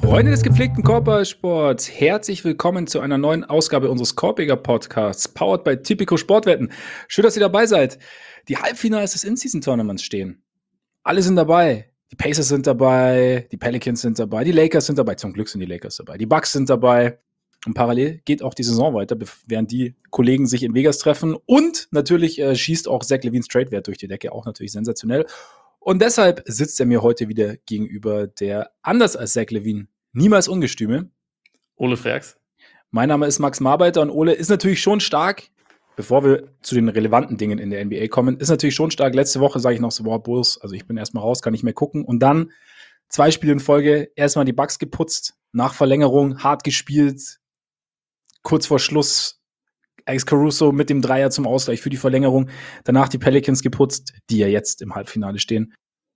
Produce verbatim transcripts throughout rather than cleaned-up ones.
Freunde des gepflegten Korbballsports, herzlich willkommen zu einer neuen Ausgabe unseres Korbiger Podcasts, powered by Tipico Sportwetten. Schön, dass ihr dabei seid. Die Halbfinals des In-Season-Tournaments stehen. Alle sind dabei. Die Pacers sind dabei, die Pelicans sind dabei, die Lakers sind dabei. Zum Glück sind die Lakers dabei. Die Bucks sind dabei. Und parallel geht auch die Saison weiter, während die Kollegen sich in Vegas treffen. Und natürlich äh, schießt auch Zach LaVines Trade-Wert durch die Decke, auch natürlich sensationell. Und deshalb sitzt er mir heute wieder gegenüber, der anders als Zach LaVine niemals Ungestüme. Ole Freaks. Mein Name ist Max Marbeiter und Ole ist natürlich schon stark, bevor wir zu den relevanten Dingen in der N B A kommen, ist natürlich schon stark. Letzte Woche sage ich noch so, boah, Bulls, also ich bin erstmal raus, kann nicht mehr gucken. Und dann zwei Spiele in Folge, erstmal die Bucks geputzt, nach Verlängerung hart gespielt, kurz vor Schluss Alex Caruso mit dem Dreier zum Ausgleich für die Verlängerung, danach die Pelicans geputzt, die ja jetzt im Halbfinale stehen.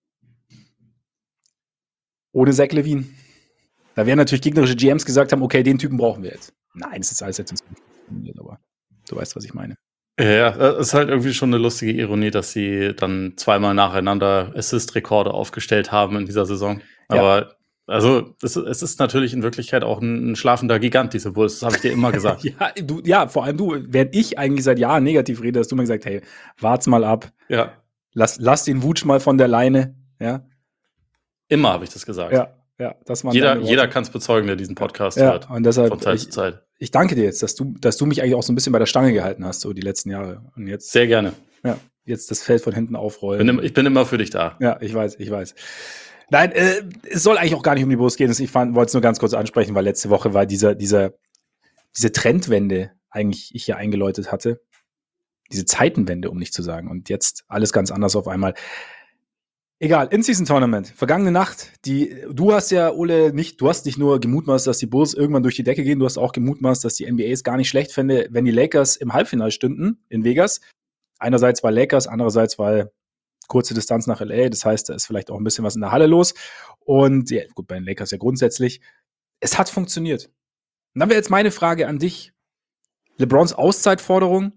Ohne Zach LaVine. Da werden natürlich gegnerische G Ms gesagt haben, okay, den Typen brauchen wir jetzt. Nein, das ist alles jetzt ins aber du weißt, was ich meine. Ja, es ist halt irgendwie schon eine lustige Ironie, dass sie dann zweimal nacheinander Assist-Rekorde aufgestellt haben in dieser Saison. Aber ja. Also es, es ist natürlich in Wirklichkeit auch ein, ein schlafender Gigant, diese Bulls, das habe ich dir immer gesagt. ja, du, ja, vor allem du, während ich eigentlich seit Jahren negativ rede, hast du mir gesagt, hey, wart's mal ab. Ja. Lass, lass den Wutsch mal von der Leine. Ja. Immer habe ich das gesagt. Ja, ja. Das waren jeder jeder kann es bezeugen, der diesen Podcast ja, hört. Und deshalb, von Zeit ich, zu Zeit. Ich danke dir jetzt, dass du, dass du mich eigentlich auch so ein bisschen bei der Stange gehalten hast, so die letzten Jahre. Und jetzt, sehr gerne. Ja, jetzt das Feld von hinten aufrollen. Bin im, ich bin immer für dich da. Ja, ich weiß, ich weiß. Nein, äh, es soll eigentlich auch gar nicht um die Bulls gehen. Ich wollte es nur ganz kurz ansprechen, weil letzte Woche war dieser, dieser, diese Trendwende eigentlich ich ja eingeläutet hatte. Diese Zeitenwende, um nicht zu sagen. Und jetzt alles ganz anders auf einmal. Egal, In-Season-Tournament. Vergangene Nacht, die, du hast ja, Ole, nicht, du hast nicht nur gemutmaßt, dass die Bulls irgendwann durch die Decke gehen, du hast auch gemutmaßt, dass die N B A es gar nicht schlecht fände, wenn die Lakers im Halbfinale stünden in Vegas. Einerseits weil Lakers, andererseits weil kurze Distanz nach L A, das heißt, da ist vielleicht auch ein bisschen was in der Halle los. Und ja, gut, bei den Lakers ja grundsätzlich. Es hat funktioniert. Und dann wäre jetzt meine Frage an dich. LeBrons Auszeitforderung,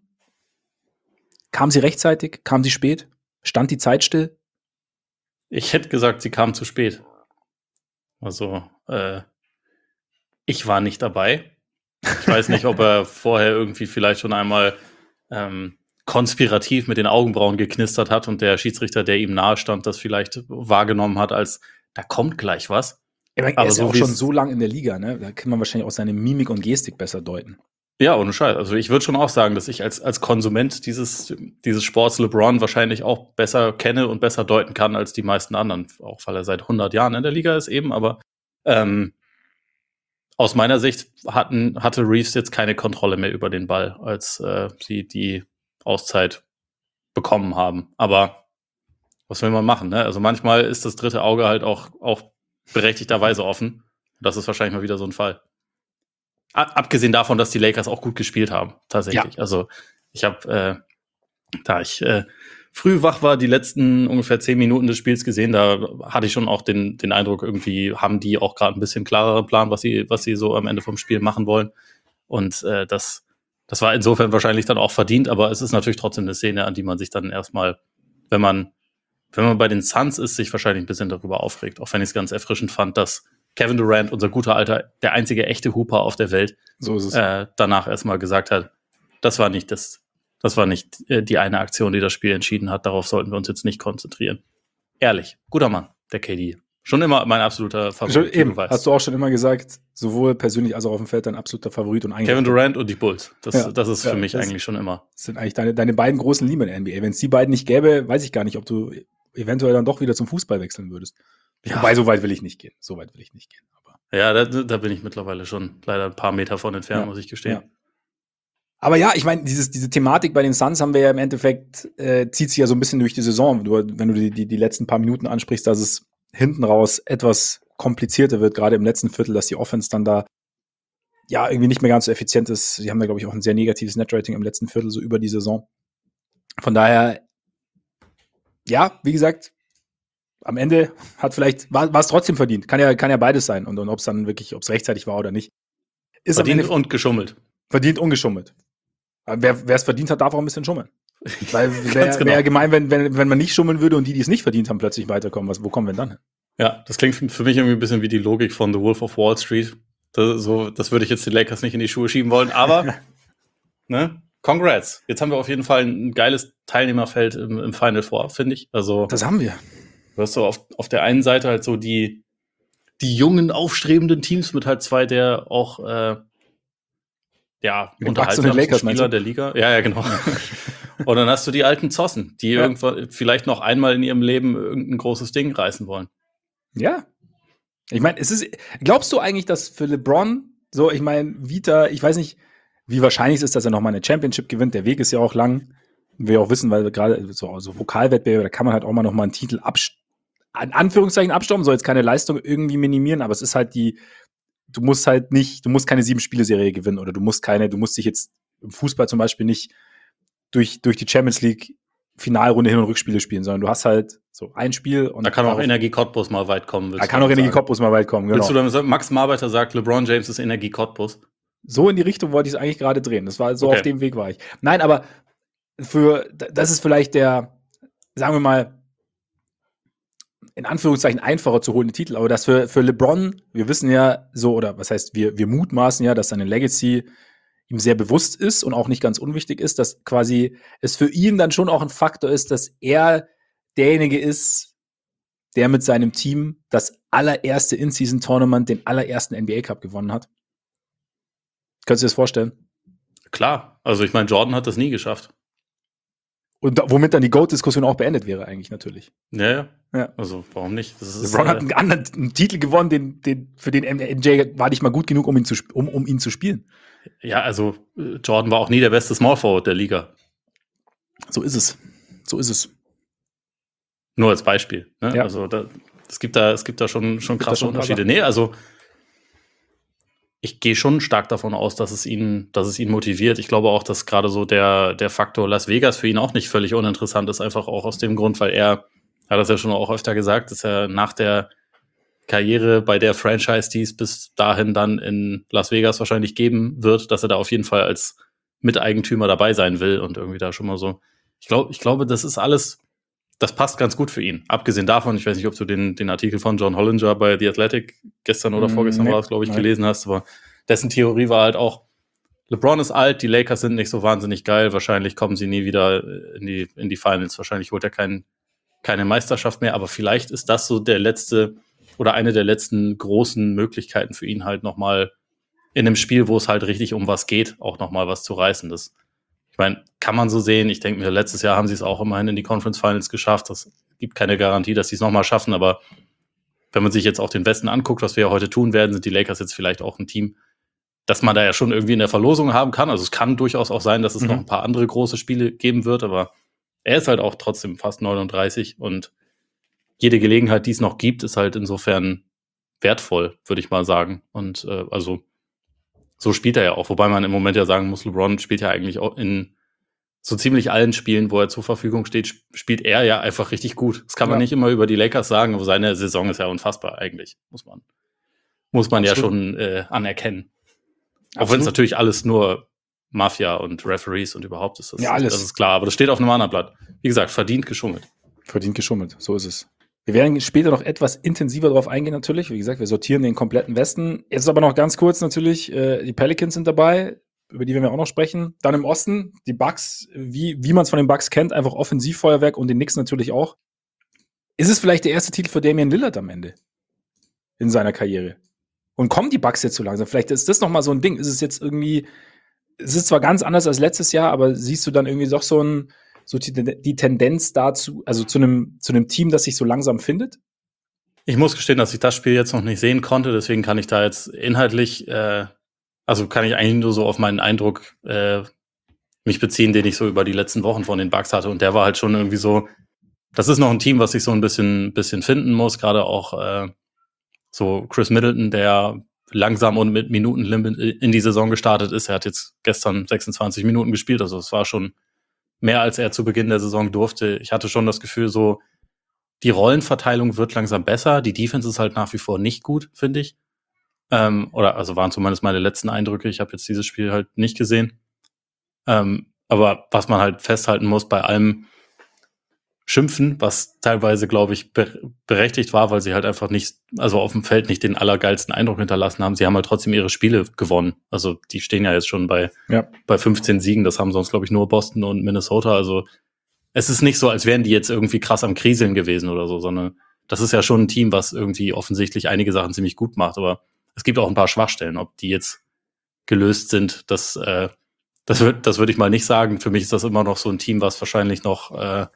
kam sie rechtzeitig? Kam sie spät? Stand die Zeit still? Ich hätte gesagt, sie kam zu spät. Also, äh, ich war nicht dabei. Ich weiß nicht, ob er vorher irgendwie vielleicht schon einmal ähm, konspirativ mit den Augenbrauen geknistert hat und der Schiedsrichter, der ihm nahe stand, das vielleicht wahrgenommen hat, als da kommt gleich was. Ja, er aber ist so auch schon so lang in der Liga, ne? Da kann man wahrscheinlich auch seine Mimik und Gestik besser deuten. Ja, ohne Scheiß. Also ich würde schon auch sagen, dass ich als, als Konsument dieses, dieses Sports LeBron wahrscheinlich auch besser kenne und besser deuten kann als die meisten anderen. Auch weil er seit hundert Jahren in der Liga ist eben. Aber ähm, aus meiner Sicht hatten, hatte Reeves jetzt keine Kontrolle mehr über den Ball, als äh, sie die Auszeit bekommen haben. Aber was will man machen, ne? Also manchmal ist das dritte Auge halt auch, auch berechtigterweise offen. Das ist wahrscheinlich mal wieder so ein Fall. Abgesehen davon, dass die Lakers auch gut gespielt haben, tatsächlich. Ja. Also ich habe, äh, da ich äh, früh wach war, die letzten ungefähr zehn Minuten des Spiels gesehen, da hatte ich schon auch den, den Eindruck, irgendwie haben die auch gerade ein bisschen klareren Plan, was sie, was sie so am Ende vom Spiel machen wollen. Und äh, das, das war insofern wahrscheinlich dann auch verdient, aber es ist natürlich trotzdem eine Szene, an die man sich dann erstmal, wenn man, wenn man bei den Suns ist, sich wahrscheinlich ein bisschen darüber aufregt. Auch wenn ich es ganz erfrischend fand, dass Kevin Durant, unser guter Alter, der einzige echte Hooper auf der Welt, so ist es. Äh, danach erstmal gesagt hat, das war nicht das, das war nicht äh, die eine Aktion, die das Spiel entschieden hat. Darauf sollten wir uns jetzt nicht konzentrieren. Ehrlich, guter Mann, der K D. Schon immer mein absoluter Favorit. Schon, eben, du hast du auch schon immer gesagt, sowohl persönlich als auch auf dem Feld dein absoluter Favorit. Und eigentlich Kevin Durant und die Bulls. Das, ja, das ist ja, für mich das eigentlich schon immer. Das sind eigentlich deine, deine beiden großen Lieben in der N B A. Wenn es die beiden nicht gäbe, weiß ich gar nicht, ob du eventuell dann doch wieder zum Fußball wechseln würdest. Ja. Wobei, so weit will ich nicht gehen. So weit will ich nicht gehen. Aber ja, da, da bin ich mittlerweile schon leider ein paar Meter von entfernt, ja, muss ich gestehen. Ja. Aber ja, ich meine, dieses, diese Thematik bei den Suns haben wir ja im Endeffekt, äh, zieht sich ja so ein bisschen durch die Saison. Du, wenn du die, die, die letzten paar Minuten ansprichst, dass es hinten raus etwas komplizierter wird, gerade im letzten Viertel, dass die Offense dann da ja irgendwie nicht mehr ganz so effizient ist. Sie haben da, glaube ich, auch ein sehr negatives Netrating im letzten Viertel, so über die Saison. Von daher, ja, wie gesagt, am Ende hat vielleicht, war, war es trotzdem verdient. Kann ja, kann ja beides sein. Und, und ob es dann wirklich, ob es rechtzeitig war oder nicht. Ist verdient am Ende und geschummelt. Verdient und geschummelt. Wer es verdient hat, darf auch ein bisschen schummeln. Weil wäre genau. wär gemein, wenn, wenn, wenn man nicht schummeln würde und die, die es nicht verdient haben, plötzlich weiterkommen. Was, wo kommen wir denn dann hin? Ja, das klingt für mich irgendwie ein bisschen wie die Logik von The Wolf of Wall Street. Das, so, das würde ich jetzt den Lakers nicht in die Schuhe schieben wollen, aber ne, congrats. Jetzt haben wir auf jeden Fall ein geiles Teilnehmerfeld im, im Final Four, finde ich. Also, Das haben wir. du hast so auf, auf der einen Seite halt so die, die jungen, aufstrebenden Teams mit halt zwei der auch äh, ja, Mit den Bucks und den unterhaltsamsten Lakers, meinst Spieler du? der Liga. Ja, ja, genau. Und dann hast du die alten Zossen, die Ja. irgendwann vielleicht noch einmal in ihrem Leben irgendein großes Ding reißen wollen. Ja. Ich meine, es ist. Glaubst du eigentlich, dass für LeBron, so, ich meine, Vita, ich weiß nicht, wie wahrscheinlich es ist, dass er nochmal eine Championship gewinnt. Der Weg ist ja auch lang. Wir auch wissen, weil gerade so also Pokalwettbewerbe, da kann man halt auch mal nochmal einen Titel absch an Anführungszeichen abstauben, soll jetzt keine Leistung irgendwie minimieren, aber es ist halt die, du musst halt nicht, du musst keine sieben-Spiele-Serie gewinnen oder du musst keine, du musst dich jetzt im Fußball zum Beispiel nicht durch, durch die Champions League Finalrunde Hin- und Rückspiele spielen, sondern du hast halt so ein Spiel und Da kann auch darauf- Energie Cottbus mal weit kommen. da willst kann du auch damit Energie sagen. Cottbus mal weit kommen, genau. Willst du damit sagen, Max Marbeiter sagt, LeBron James ist Energie Cottbus? So in die Richtung wollte ich es eigentlich gerade drehen. Das war so Okay. auf dem Weg war ich. Nein, aber für das ist vielleicht der, sagen wir mal, in Anführungszeichen einfacher zu holende Titel, aber das für, für LeBron, wir wissen ja so, oder was heißt, wir, wir mutmaßen ja, dass seine Legacy ihm sehr bewusst ist und auch nicht ganz unwichtig ist, dass quasi es für ihn dann schon auch ein Faktor ist, dass er derjenige ist, der mit seinem Team das allererste In-Season-Tournament, den allerersten N B A Cup gewonnen hat. Könntest du dir das vorstellen? Klar, also ich meine, Jordan hat das nie geschafft. Und da, womit dann die GOAT-Diskussion auch beendet wäre eigentlich natürlich. Ja, ja. Ja. Also warum nicht? Das ist, LeBron hat äh, einen anderen einen Titel gewonnen, den, den, für den M J war nicht mal gut genug, um ihn zu, sp- um, um ihn zu spielen. ja, also äh, Jordan war auch nie der beste Small Forward der Liga. So ist es. So ist es. Nur als Beispiel. Ne? Ja. Also da, es gibt da, es gibt da schon, schon Gibt da krasse schon ein paar Unterschiede. Sachen. Nee, also ich gehe schon stark davon aus, dass es ihn, dass es ihn motiviert. Ich glaube auch, dass gerade so der, der Faktor Las Vegas für ihn auch nicht völlig uninteressant ist, einfach auch aus dem Grund, weil er, hat das ja schon auch öfter gesagt, dass er nach der Karriere bei der Franchise, die es bis dahin dann in Las Vegas wahrscheinlich geben wird, dass er da auf jeden Fall als Miteigentümer dabei sein will und irgendwie da schon mal so. Ich glaube, ich glaube, das ist alles, das passt ganz gut für ihn. Abgesehen davon, ich weiß nicht, ob du den, den Artikel von John Hollinger bei The Athletic gestern oder Mm, vorgestern nee, war es, glaube ich, nee. gelesen hast, aber dessen Theorie war halt auch, LeBron ist alt, die Lakers sind nicht so wahnsinnig geil, wahrscheinlich kommen sie nie wieder in die, in die Finals, wahrscheinlich holt er kein, keine Meisterschaft mehr, aber vielleicht ist das so der letzte oder eine der letzten großen Möglichkeiten für ihn halt nochmal in einem Spiel, wo es halt richtig um was geht, auch nochmal was zu reißen. Das, ich meine, kann man so sehen. Ich denke mir, letztes Jahr haben sie es auch immerhin in die Conference Finals geschafft. Das gibt keine Garantie, dass sie es nochmal schaffen, aber wenn man sich jetzt auch den Westen anguckt, was wir ja heute tun werden, sind die Lakers jetzt vielleicht auch ein Team, dass man da ja schon irgendwie in der Verlosung haben kann. Also es kann durchaus auch sein, dass es Mhm. noch ein paar andere große Spiele geben wird, aber er ist halt auch trotzdem fast neununddreißig und jede Gelegenheit, die es noch gibt, ist halt insofern wertvoll, würde ich mal sagen. Und äh, also so spielt er ja auch. Wobei man im Moment ja sagen muss, LeBron spielt ja eigentlich auch in so ziemlich allen Spielen, wo er zur Verfügung steht, sp- spielt er ja einfach richtig gut. Das kann man Ja. nicht immer über die Lakers sagen, aber seine Saison ist ja unfassbar eigentlich, muss man, muss man ja Absolut. schon äh, anerkennen. Auch wenn Absolut. es natürlich alles nur Mafia und Referees und überhaupt ist, das, Ja, alles. das ist klar. Aber das steht auf einem anderen Blatt. Wie gesagt, verdient geschummelt. Verdient geschummelt, so ist es. Wir werden später noch etwas intensiver darauf eingehen, natürlich. Wie gesagt, wir sortieren den kompletten Westen. Jetzt aber noch ganz kurz natürlich, äh, die Pelicans sind dabei, über die werden wir auch noch sprechen. Dann im Osten, die Bucks, wie, wie man es von den Bucks kennt, einfach Offensivfeuerwerk und den Knicks natürlich auch. Ist es vielleicht der erste Titel für Damian Lillard am Ende in seiner Karriere? Und kommen die Bucks jetzt so langsam? Vielleicht ist das nochmal so ein Ding. Ist es jetzt irgendwie, es ist zwar ganz anders als letztes Jahr, aber siehst du dann irgendwie doch so ein, so die, die Tendenz dazu, also zu einem, zu einem Team, das sich so langsam findet? Ich muss gestehen, dass ich das Spiel jetzt noch nicht sehen konnte, deswegen kann ich da jetzt inhaltlich, äh, also kann ich eigentlich nur so auf meinen Eindruck äh, mich beziehen, den ich so über die letzten Wochen von den Bucks hatte. Und der war halt schon irgendwie so, das ist noch ein Team, was sich so ein bisschen, bisschen finden muss, gerade auch äh, so Chris Middleton, der langsam und mit Minutenlimit in die Saison gestartet ist. Er hat jetzt gestern sechsundzwanzig Minuten gespielt, also es war schon mehr, als er zu Beginn der Saison durfte. Ich hatte schon das Gefühl, so die Rollenverteilung wird langsam besser. Die Defense ist halt nach wie vor nicht gut, finde ich. Ähm, oder also waren zumindest meine letzten Eindrücke. Ich habe jetzt dieses Spiel halt nicht gesehen. Ähm, aber was man halt festhalten muss bei allem, schimpfen, was teilweise, glaube ich, be- berechtigt war, weil sie halt einfach nicht, also auf dem Feld nicht den allergeilsten Eindruck hinterlassen haben. Sie haben halt trotzdem ihre Spiele gewonnen. Also die stehen ja jetzt schon bei, Ja. bei fünfzehn Siegen. Das haben sonst, glaube ich, nur Boston und Minnesota. Also es ist nicht so, als wären die jetzt irgendwie krass am Kriseln gewesen oder so, sondern das ist ja schon ein Team, was irgendwie offensichtlich einige Sachen ziemlich gut macht. Aber es gibt auch ein paar Schwachstellen. Ob die jetzt gelöst sind, das, äh, das, würd, das würde ich mal nicht sagen. Für mich ist das immer noch so ein Team, was wahrscheinlich noch äh,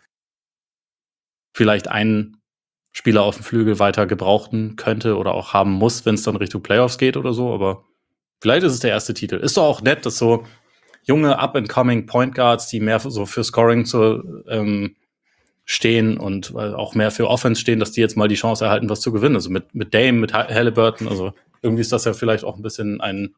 vielleicht einen Spieler auf dem Flügel weiter gebrauchen könnte oder auch haben muss, wenn es dann Richtung Playoffs geht oder so. Aber vielleicht ist es der erste Titel. Ist doch auch nett, dass so junge up-and-coming Point Guards, die mehr so für Scoring zu ähm, stehen und äh, auch mehr für Offense stehen, dass die jetzt mal die Chance erhalten, was zu gewinnen. Also mit, mit Dame, mit Halliburton, also irgendwie ist das ja vielleicht auch ein bisschen ein,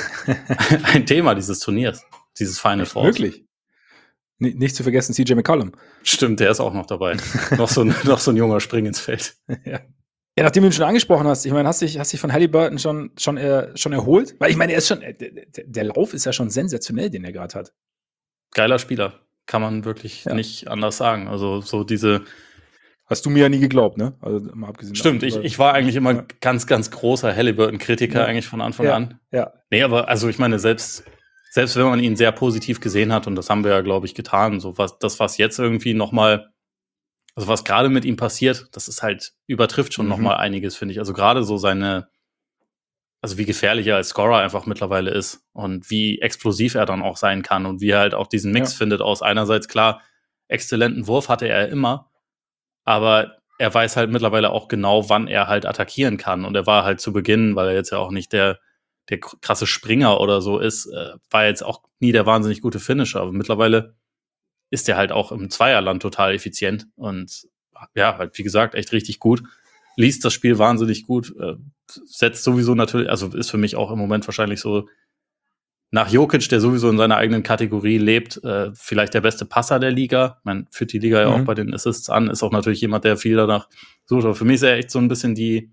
ein Thema dieses Turniers, dieses Final Four. Wirklich? N- nicht zu vergessen, C J McCollum. Stimmt, der ist auch noch dabei. noch, so ein, noch so ein junger Spring ins Feld. ja. Ja, nachdem du ihn schon angesprochen hast, ich meine, hast dich, hast dich von Halliburton schon, schon, äh, schon erholt? Weil ich meine, er ist schon, äh, der, der Lauf ist ja schon sensationell, den er gerade hat. Geiler Spieler, kann man wirklich Ja. nicht anders sagen. Also so diese. Hast du mir ja nie geglaubt, ne? Also mal abgesehen Stimmt, davon, ich, ich war eigentlich immer ja. ganz, ganz großer Halliburton-Kritiker Ja. eigentlich von Anfang Ja. an. Ja. Nee, aber also ich meine, selbst, selbst wenn man ihn sehr positiv gesehen hat, und das haben wir ja, glaube ich, getan, so was, das, was jetzt irgendwie nochmal, also was gerade mit ihm passiert, das ist halt, übertrifft schon Mhm. nochmal einiges, finde ich. Also gerade so seine, also wie gefährlich er als Scorer einfach mittlerweile ist und wie explosiv er dann auch sein kann und wie er halt auch diesen Mix Ja. findet aus einerseits, klar, exzellenten Wurf hatte er immer, aber er weiß halt mittlerweile auch genau, wann er halt attackieren kann. Und er war halt zu Beginn, weil er jetzt ja auch nicht der, der krasse Springer oder so ist, äh, war jetzt auch nie der wahnsinnig gute Finisher. Aber mittlerweile ist er halt auch im Zweierland total effizient und ja, halt wie gesagt, echt richtig gut. Liest das Spiel wahnsinnig gut, äh, setzt sowieso natürlich, also ist für mich auch im Moment wahrscheinlich so nach Jokic, der sowieso in seiner eigenen Kategorie lebt, äh, vielleicht der beste Passer der Liga. Man führt die Liga ja Mhm. auch bei den Assists an, ist auch natürlich jemand, der viel danach sucht. Aber für mich ist er echt so ein bisschen die,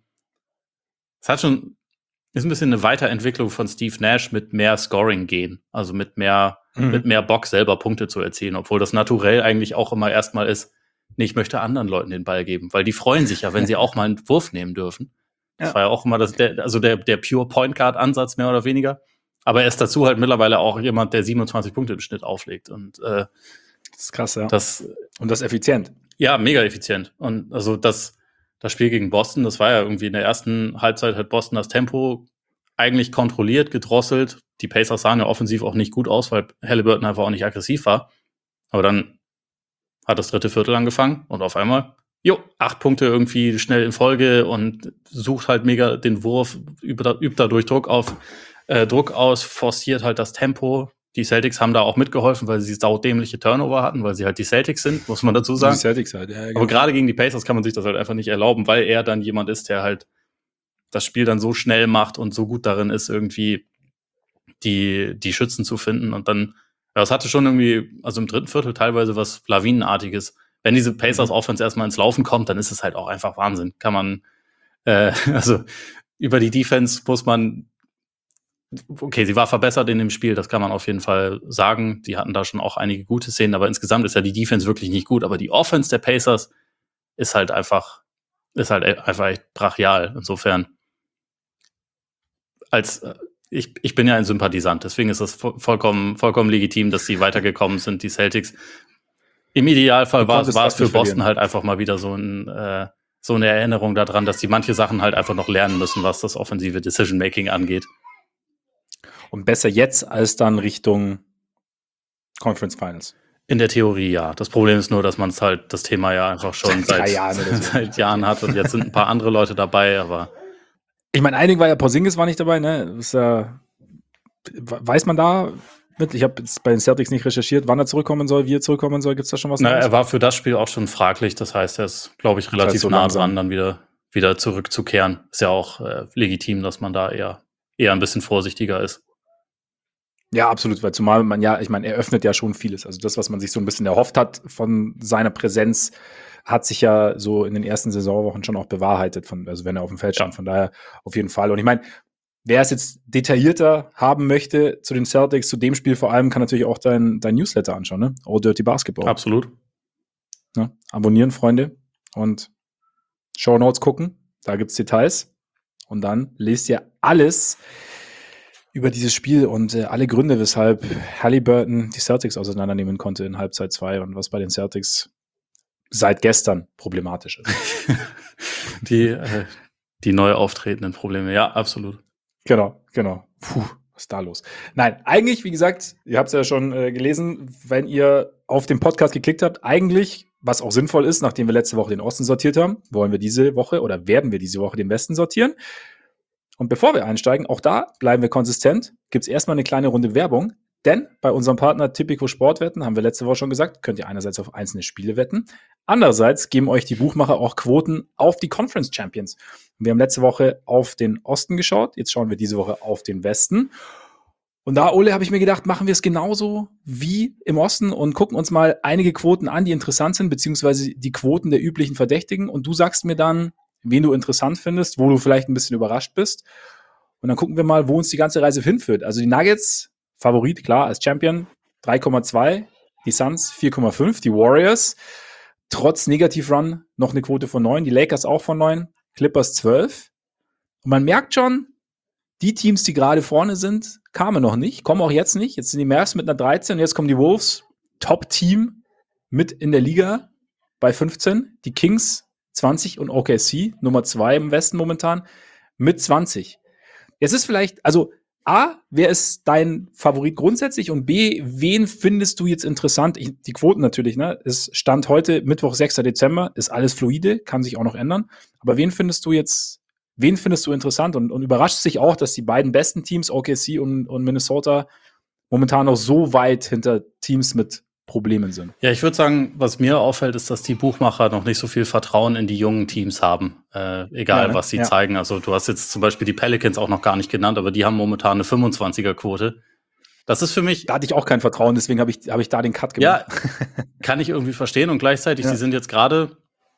es hat schon, ist ein bisschen eine Weiterentwicklung von Steve Nash mit mehr Scoring gehen. Also mit mehr, Mhm. mit mehr Bock selber Punkte zu erzielen, obwohl das naturell eigentlich auch immer erstmal ist, nee, ich möchte anderen Leuten den Ball geben, weil die freuen sich ja, wenn sie auch mal einen Wurf nehmen dürfen. Das Ja. war ja auch immer das, der, also der, der Pure Point Guard Ansatz mehr oder weniger. Aber er ist dazu halt mittlerweile auch jemand, der siebenundzwanzig Punkte im Schnitt auflegt. Und äh, Das ist krass, ja. das, Und das effizient. ja, mega effizient. Und also das, das Spiel gegen Boston, das war ja irgendwie in der ersten Halbzeit hat Boston das Tempo eigentlich kontrolliert, gedrosselt. Die Pacers sahen ja offensiv auch nicht gut aus, weil Halliburton einfach auch nicht aggressiv war. Aber dann hat das dritte Viertel angefangen und auf einmal, jo, acht Punkte irgendwie schnell in Folge und sucht halt mega den Wurf, übt, übt dadurch Druck auf, äh, Druck aus, forciert halt das Tempo. Die Celtics haben da auch mitgeholfen, weil sie saudämliche Turnover hatten, weil sie halt die Celtics sind, muss man dazu sagen. Die Celtics halt, ja, genau. Aber gerade gegen die Pacers kann man sich das halt einfach nicht erlauben, weil er dann jemand ist, der halt das Spiel dann so schnell macht und so gut darin ist, irgendwie die, die Schützen zu finden. Und dann, ja, es hatte schon irgendwie, also im dritten Viertel teilweise was Lawinenartiges. Wenn diese Pacers Mhm. Offense erstmal ins Laufen kommt, dann ist es halt auch einfach Wahnsinn. Kann man, äh, also über die Defense muss man, okay, sie war verbessert in dem Spiel, das kann man auf jeden Fall sagen. Die hatten da schon auch einige gute Szenen, aber insgesamt ist ja die Defense wirklich nicht gut. Aber die Offense der Pacers ist halt einfach, ist halt einfach echt brachial. Insofern, als ich, ich bin ja ein Sympathisant, deswegen ist das vollkommen, vollkommen legitim, dass sie weitergekommen sind, die Celtics. Im Idealfall Du war, konntest war es fast für nicht Boston verlieren. halt einfach mal wieder so, ein, äh, so eine Erinnerung daran, dass die manche Sachen halt einfach noch lernen müssen, was das offensive Decision-Making angeht. Und besser jetzt als dann Richtung Conference Finals. In der Theorie ja. Das Problem ist nur, dass man es halt, das Thema ja einfach schon Seit drei seit, Jahren oder so. seit Jahren hat und jetzt sind ein paar andere Leute dabei, aber Ich meine, einigen war ja, Porzingis war nicht dabei, ne? Ist, äh, weiß man da mit? Ich habe jetzt bei den Celtics nicht recherchiert, wann er zurückkommen soll, wie er zurückkommen soll. Gibt es da schon was na, Neues? er war für das Spiel auch schon fraglich. Das heißt, er ist, glaube ich, relativ heißt so nah langsam. dran, dann wieder, wieder zurückzukehren. Ist ja auch äh, legitim, dass man da eher, eher ein bisschen vorsichtiger ist. Ja, absolut, weil zumal man ja, ich meine, er öffnet ja schon vieles. Also das, was man sich so ein bisschen erhofft hat von seiner Präsenz, hat sich ja so in den ersten Saisonwochen schon auch bewahrheitet, von, also wenn er auf dem Feld stand. Ja. Von daher auf jeden Fall. Und ich meine, wer es jetzt detaillierter haben möchte zu den Celtics, zu dem Spiel vor allem, kann natürlich auch dein, dein Newsletter anschauen, ne? All Dirty Basketball. Absolut. Ne? Abonnieren, Freunde. Und Shownotes gucken. Da gibt's Details. Und dann lest ihr alles über dieses Spiel und äh, alle Gründe, weshalb Halliburton die Celtics auseinandernehmen konnte in Halbzeit zwei und was bei den Celtics seit gestern problematisch ist. die, äh, die neu auftretenden Probleme, ja, absolut. Genau, genau. Puh, was ist da los? Nein, eigentlich, wie gesagt, ihr habt es ja schon äh, gelesen, wenn ihr auf den Podcast geklickt habt, eigentlich, was auch sinnvoll ist, nachdem wir letzte Woche den Osten sortiert haben, wollen wir diese Woche oder werden wir diese Woche den Westen sortieren. Und bevor wir einsteigen, auch da bleiben wir konsistent, gibt es erstmal eine kleine Runde Werbung, denn bei unserem Partner Tipico Sportwetten, haben wir letzte Woche schon gesagt, könnt ihr einerseits auf einzelne Spiele wetten, andererseits geben euch die Buchmacher auch Quoten auf die Conference Champions. Wir haben letzte Woche auf den Osten geschaut, jetzt schauen wir diese Woche auf den Westen. Und da, Ole, habe ich mir gedacht, machen wir es genauso wie im Osten und gucken uns mal einige Quoten an, die interessant sind, beziehungsweise die Quoten der üblichen Verdächtigen. Und du sagst mir dann, wen du interessant findest, wo du vielleicht ein bisschen überrascht bist. Und dann gucken wir mal, wo uns die ganze Reise hinführt. Also die Nuggets, Favorit, klar, als Champion, drei Komma zwei, die Suns vier Komma fünf, die Warriors, trotz Negativ-Run noch eine Quote von neun, die Lakers auch von neun, Clippers zwölf. Und man merkt schon, die Teams, die gerade vorne sind, kamen noch nicht, kommen auch jetzt nicht. Jetzt sind die Mavs mit einer dreizehn und jetzt kommen die Wolves, Top-Team mit in der Liga bei fünfzehn, die Kings zwanzig und O K C, Nummer zwei im Westen momentan, mit zwanzig. Es ist vielleicht, also A, wer ist dein Favorit grundsätzlich und B, wen findest du jetzt interessant? Ich, die Quoten natürlich, ne? Es stand heute Mittwoch, sechster Dezember, ist alles fluide, kann sich auch noch ändern. Aber wen findest du jetzt, wen findest du interessant und, und überrascht sich auch, dass die beiden besten Teams, O K C und, und Minnesota, momentan noch so weit hinter Teams mit Problemen sind? Ja, ich würde sagen, was mir auffällt, ist, dass die Buchmacher noch nicht so viel Vertrauen in die jungen Teams haben, äh, egal Ja, ne? was sie Ja. zeigen. Also du hast jetzt zum Beispiel die Pelicans auch noch gar nicht genannt, aber die haben momentan eine fünfundzwanziger-Quote. Das ist für mich, Da hatte ich auch kein Vertrauen, deswegen habe ich, hab ich da den Cut gemacht. ja, kann ich irgendwie verstehen. Und gleichzeitig, Ja. sie sind jetzt gerade,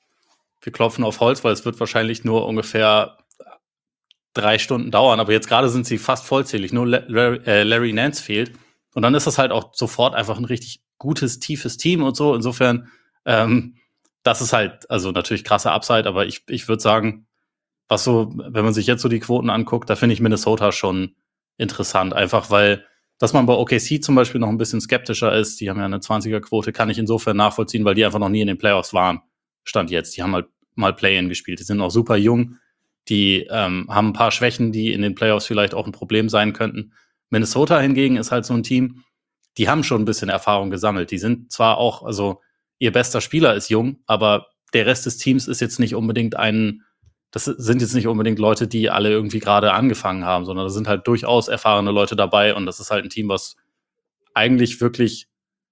wir klopfen auf Holz, weil es wird wahrscheinlich nur ungefähr drei Stunden dauern, aber jetzt gerade sind sie fast vollzählig, nur Larry, äh, Larry Nance fehlt. Und dann ist das halt auch sofort einfach ein richtig gutes, tiefes Team und so. Insofern, ähm, das ist halt, also natürlich krasse Upside, aber ich, ich würde sagen, was so, wenn man sich jetzt so die Quoten anguckt, da finde ich Minnesota schon interessant, einfach weil, dass man bei O K C zum Beispiel noch ein bisschen skeptischer ist, die haben ja eine zwanziger-Quote, kann ich insofern nachvollziehen, weil die einfach noch nie in den Playoffs waren, Stand jetzt. Die haben halt mal Play-In gespielt, die sind noch super jung, die ähm, haben ein paar Schwächen, die in den Playoffs vielleicht auch ein Problem sein könnten. Minnesota hingegen ist halt so ein Team, die haben schon ein bisschen Erfahrung gesammelt. Die sind zwar auch, also ihr bester Spieler ist jung, aber der Rest des Teams ist jetzt nicht unbedingt ein, das sind jetzt nicht unbedingt Leute, die alle irgendwie gerade angefangen haben, sondern da sind halt durchaus erfahrene Leute dabei und das ist halt ein Team, was eigentlich wirklich,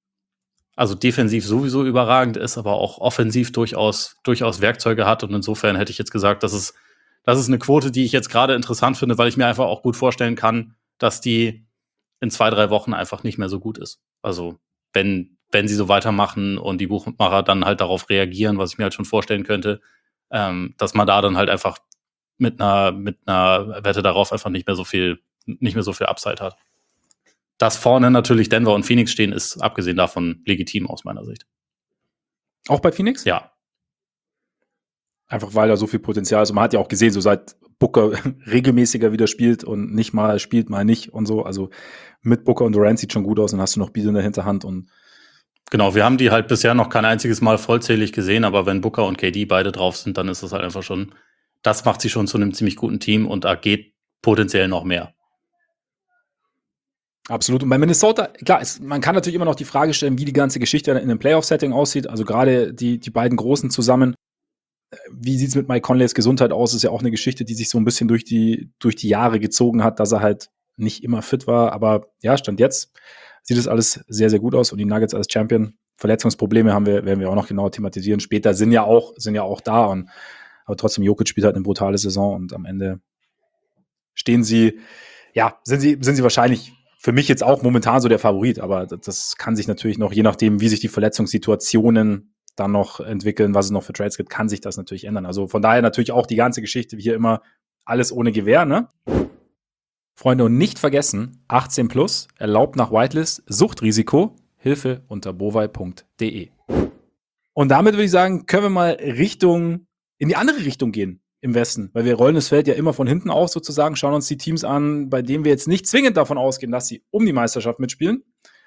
also defensiv sowieso überragend ist, aber auch offensiv durchaus, durchaus Werkzeuge hat und insofern hätte ich jetzt gesagt, dass es Das ist eine Quote, die ich jetzt gerade interessant finde, weil ich mir einfach auch gut vorstellen kann, dass die in zwei, drei Wochen einfach nicht mehr so gut ist. Also wenn, wenn sie so weitermachen und die Buchmacher dann halt darauf reagieren, was ich mir halt schon vorstellen könnte, ähm, dass man da dann halt einfach mit einer, mit einer Wette darauf einfach nicht mehr so viel, nicht mehr so viel Upside hat. Dass vorne natürlich Denver und Phoenix stehen, ist abgesehen davon legitim aus meiner Sicht. Auch bei Phoenix? Ja. Einfach weil da so viel Potenzial ist. Und man hat ja auch gesehen, so seit Booker regelmäßiger wieder spielt und nicht mal spielt, mal nicht und so. Also mit Booker und Durant sieht schon gut aus und hast du noch Beal in der Hinterhand. Und genau, wir haben die halt bisher noch kein einziges Mal vollzählig gesehen, aber wenn Booker und K D beide drauf sind, dann ist das halt einfach schon, das macht sie schon zu einem ziemlich guten Team und da geht potenziell noch mehr. Absolut. Und bei Minnesota, klar, es, man kann natürlich immer noch die Frage stellen, wie die ganze Geschichte in einem Playoff-Setting aussieht. Also gerade die, die beiden Großen zusammen. Wie sieht es mit Mike Conleys Gesundheit aus? Ist ja auch eine Geschichte, die sich so ein bisschen durch die, durch die Jahre gezogen hat, dass er halt nicht immer fit war. Aber ja, Stand jetzt sieht es alles sehr, sehr gut aus. Und die Nuggets als Champion, Verletzungsprobleme haben wir, werden wir auch noch genauer thematisieren. Später sind ja auch, sind ja auch da. Und, aber trotzdem, Jokic spielt halt eine brutale Saison und am Ende stehen sie, ja, sind sie, sind sie wahrscheinlich für mich jetzt auch momentan so der Favorit. Aber das kann sich natürlich noch, je nachdem, wie sich die Verletzungssituationen dann noch entwickeln, was es noch für Trades gibt, kann sich das natürlich ändern. Also von daher natürlich auch die ganze Geschichte, wie hier immer, alles ohne Gewähr, ne? Freunde, und nicht vergessen, achtzehn plus, erlaubt nach Whitelist, Suchtrisiko, Hilfe unter bovai punkt de. Und damit würde ich sagen, können wir mal Richtung, in die andere Richtung gehen im Westen. Weil wir rollen das Feld ja immer von hinten aus sozusagen, schauen uns die Teams an, bei denen wir jetzt nicht zwingend davon ausgehen, dass sie um die Meisterschaft mitspielen.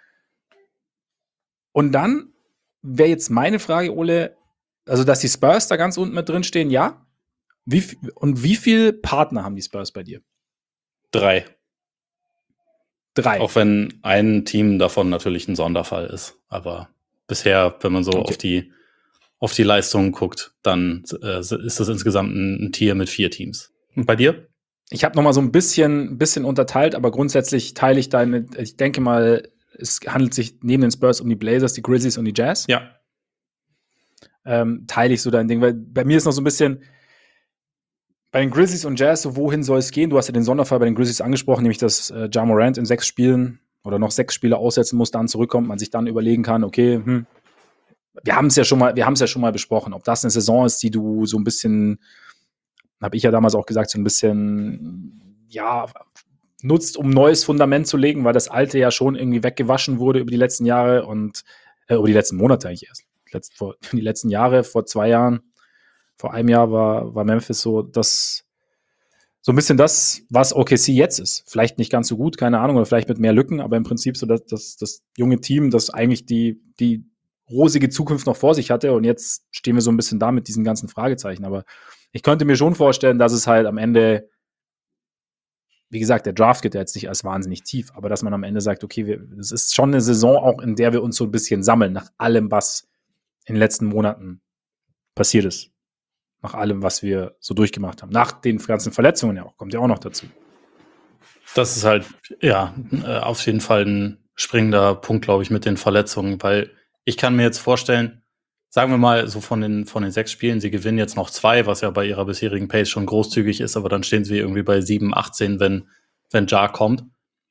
Und dann wäre jetzt meine Frage, Ole, also dass die Spurs da ganz unten mit drin stehen, ja? Wie, und wie viele Partner haben die Spurs bei dir? Drei. Drei. Auch wenn ein Team davon natürlich ein Sonderfall ist. Aber bisher, wenn man so Okay. auf die auf die Leistungen guckt, dann äh, ist das insgesamt ein, ein Tier mit vier Teams. Und bei dir? Ich habe noch mal so ein bisschen, bisschen unterteilt, aber grundsätzlich teile ich deine, ich denke mal, es handelt sich neben den Spurs um die Blazers, die Grizzlies und die Jazz. Ja. Ähm, teile ich so dein Ding, weil bei mir ist noch so ein bisschen bei den Grizzlies und Jazz, so wohin soll es gehen? Du hast ja den Sonderfall bei den Grizzlies angesprochen, nämlich dass äh, Ja Morant in sechs Spielen oder noch sechs Spiele aussetzen muss, dann zurückkommt, man sich dann überlegen kann, okay, hm, wir haben es ja schon mal, wir haben es ja schon mal besprochen, ob das eine Saison ist, die du so ein bisschen, habe ich ja damals auch gesagt, so ein bisschen, ja, nutzt, um ein neues Fundament zu legen, weil das alte ja schon irgendwie weggewaschen wurde über die letzten Jahre und äh, über die letzten Monate eigentlich erst. Letzt, vor, die letzten Jahre, vor zwei Jahren, vor einem Jahr war, war Memphis so das, so ein bisschen das, was O K C jetzt ist. Vielleicht nicht ganz so gut, keine Ahnung, oder vielleicht mit mehr Lücken, aber im Prinzip so das, das, das junge Team, das eigentlich die, die rosige Zukunft noch vor sich hatte und jetzt stehen wir so ein bisschen da mit diesen ganzen Fragezeichen. Aber ich könnte mir schon vorstellen, dass es halt am Ende, wie gesagt, der Draft geht ja jetzt nicht als wahnsinnig tief, aber dass man am Ende sagt, okay, es ist schon eine Saison auch, in der wir uns so ein bisschen sammeln, nach allem, was in den letzten Monaten passiert ist. Nach allem, was wir so durchgemacht haben. Nach den ganzen Verletzungen ja auch, kommt ja auch noch dazu. Das ist halt, ja, auf jeden Fall ein springender Punkt, glaube ich, mit den Verletzungen, weil ich kann mir jetzt vorstellen, sagen wir mal, so von den, von den sechs Spielen, sie gewinnen jetzt noch zwei, was ja bei ihrer bisherigen Pace schon großzügig ist, aber dann stehen sie irgendwie bei sieben, achtzehn, wenn, wenn Ja kommt.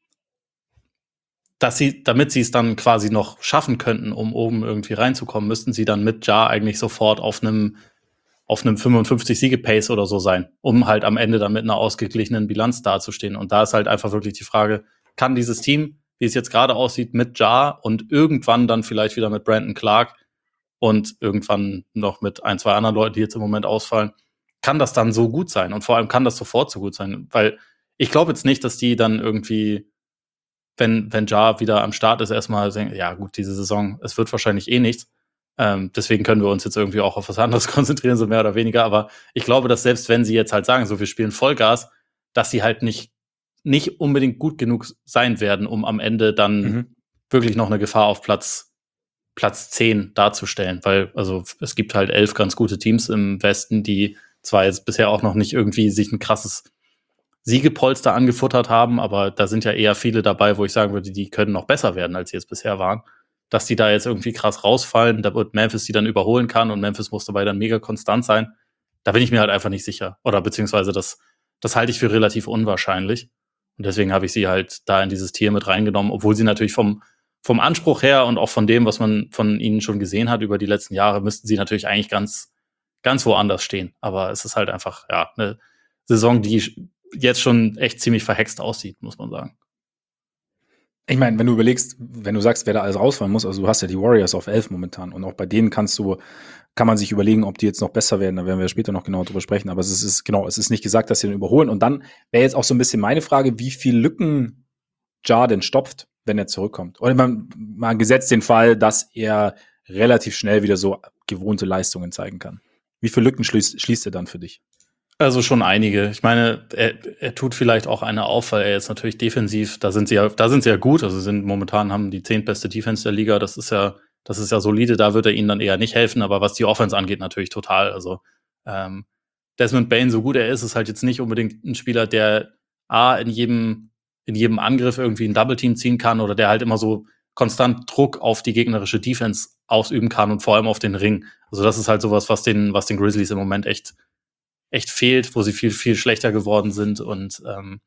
Dass sie, damit sie es dann quasi noch schaffen könnten, um oben irgendwie reinzukommen, müssten sie dann mit Ja eigentlich sofort auf einem auf einem fünfundfünfzig-Siege-Pace oder so sein, um halt am Ende dann mit einer ausgeglichenen Bilanz dazustehen. Und da ist halt einfach wirklich die Frage, kann dieses Team, wie es jetzt gerade aussieht, mit Ja und irgendwann dann vielleicht wieder mit Brandon Clark und irgendwann noch mit ein, zwei anderen Leuten, die jetzt im Moment ausfallen, kann das dann so gut sein? Und vor allem kann das sofort so gut sein? Weil ich glaube jetzt nicht, dass die dann irgendwie, wenn, wenn Ja wieder am Start ist, erstmal denken, ja gut, diese Saison, es wird wahrscheinlich eh nichts. Ähm, deswegen können wir uns jetzt irgendwie auch auf was anderes konzentrieren, so mehr oder weniger. Aber ich glaube, dass selbst wenn sie jetzt halt sagen, so wir spielen Vollgas, dass sie halt nicht, nicht unbedingt gut genug sein werden, um am Ende dann mhm. wirklich noch eine Gefahr auf Platz, Platz zehn darzustellen. Weil, also es gibt halt elf ganz gute Teams im Westen, die zwar jetzt bisher auch noch nicht irgendwie sich ein krasses Siegepolster angefuttert haben, aber da sind ja eher viele dabei, wo ich sagen würde, die können noch besser werden, als sie jetzt bisher waren. Dass die da jetzt irgendwie krass rausfallen, da wird Memphis die dann überholen kann und Memphis muss dabei dann mega konstant sein. Da bin ich mir halt einfach nicht sicher. Oder beziehungsweise das, das halte ich für relativ unwahrscheinlich. Und deswegen habe ich sie halt da in dieses Tier mit reingenommen, obwohl sie natürlich vom, vom Anspruch her und auch von dem, was man von ihnen schon gesehen hat über die letzten Jahre, müssten sie natürlich eigentlich ganz, ganz woanders stehen. Aber es ist halt einfach, ja, eine Saison, die jetzt schon echt ziemlich verhext aussieht, muss man sagen. Ich meine, wenn du überlegst, wenn du sagst, wer da alles rausfallen muss, also du hast ja die Warriors auf elf momentan und auch bei denen kannst du, kann man sich überlegen, ob die jetzt noch besser werden, da werden wir später noch genau drüber sprechen, aber es ist, ist genau, es ist nicht gesagt, dass sie den überholen und dann wäre jetzt auch so ein bisschen meine Frage, wie viel Lücken Ja denn stopft, wenn er zurückkommt. Oder man, mal gesetzt den Fall, dass er relativ schnell wieder so gewohnte Leistungen zeigen kann. Wie viele Lücken schließt, schließt er dann für dich? Also schon einige. Ich meine, er, er tut vielleicht auch eine auf, weil er jetzt natürlich defensiv, da sind sie ja, da sind sie ja gut. Also sind momentan haben die zehntbeste Defense der Liga. Das ist ja, das ist ja solide. Da wird er ihnen dann eher nicht helfen. Aber was die Offense angeht, natürlich total. Also ähm, Desmond Bane, so gut er ist, ist halt jetzt nicht unbedingt ein Spieler, der a in jedem in jedem Angriff irgendwie ein Double Team ziehen kann oder der halt immer so konstant Druck auf die gegnerische Defense ausüben kann und vor allem auf den Ring. Also das ist halt sowas, was den, was den Grizzlies im Moment echt echt fehlt, wo sie viel, viel schlechter geworden sind. Und ähm,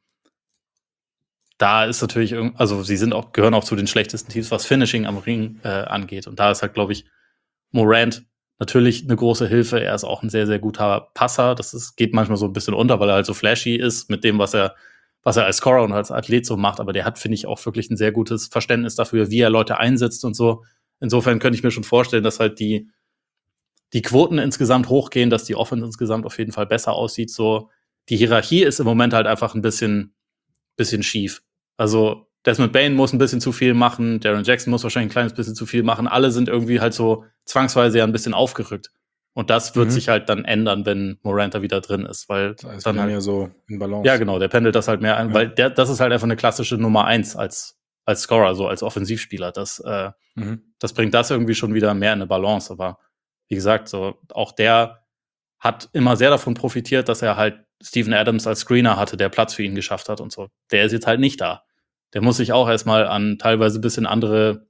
da ist natürlich, also sie sind auch, gehören auch zu den schlechtesten Teams, was Finishing am Ring äh, angeht. Und da ist halt, glaube ich, Morant natürlich eine große Hilfe. Er ist auch ein sehr, sehr guter Passer. Das ist, geht manchmal so ein bisschen unter, weil er halt so flashy ist mit dem, was er, was er als Scorer und als Athlet so macht. Aber der hat, finde ich, auch wirklich ein sehr gutes Verständnis dafür, wie er Leute einsetzt und so. Insofern könnte ich mir schon vorstellen, dass halt die die Quoten insgesamt hochgehen, dass die Offense insgesamt auf jeden Fall besser aussieht. So, die Hierarchie ist im Moment halt einfach ein bisschen, bisschen schief. Also Desmond Bane muss ein bisschen zu viel machen, Jaren Jackson muss wahrscheinlich ein kleines bisschen zu viel machen. Alle sind irgendwie halt so zwangsweise ja ein bisschen aufgerückt. Und das wird Mhm. sich halt dann ändern, wenn Moranta wieder drin ist, weil Das heißt, dann wir haben halt, ja so in Balance. ja genau, der pendelt das halt mehr ein, Ja. weil der, das ist halt einfach eine klassische Nummer eins als, als Scorer, so als Offensivspieler. Das, äh, Mhm. das bringt das irgendwie schon wieder mehr in eine Balance. Aber wie gesagt, so auch der hat immer sehr davon profitiert, dass er halt Steven Adams als Screener hatte, der Platz für ihn geschafft hat und so. Der ist jetzt halt nicht da. Der muss sich auch erstmal an teilweise ein bisschen andere,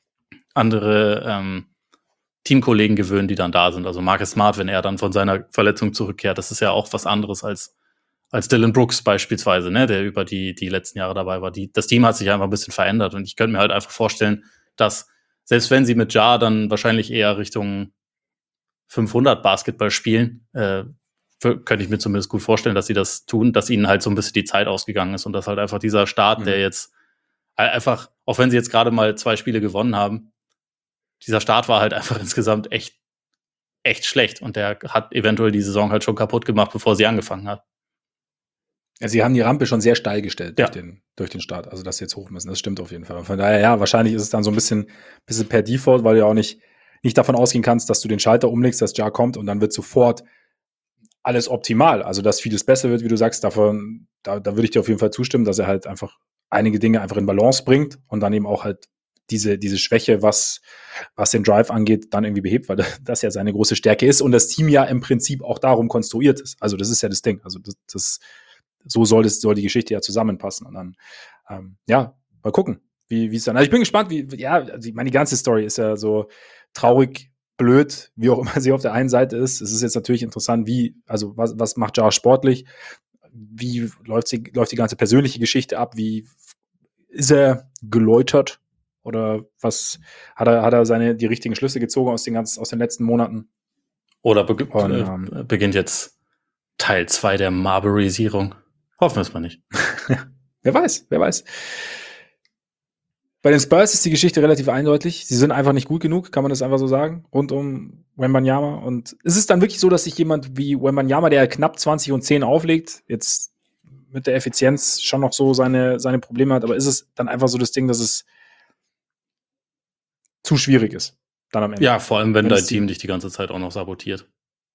andere ähm, Teamkollegen gewöhnen, die dann da sind. Also Marcus Smart, wenn er dann von seiner Verletzung zurückkehrt, das ist ja auch was anderes als, als Dylan Brooks beispielsweise, ne, der über die, die letzten Jahre dabei war. Die, das Team hat sich einfach ein bisschen verändert und ich könnte mir halt einfach vorstellen, dass selbst wenn sie mit Ja dann wahrscheinlich eher Richtung fünfhundert Basketball spielen, äh, könnte ich mir zumindest gut vorstellen, dass sie das tun, dass ihnen halt so ein bisschen die Zeit ausgegangen ist und dass halt einfach dieser Start, Mhm. der jetzt einfach, auch wenn sie jetzt gerade mal zwei Spiele gewonnen haben, dieser Start war halt einfach insgesamt echt, echt schlecht und der hat eventuell die Saison halt schon kaputt gemacht, bevor sie angefangen hat. Also sie haben die Rampe schon sehr steil gestellt Ja. durch, den, durch den Start, also dass sie jetzt hoch müssen, das stimmt auf jeden Fall. Von daher, ja, wahrscheinlich ist es dann so ein bisschen, bisschen per Default, weil du ja auch nicht, nicht davon ausgehen kannst, dass du den Schalter umlegst, dass Ja kommt und dann wird sofort alles optimal. Also dass vieles besser wird, wie du sagst, davon, da, da würde ich dir auf jeden Fall zustimmen, dass er halt einfach einige Dinge einfach in Balance bringt und dann eben auch halt diese, diese Schwäche, was, was den Drive angeht, dann irgendwie behebt, weil das ja seine große Stärke ist und das Team ja im Prinzip auch darum konstruiert ist. Also das ist ja das Ding. Also das, das so soll, das, soll die Geschichte ja zusammenpassen. Und dann, ähm, ja, mal gucken, wie es dann. Also ich bin gespannt, wie, ja, also ich meine, die ganze Story ist ja so traurig, blöd, wie auch immer sie auf der einen Seite ist. Es ist jetzt natürlich interessant, wie, also was, was macht Ja sportlich? Wie läuft, sie, läuft die ganze persönliche Geschichte ab? Wie ist er geläutert? Oder was hat er, hat er seine, die richtigen Schlüsse gezogen aus den ganzen, aus den letzten Monaten? Oder be Und, äh, ähm, beginnt jetzt Teil zwei der Marburyisierung? Hoffen wir es mal nicht. Wer weiß, wer weiß. Bei den Spurs ist die Geschichte relativ eindeutig. Sie sind einfach nicht gut genug, kann man das einfach so sagen, rund um Wembanyama. Und ist es dann wirklich so, dass sich jemand wie Wembanyama, der knapp zwanzig und zehn auflegt, jetzt mit der Effizienz schon noch so seine, seine Probleme hat, aber ist es dann einfach so das Ding, dass es zu schwierig ist, dann am Ende? Ja, vor allem, wenn, Wenn dein es Team die- dich die ganze Zeit auch noch sabotiert.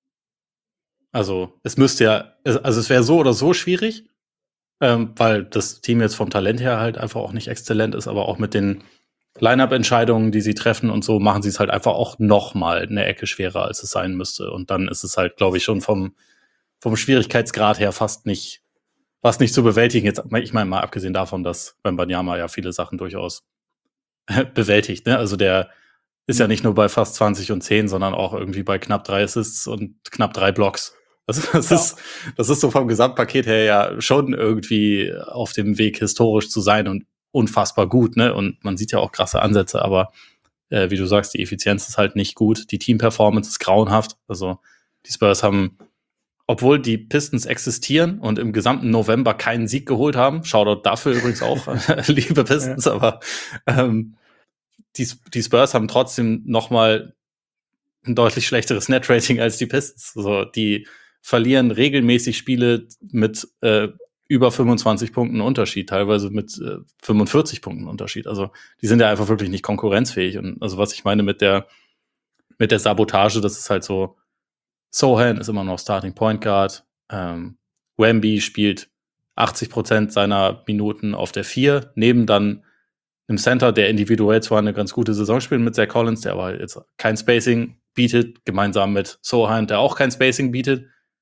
Also, es müsste ja, es- also es wäre so oder so schwierig, ähm, weil das Team jetzt vom Talent her halt einfach auch nicht exzellent ist, aber auch mit den Line-Up-Entscheidungen, die sie treffen und so, machen sie es halt einfach auch noch mal eine Ecke schwerer, als es sein müsste. Und dann ist es halt, glaube ich, schon vom, vom Schwierigkeitsgrad her fast nicht, fast nicht zu bewältigen. Jetzt, ich meine mal abgesehen davon, dass Wembanyama ja viele Sachen durchaus bewältigt. Ne? Also der ist ja nicht nur bei fast zwanzig und zehn, sondern auch irgendwie bei knapp drei Assists und knapp drei Blocks. Das, das, Ja. ist, das ist so vom Gesamtpaket her ja schon irgendwie auf dem Weg, historisch zu sein und unfassbar gut, ne? Und man sieht ja auch krasse Ansätze, aber äh, wie du sagst, die Effizienz ist halt nicht gut. Die Team-Performance ist grauenhaft. Also die Spurs haben, obwohl die Pistons existieren und im gesamten November keinen Sieg geholt haben, Shoutout dafür übrigens auch, liebe Pistons, ja. aber ähm, die, die Spurs haben trotzdem noch mal ein deutlich schlechteres Net-Rating als die Pistons. Also die verlieren regelmäßig Spiele mit äh, über fünfundzwanzig Punkten Unterschied, teilweise mit äh, fünfundvierzig Punkten Unterschied. Also die sind ja einfach wirklich nicht konkurrenzfähig. Und also was ich meine mit der mit der Sabotage, das ist halt so, Sohan ist immer noch Starting Point Guard, ähm, Wemby spielt achtzig Prozent seiner Minuten auf der vier, neben dann im Center, der individuell zwar eine ganz gute Saison spielt mit Zach Collins, der aber jetzt kein Spacing bietet, gemeinsam mit Sohan, der auch kein Spacing bietet.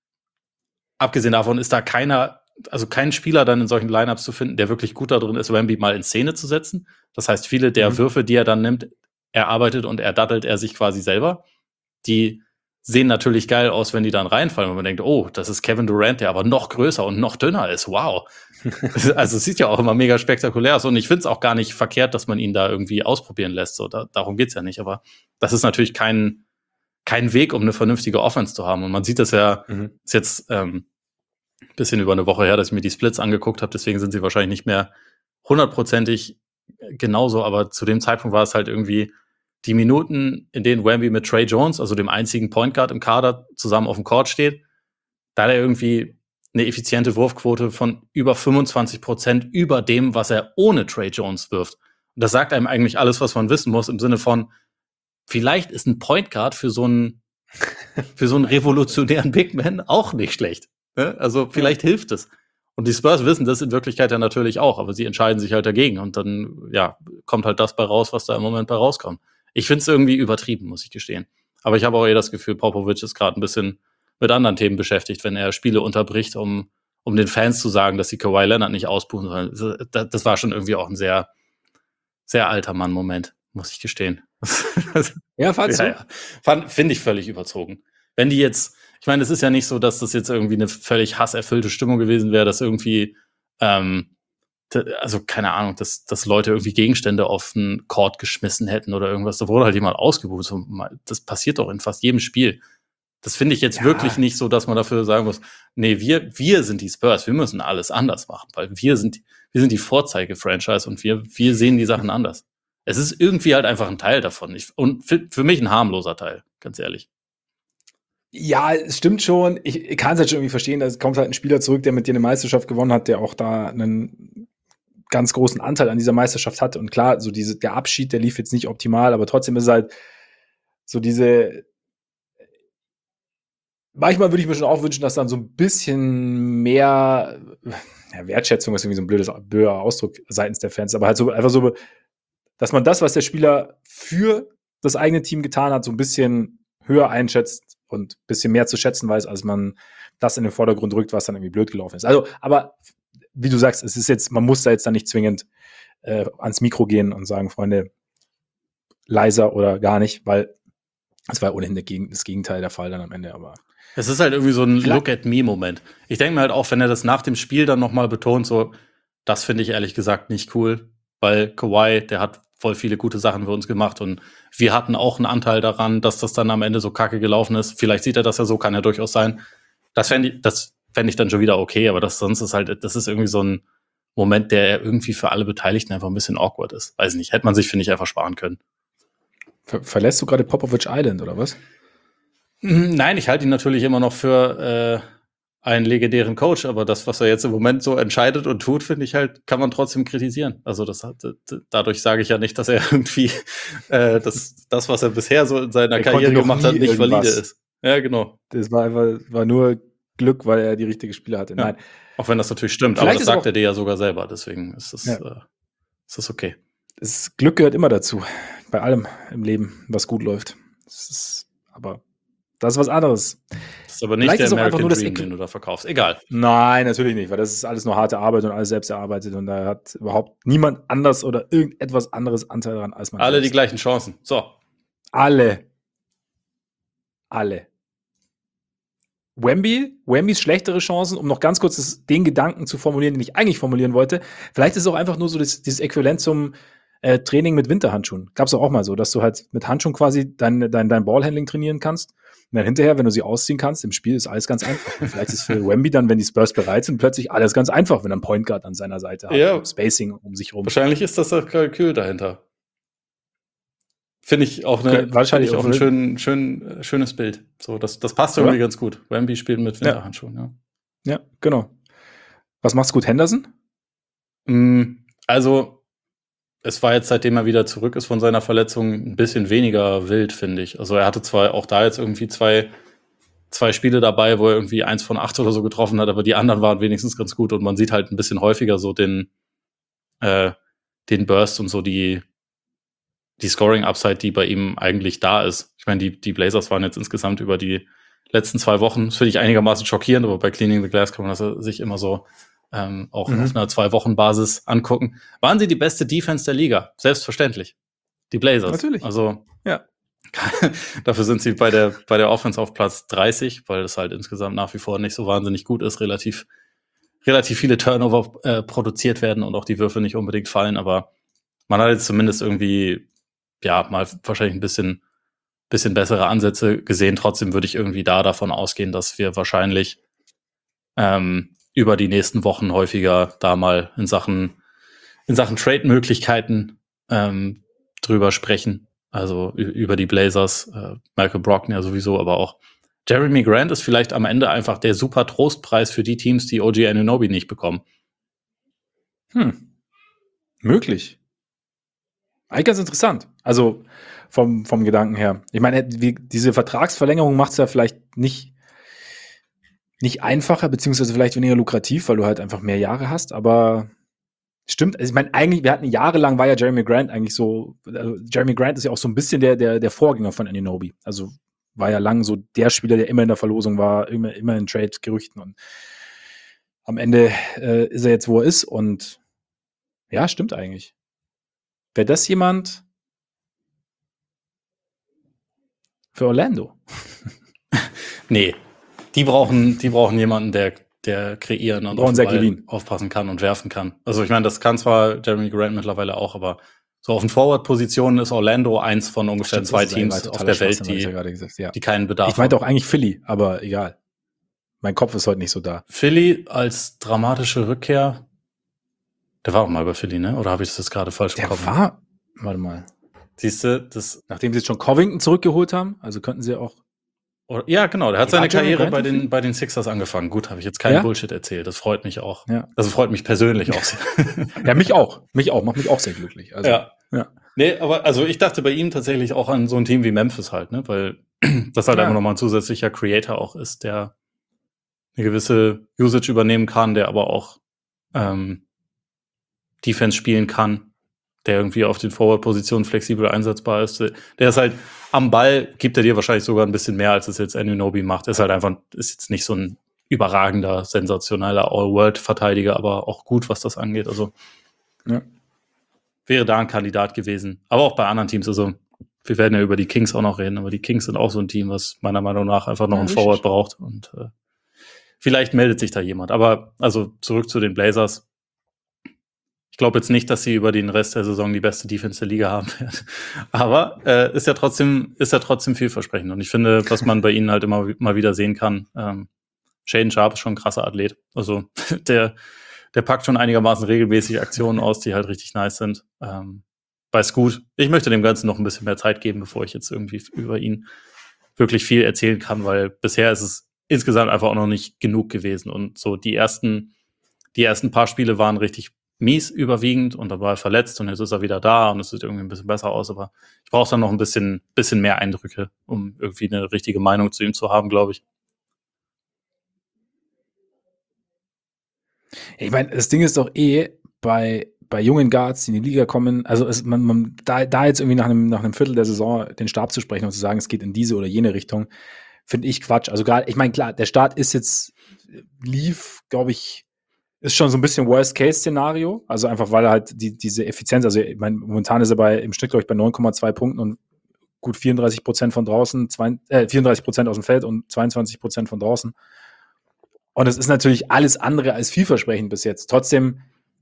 Abgesehen davon ist da keiner, also kein Spieler dann in solchen Lineups zu finden, der wirklich gut darin ist, Wemby mal in Szene zu setzen. Das heißt, viele der Mhm. Würfe, die er dann nimmt, erarbeitet und erdattelt er sich quasi selber. Die sehen natürlich geil aus, wenn die dann reinfallen, und man denkt, oh, das ist Kevin Durant, der aber noch größer und noch dünner ist. Wow. Also es sieht ja auch immer mega spektakulär aus und ich finde es auch gar nicht verkehrt, dass man ihn da irgendwie ausprobieren lässt. So, da, darum geht's ja nicht. Aber das ist natürlich kein, kein Weg, um eine vernünftige Offense zu haben. Und man sieht das ja, Mhm. ist jetzt ähm, ein bisschen über eine Woche her, dass ich mir die Splits angeguckt habe. Deswegen sind sie wahrscheinlich nicht mehr hundertprozentig genauso. Aber zu dem Zeitpunkt war es halt irgendwie die Minuten, in denen Wemby mit Trey Jones, also dem einzigen Point Guard im Kader, zusammen auf dem Court steht, da hat er irgendwie eine effiziente Wurfquote von über fünfundzwanzig Prozent über dem, was er ohne Trey Jones wirft. Und das sagt einem eigentlich alles, was man wissen muss, im Sinne von, vielleicht ist ein Point Guard für so einen, für so einen revolutionären Big Man auch nicht schlecht. Ne? Also vielleicht ja. hilft es. Und die Spurs wissen das in Wirklichkeit ja natürlich auch, aber sie entscheiden sich halt dagegen. Und dann, ja, kommt halt das bei raus, was da im Moment bei rauskommt. Ich finde es irgendwie übertrieben, muss ich gestehen. Aber ich habe auch eher das Gefühl, Popovich ist gerade ein bisschen mit anderen Themen beschäftigt, wenn er Spiele unterbricht, um, um den Fans zu sagen, dass sie Kawhi Leonard nicht ausbuchen sollen. Das, das war schon irgendwie auch ein sehr, sehr alter Mann-Moment, muss ich gestehen. Ja, fandst ja, du? Ja. Fand, finde ich völlig überzogen. Wenn die jetzt, ich meine, es ist ja nicht so, dass das jetzt irgendwie eine völlig hasserfüllte Stimmung gewesen wäre, dass irgendwie, ähm, also keine Ahnung, dass, dass Leute irgendwie Gegenstände auf den Court geschmissen hätten oder irgendwas. Da wurde halt jemand ausgebucht. Das passiert doch in fast jedem Spiel. Das finde ich jetzt ja. wirklich nicht so, dass man dafür sagen muss, nee, wir, wir sind die Spurs, wir müssen alles anders machen, weil wir sind, wir sind die Vorzeige-Franchise und wir, wir sehen die Sachen anders. Es ist irgendwie halt einfach ein Teil davon. Ich, und für, für mich ein harmloser Teil, ganz ehrlich. Ja, es stimmt schon. Ich, ich kann es halt schon irgendwie verstehen, da kommt halt ein Spieler zurück, der mit dir eine Meisterschaft gewonnen hat, der auch da einen ganz großen Anteil an dieser Meisterschaft hat. Und klar, so diese, der Abschied, der lief jetzt nicht optimal, aber trotzdem ist es halt so diese. Manchmal würde ich mir schon auch wünschen, dass dann so ein bisschen mehr ja, Wertschätzung ist irgendwie so ein blödes, blöder Ausdruck seitens der Fans, aber halt so einfach so, dass man das, was der Spieler für das eigene Team getan hat, so ein bisschen höher einschätzt und ein bisschen mehr zu schätzen weiß, als man das in den Vordergrund rückt, was dann irgendwie blöd gelaufen ist. Also, aber wie du sagst, es ist jetzt, man muss da jetzt dann nicht zwingend äh, ans Mikro gehen und sagen, Freunde, leiser oder gar nicht, weil es war ohnehin das Gegenteil der Fall dann am Ende, aber es ist halt irgendwie so ein Look-at-me-Moment. Ich denke mir halt auch, wenn er das nach dem Spiel dann nochmal betont, so, das finde ich ehrlich gesagt nicht cool, weil Kawhi, der hat voll viele gute Sachen für uns gemacht und wir hatten auch einen Anteil daran, dass das dann am Ende so kacke gelaufen ist. Vielleicht sieht er das ja so, kann ja durchaus sein. Das fände ich, das fände ich dann schon wieder okay, aber das sonst ist halt, das ist irgendwie so ein Moment, der irgendwie für alle Beteiligten einfach ein bisschen awkward ist. Weiß nicht, hätte man sich, finde ich, einfach sparen können. Ver- Verlässt du gerade Popovich Island, oder was? Nein, ich halte ihn natürlich immer noch für äh, einen legendären Coach, aber das, was er jetzt im Moment so entscheidet und tut, finde ich halt, kann man trotzdem kritisieren. Also das hat, dadurch sage ich ja nicht, dass er irgendwie äh, das, das, was er bisher so in seiner Er Karriere konnte noch gemacht hat, nie nicht irgendwas. valide ist. Ja, genau. Das war einfach, war nur Glück, weil er die richtige Spieler hatte. Ja. Nein. Auch wenn das natürlich stimmt, Vielleicht aber das ist sagt auch- er dir ja sogar selber, deswegen ist das, Ja. äh, ist das okay. Das Glück gehört immer dazu. Bei allem im Leben, was gut läuft. Das ist, aber das ist was anderes. Das ist aber nicht Vielleicht der ist auch einfach American nur das Dream, Äqu- den du da verkaufst. Egal. Nein, natürlich nicht, weil das ist alles nur harte Arbeit und alles selbst erarbeitet und da hat überhaupt niemand anders oder irgendetwas anderes Anteil daran als man Alle die selbst. gleichen Chancen. So. Alle. Alle. Wemby, Wembys schlechtere Chancen, um noch ganz kurz das, den Gedanken zu formulieren, den ich eigentlich formulieren wollte. Vielleicht ist es auch einfach nur so das, dieses Äquivalent zum äh, Training mit Winterhandschuhen. Gab es auch mal so, dass du halt mit Handschuhen quasi dein, dein, dein Ballhandling trainieren kannst. Und dann hinterher, wenn du sie ausziehen kannst, im Spiel ist alles ganz einfach. Und vielleicht ist für Wemby dann, wenn die Spurs bereit sind, plötzlich alles ganz einfach, wenn er einen Point Guard an seiner Seite hat. Ja. Spacing um sich rum. Wahrscheinlich ist das das Kalkül dahinter. Finde ich auch, eine, Okay, wahrscheinlich find ich auch auch ein schön, schön, schönes Bild. So, das, das passt Oder? irgendwie ganz gut. Wemby spielt mit Winterhandschuhen, ja. Ja, genau. Was macht's gut, Henderson? Mm, Also, es war jetzt, seitdem er wieder zurück ist von seiner Verletzung, ein bisschen weniger wild, finde ich. Also, er hatte zwar auch da jetzt irgendwie zwei, zwei Spiele dabei, wo er irgendwie eins von acht oder so getroffen hat, aber die anderen waren wenigstens ganz gut und man sieht halt ein bisschen häufiger so den, äh, den Burst und so die, die Scoring-Upside, die bei ihm eigentlich da ist. Ich meine, die, die Blazers waren jetzt insgesamt über die letzten zwei Wochen, das finde ich einigermaßen schockierend, aber bei Cleaning the Glass kann man das sich immer so ähm, auch Mhm. auf einer Zwei-Wochen-Basis angucken. Waren sie die beste Defense der Liga? Selbstverständlich. Die Blazers. Natürlich. Also, Ja. dafür sind sie bei der, bei der Offense auf Platz dreißig, weil das halt insgesamt nach wie vor nicht so wahnsinnig gut ist, relativ, relativ viele Turnover äh, produziert werden und auch die Würfe nicht unbedingt fallen, aber man hat jetzt zumindest irgendwie ja, mal wahrscheinlich ein bisschen, bisschen bessere Ansätze gesehen. Trotzdem würde ich irgendwie da davon ausgehen, dass wir wahrscheinlich ähm, über die nächsten Wochen häufiger da mal in Sachen, in Sachen Trade-Möglichkeiten ähm, drüber sprechen. Also ü- über die Blazers, äh, Michael Brockton ja sowieso, aber auch Jeremy Grant ist vielleicht am Ende einfach der super Trostpreis für die Teams, die O G Anunoby nicht bekommen. Hm. Möglich. Eigentlich ganz interessant. Also vom, vom Gedanken her. Ich meine, wie, diese Vertragsverlängerung macht es ja vielleicht nicht, nicht einfacher, beziehungsweise vielleicht weniger lukrativ, weil du halt einfach mehr Jahre hast, aber stimmt. Also ich meine, eigentlich, wir hatten jahrelang war ja Jeremy Grant eigentlich so, also Jeremy Grant ist ja auch so ein bisschen der, der, der Vorgänger von Anunoby. Also war ja lang so der Spieler, der immer in der Verlosung war, immer, immer in Trade-Gerüchten und am Ende äh, ist er jetzt, wo er ist und ja, stimmt eigentlich. Wäre das jemand für Orlando? Nee, die brauchen, die brauchen jemanden, der, der kreieren und brauchen auf den Zach Ball Levine. aufpassen kann und werfen kann. Also ich meine, das kann zwar Jeremy Grant mittlerweile auch, aber so auf den Forward-Positionen ist Orlando eins von ungefähr Stimmt, zwei das ist eigentlich Teams auf totaler der Welt, Schwachsinn, hab ich die, ja gerade gesagt, ja. die keinen Bedarf Ich meinte haben. auch eigentlich Philly, aber egal. Mein Kopf ist heute nicht so da. Philly als dramatische Rückkehr, der war auch mal bei Philly, ne? Oder habe ich das jetzt gerade falsch Der bekommen? war, warte mal, Siehst du, das, nachdem sie jetzt schon Covington zurückgeholt haben, also könnten sie auch, oder, ja, genau, der hat War seine Jeremy Karriere Grant bei in Philly? den, bei den Sixers angefangen. Gut, habe ich jetzt keinen Ja? Bullshit erzählt. Das freut mich auch. Ja. Also freut mich persönlich auch sehr. Ja, mich auch. Mich auch, macht mich auch sehr glücklich. Also, Ja. ja. Nee, aber also ich dachte bei ihm tatsächlich auch an so ein Team wie Memphis halt, ne? Weil das halt Ja. einfach nochmal ein zusätzlicher Creator auch ist, der eine gewisse Usage übernehmen kann, der aber auch ähm, Defense spielen kann, der irgendwie auf den Forward-Positionen flexibel einsetzbar ist. Der ist halt am Ball, gibt er dir wahrscheinlich sogar ein bisschen mehr, als es jetzt Anunoby macht. Ist halt einfach, ist jetzt nicht so ein überragender, sensationeller All-World-Verteidiger, aber auch gut, was das angeht. Also Ja. wäre da ein Kandidat gewesen. Aber auch bei anderen Teams. Also wir werden ja über die Kings auch noch reden, aber die Kings sind auch so ein Team, was meiner Meinung nach einfach noch Ja, einen richtig. Forward braucht. Und äh, vielleicht meldet sich da jemand. Aber also zurück zu den Blazers. Ich glaube jetzt nicht, dass sie über den Rest der Saison die beste Defense der Liga haben werden. Aber äh, ist ja trotzdem, ist ja trotzdem vielversprechend. Und ich finde, was man bei ihnen halt immer mal wieder sehen kann, ähm, Shaedon Sharpe ist schon ein krasser Athlet. Also der, der packt schon einigermaßen regelmäßig Aktionen aus, die halt richtig nice sind. Ähm, weiß gut. Ich möchte dem Ganzen noch ein bisschen mehr Zeit geben, bevor ich jetzt irgendwie über ihn wirklich viel erzählen kann, weil bisher ist es insgesamt einfach auch noch nicht genug gewesen. Und so die ersten, die ersten paar Spiele waren richtig mies überwiegend und dann war er verletzt und jetzt ist er wieder da und es sieht irgendwie ein bisschen besser aus, aber ich brauche dann noch ein bisschen, bisschen mehr Eindrücke, um irgendwie eine richtige Meinung zu ihm zu haben, glaube ich. Ich meine, das Ding ist doch eh bei, bei jungen Guards, die in die Liga kommen, also es, man, man, da, da jetzt irgendwie nach einem, nach einem Viertel der Saison den Stab zu sprechen und zu sagen, es geht in diese oder jene Richtung, finde ich Quatsch. Also gerade, ich meine, klar, der Start ist jetzt, lief, glaube ich, ist schon so ein bisschen Worst-Case-Szenario. Also einfach, weil er halt die, diese Effizienz, also ich meine, momentan ist er bei, im Schnitt, glaube ich, bei neun Komma zwei Punkten und gut vierunddreißig Prozent von draußen, zwei, äh, vierunddreißig Prozent aus dem Feld und zweiundzwanzig Prozent von draußen. Und es ist natürlich alles andere als vielversprechend bis jetzt. Trotzdem,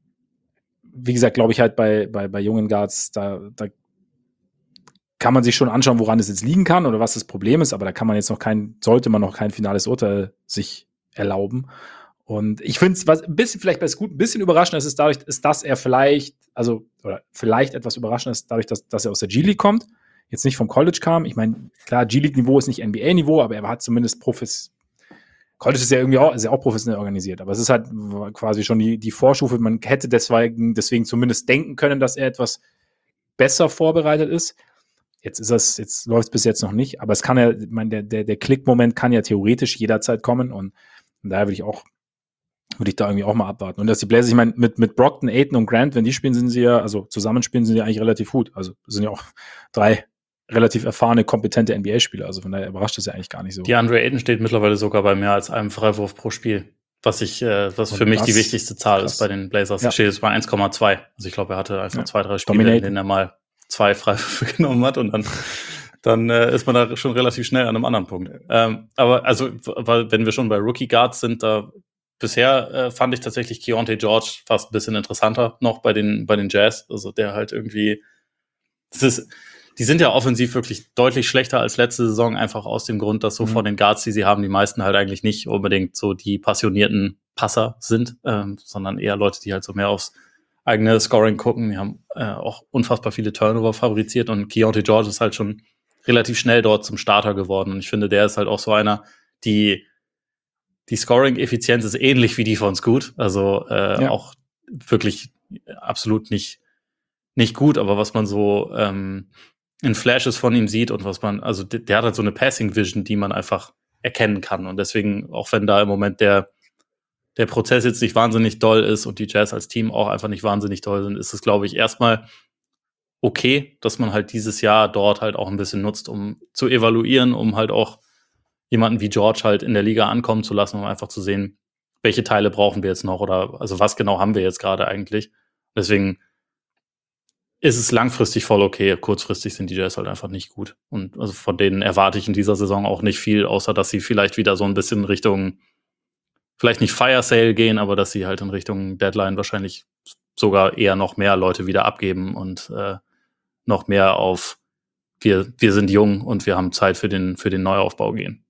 wie gesagt, glaube ich halt bei, bei, bei jungen Guards, da, da kann man sich schon anschauen, woran es jetzt liegen kann oder was das Problem ist, aber da kann man jetzt noch kein, sollte man noch kein finales Urteil sich erlauben. Und ich finde es, was ein bisschen, vielleicht bei Scoot ein bisschen überraschend ist, ist dadurch, ist, dass er vielleicht, also, oder vielleicht etwas überraschend ist, dadurch, dass, dass er aus der G-League kommt, jetzt nicht vom College kam. Ich meine, klar, G-League-Niveau ist nicht N B A-Niveau, aber er hat zumindest Profis. College ist ja irgendwie auch, ist ja auch professionell organisiert, aber es ist halt quasi schon die, die Vorstufe. Man hätte deswegen, deswegen zumindest denken können, dass er etwas besser vorbereitet ist. Jetzt ist das, jetzt läuft es bis jetzt noch nicht, aber es kann ja, ich meine, der, der, der Klickmoment kann ja theoretisch jederzeit kommen und, und daher würde ich auch, würde ich da irgendwie auch mal abwarten. Und dass die Blazers, ich meine, mit, mit Brockton, Ayton und Grant, wenn die spielen, sind sie ja, also zusammenspielen, sind sie eigentlich relativ gut. Also sind ja auch drei relativ erfahrene, kompetente N B A-Spieler. Also von daher überrascht das ja eigentlich gar nicht so. Die Andre Ayton steht mittlerweile sogar bei mehr als einem Freiwurf pro Spiel. Was ich, äh, was Und für mich das die wichtigste Zahl krass. ist bei den Blazers. Ja. Er steht jetzt bei eins Komma zwei. Also ich glaube, er hatte einfach Ja. zwei, drei Spiele, Dominaten. in denen er mal zwei Freiwürfe genommen hat und dann, dann äh, ist man da schon relativ schnell an einem anderen Punkt. Ähm, aber also, weil, wenn wir schon bei Rookie Guards sind, da bisher äh, fand ich tatsächlich Keontae George fast ein bisschen interessanter noch bei den, bei den Jazz. Also der halt irgendwie, das ist, die sind ja offensiv wirklich deutlich schlechter als letzte Saison, einfach aus dem Grund, dass so Mhm. von den Guards, die sie haben, die meisten halt eigentlich nicht unbedingt so die passionierten Passer sind, ähm, sondern eher Leute, die halt so mehr aufs, eigene Scoring gucken. Die haben äh, auch unfassbar viele Turnover fabriziert und Keontae George ist halt schon relativ schnell dort zum Starter geworden. Und ich finde, der ist halt auch so einer, die die Scoring-Effizienz ist ähnlich wie die von Scoot. Also äh, Ja. auch wirklich absolut nicht, nicht gut, aber was man so ähm, in Flashes von ihm sieht und was man, also der, der hat halt so eine Passing-Vision, die man einfach erkennen kann. Und deswegen, auch wenn da im Moment der, der Prozess jetzt nicht wahnsinnig doll ist und die Jazz als Team auch einfach nicht wahnsinnig doll sind, ist es, glaube ich, erstmal okay, dass man halt dieses Jahr dort halt auch ein bisschen nutzt, um zu evaluieren, um halt auch jemanden wie George halt in der Liga ankommen zu lassen, um einfach zu sehen, welche Teile brauchen wir jetzt noch oder also was genau haben wir jetzt gerade eigentlich. Deswegen ist es langfristig voll okay. Kurzfristig sind die Jazz halt einfach nicht gut. Und also von denen erwarte ich in dieser Saison auch nicht viel, außer dass sie vielleicht wieder so ein bisschen Richtung, vielleicht nicht Fire Sale gehen, aber dass sie halt in Richtung Deadline wahrscheinlich sogar eher noch mehr Leute wieder abgeben und äh, noch mehr auf wir, wir sind jung und wir haben Zeit für den, für den Neuaufbau gehen.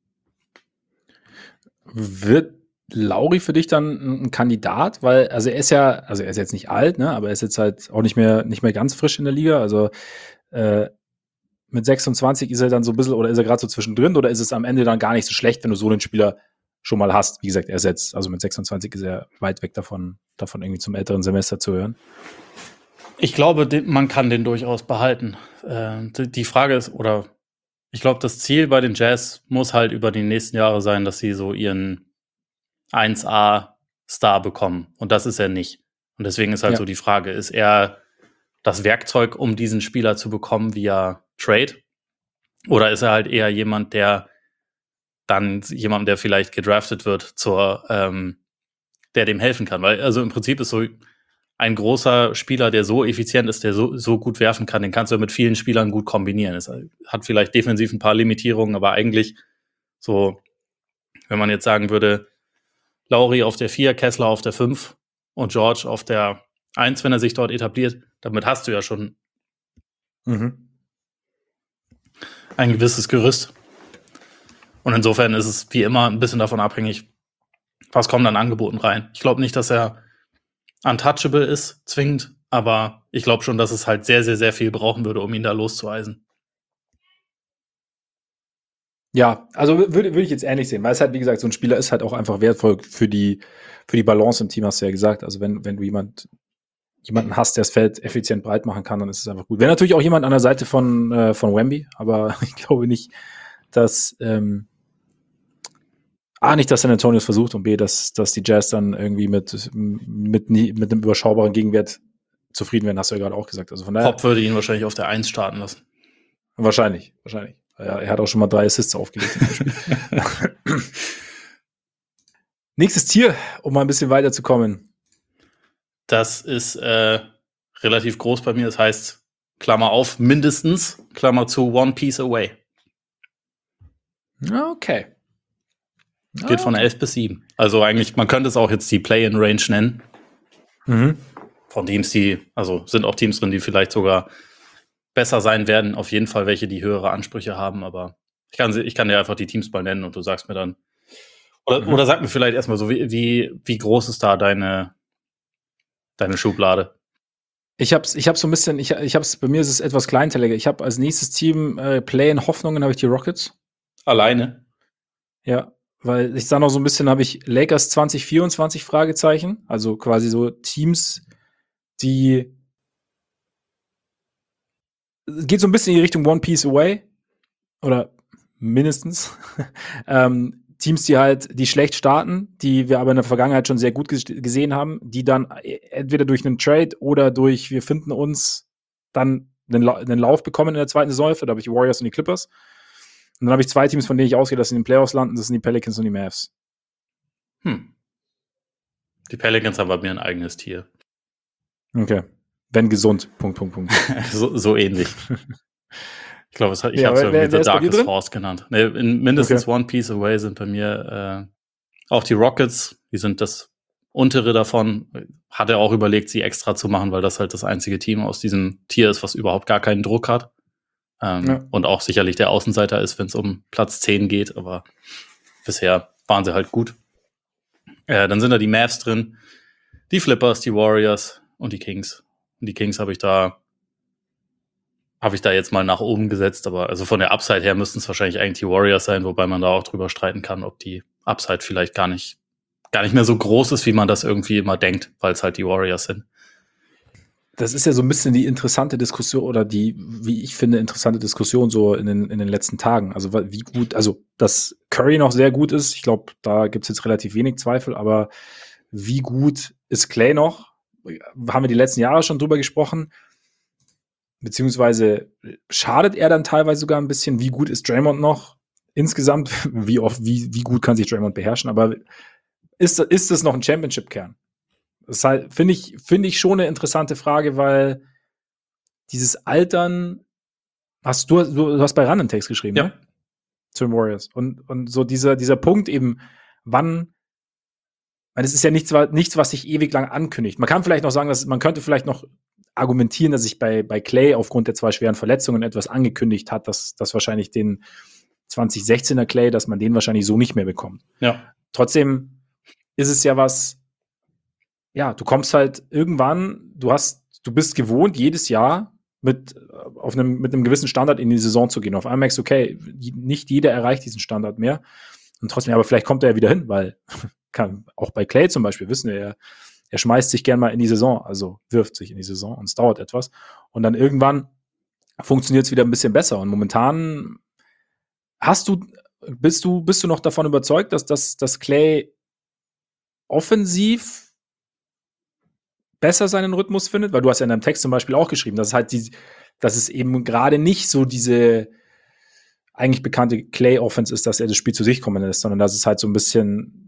Wird Lauri für dich dann ein Kandidat? Weil, also er ist ja, also er ist jetzt nicht alt, ne, aber er ist jetzt halt auch nicht mehr, nicht mehr ganz frisch in der Liga. Also äh, mit sechsundzwanzig ist er dann so ein bisschen, oder ist er gerade so zwischendrin, oder ist es am Ende dann gar nicht so schlecht, wenn du so einen Spieler schon mal hast? Wie gesagt, er ist jetzt, also mit sechsundzwanzig ist er weit weg davon, davon irgendwie zum älteren Semester zu hören. Ich glaube, den, man kann den durchaus behalten. Äh, die Frage ist, oder ich glaube, das Ziel bei den Jazz muss halt über die nächsten Jahre sein, dass sie so ihren eins A-Star bekommen. Und das ist er nicht. Und deswegen ist halt Ja. so die Frage, ist er das Werkzeug, um diesen Spieler zu bekommen via Trade? Oder ist er halt eher jemand, der dann jemand, der vielleicht gedraftet wird, zur, ähm, der dem helfen kann? Weil, also im Prinzip ist so ein großer Spieler, der so effizient ist, der so, so gut werfen kann, den kannst du mit vielen Spielern gut kombinieren. Es hat vielleicht defensiv ein paar Limitierungen, aber eigentlich so, wenn man jetzt sagen würde, Lauri auf der vier, Kessler auf der fünf und George auf der eins, wenn er sich dort etabliert, damit hast du ja schon Mhm. ein gewisses Gerüst. Und insofern ist es wie immer ein bisschen davon abhängig, was kommt an Angeboten rein. Ich glaube nicht, dass er untouchable ist, zwingend, aber ich glaube schon, dass es halt sehr, sehr, sehr viel brauchen würde, um ihn da loszueisen. Ja, also würde würde ich jetzt ähnlich sehen, weil es halt, wie gesagt, so ein Spieler ist halt auch einfach wertvoll für die, für die Balance im Team, hast du ja gesagt. Also wenn, wenn du jemand, jemanden hast, der das Feld effizient breit machen kann, dann ist es einfach gut. Wäre natürlich auch jemand an der Seite von, äh, von Wemby, aber ich glaube nicht, dass ähm, A, nicht, dass San Antonio es versucht und B, dass, dass die Jazz dann irgendwie mit, mit, nie, mit einem überschaubaren Gegenwert zufrieden werden, hast du ja gerade auch gesagt. Also von daher, Pop würde ihn wahrscheinlich auf der eins starten lassen. wahrscheinlich, wahrscheinlich. Ja, er hat auch schon mal drei Assists aufgelegt. Nächstes Tier, um mal ein bisschen weiterzukommen. Das ist äh, relativ groß bei mir. Das heißt, Klammer auf, mindestens, Klammer zu, One Piece Away. Okay. Geht von elf bis sieben. Also eigentlich, man könnte es auch jetzt die Play-in-Range nennen. Mhm. Von Teams, die, also sind auch Teams drin, die vielleicht sogar besser sein werden. Auf jeden Fall welche, die höhere Ansprüche haben. Aber ich kann, ich kann dir einfach die Teams mal nennen und du sagst mir dann. Oder, Mhm. oder sag mir vielleicht erstmal so, wie, wie, wie groß ist da deine, deine Schublade? Ich hab's, ich hab's so ein bisschen, ich, ich hab's, bei mir ist es etwas kleinteiliger. Ich habe als nächstes Team äh, Play-in-Hoffnungen habe ich die Rockets. Alleine? Ja, weil ich sah noch so ein bisschen, habe ich Lakers zwanzig vierundzwanzig Fragezeichen. Also quasi so Teams, die geht so ein bisschen in die Richtung One Piece Away. Oder mindestens. ähm, Teams, die halt, die schlecht starten, die wir aber in der Vergangenheit schon sehr gut ges- gesehen haben, die dann entweder durch einen Trade oder durch, wir finden uns, dann einen, La einen Lauf bekommen in der zweiten Saison. Da habe ich die Warriors und die Clippers. Und dann habe ich zwei Teams, von denen ich ausgehe, dass sie in den Playoffs landen. Das sind die Pelicans und die Mavs. Hm. Die Pelicans haben bei mir ein eigenes Tier. Okay. Wenn gesund. Punkt, Punkt, Punkt. so, so ähnlich. Ich glaube, ich Ja, habe es wer- irgendwie wer The ist bei dir Darkest drin? Horse genannt. Nee, in mindestens Okay. One Piece Away sind bei mir äh, auch die Rockets. Die sind das untere davon. Hat er auch überlegt, sie extra zu machen, weil das halt das einzige Team aus diesem Tier ist, was überhaupt gar keinen Druck hat. Ähm, Ja. Und auch sicherlich der Außenseiter ist, wenn es um Platz zehn geht. Aber bisher waren sie halt gut. Äh, dann sind da die Mavs drin, die Flippers, die Warriors und die Kings. Und die Kings habe ich da habe ich da jetzt mal nach oben gesetzt, aber also von der Upside her müssten es wahrscheinlich eigentlich die Warriors sein, wobei man da auch drüber streiten kann, ob die Upside vielleicht gar nicht gar nicht mehr so groß ist, wie man das irgendwie immer denkt, weil es halt die Warriors sind. Das ist ja so ein bisschen die interessante Diskussion oder die, wie ich finde, interessante Diskussion so in den, in den letzten Tagen. Also wie gut, also dass Curry noch sehr gut ist, ich glaube, da gibt's jetzt relativ wenig Zweifel, aber wie gut ist Klay noch? Haben wir die letzten Jahre schon drüber gesprochen? Beziehungsweise schadet er dann teilweise sogar ein bisschen? Wie gut ist Draymond noch? Insgesamt, wie oft, wie, wie gut kann sich Draymond beherrschen? Aber ist, ist das noch ein Championship-Kern? Das ist halt, finde ich, finde ich schon eine interessante Frage, weil dieses Altern, hast du, du hast bei Run einen Text geschrieben, Ja. ne? Zu den Warriors. Und, und so dieser, dieser Punkt eben, wann, weil es ist ja nichts, wa- nichts, was sich ewig lang ankündigt. Man kann vielleicht noch sagen, dass man könnte vielleicht noch argumentieren, dass sich bei, bei Klay aufgrund der zwei schweren Verletzungen etwas angekündigt hat, dass, dass wahrscheinlich den zwanzig sechzehner Klay, dass man den wahrscheinlich so nicht mehr bekommt. Ja. Trotzdem ist es ja was, ja, du kommst halt irgendwann, du hast, du bist gewohnt, jedes Jahr mit, äh, auf einem, mit einem gewissen Standard in die Saison zu gehen. Auf einmal merkst du, okay, nicht jeder erreicht diesen Standard mehr. Und trotzdem, aber vielleicht kommt er ja wieder hin, weil kann, auch bei Klay zum Beispiel wissen wir, er, er schmeißt sich gern mal in die Saison, also wirft sich in die Saison und es dauert etwas. Und dann irgendwann funktioniert es wieder ein bisschen besser. Und momentan hast du, bist du, bist du noch davon überzeugt, dass, dass, dass Klay offensiv besser seinen Rhythmus findet? Weil du hast ja in deinem Text zum Beispiel auch geschrieben, dass es halt die, dass es eben gerade nicht so diese eigentlich bekannte Klay-Offense ist, dass er das Spiel zu sich kommen lässt, sondern dass es halt so ein bisschen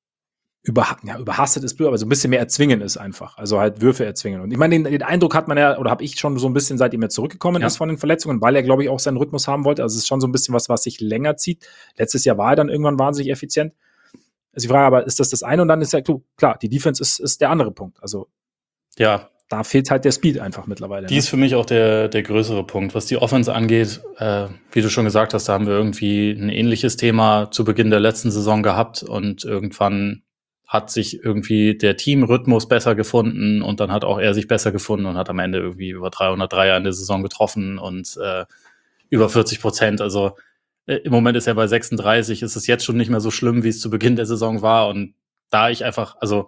über, ja, überhastet ist blöd, aber so ein bisschen mehr erzwingen ist einfach. Also halt Würfe erzwingen. Und ich meine, den, den Eindruck hat man ja, oder habe ich schon so ein bisschen, seitdem er zurückgekommen Ja. ist von den Verletzungen, weil er, glaube ich, auch seinen Rhythmus haben wollte. Also es ist schon so ein bisschen was, was sich länger zieht. Letztes Jahr war er dann irgendwann wahnsinnig effizient. Also die Frage aber, ist das das eine? Und dann ist ja klar, die Defense ist, ist der andere Punkt. Also Ja, da fehlt halt der Speed einfach mittlerweile. die Ne? ist für mich auch der, der größere Punkt. Was die Offense angeht, äh, wie du schon gesagt hast, da haben wir irgendwie ein ähnliches Thema zu Beginn der letzten Saison gehabt und irgendwann hat sich irgendwie der Teamrhythmus besser gefunden und dann hat auch er sich besser gefunden und hat am Ende irgendwie über dreihundert Dreier in der Saison getroffen und äh, über vierzig Prozent. Also äh, im Moment ist er bei sechsunddreißig, ist es jetzt schon nicht mehr so schlimm, wie es zu Beginn der Saison war. Und da ich einfach, also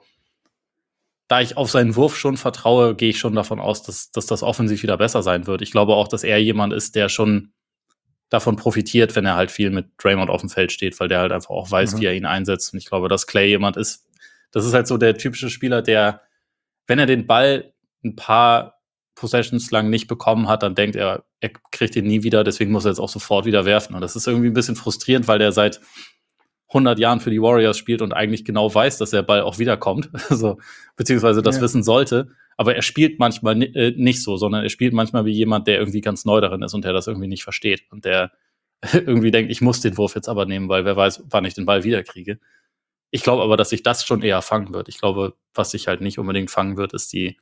da ich auf seinen Wurf schon vertraue, gehe ich schon davon aus, dass, dass das offensiv wieder besser sein wird. Ich glaube auch, dass er jemand ist, der schon davon profitiert, wenn er halt viel mit Draymond auf dem Feld steht, weil der halt einfach auch weiß, Mhm. wie er ihn einsetzt. Und ich glaube, dass Klay jemand ist, das ist halt so der typische Spieler, der, wenn er den Ball ein paar Possessions lang nicht bekommen hat, dann denkt er, er kriegt ihn nie wieder, deswegen muss er jetzt auch sofort wieder werfen. Und das ist irgendwie ein bisschen frustrierend, weil der seit hundert Jahren für die Warriors spielt und eigentlich genau weiß, dass der Ball auch wiederkommt, also, beziehungsweise das Ja. wissen sollte. Aber er spielt manchmal ni- äh, nicht so, sondern er spielt manchmal wie jemand, der irgendwie ganz neu darin ist und der das irgendwie nicht versteht und der irgendwie denkt, ich muss den Wurf jetzt aber nehmen, weil wer weiß, wann ich den Ball wiederkriege. Ich glaube aber, dass sich das schon eher fangen wird. Ich glaube, was sich halt nicht unbedingt fangen wird, ist die,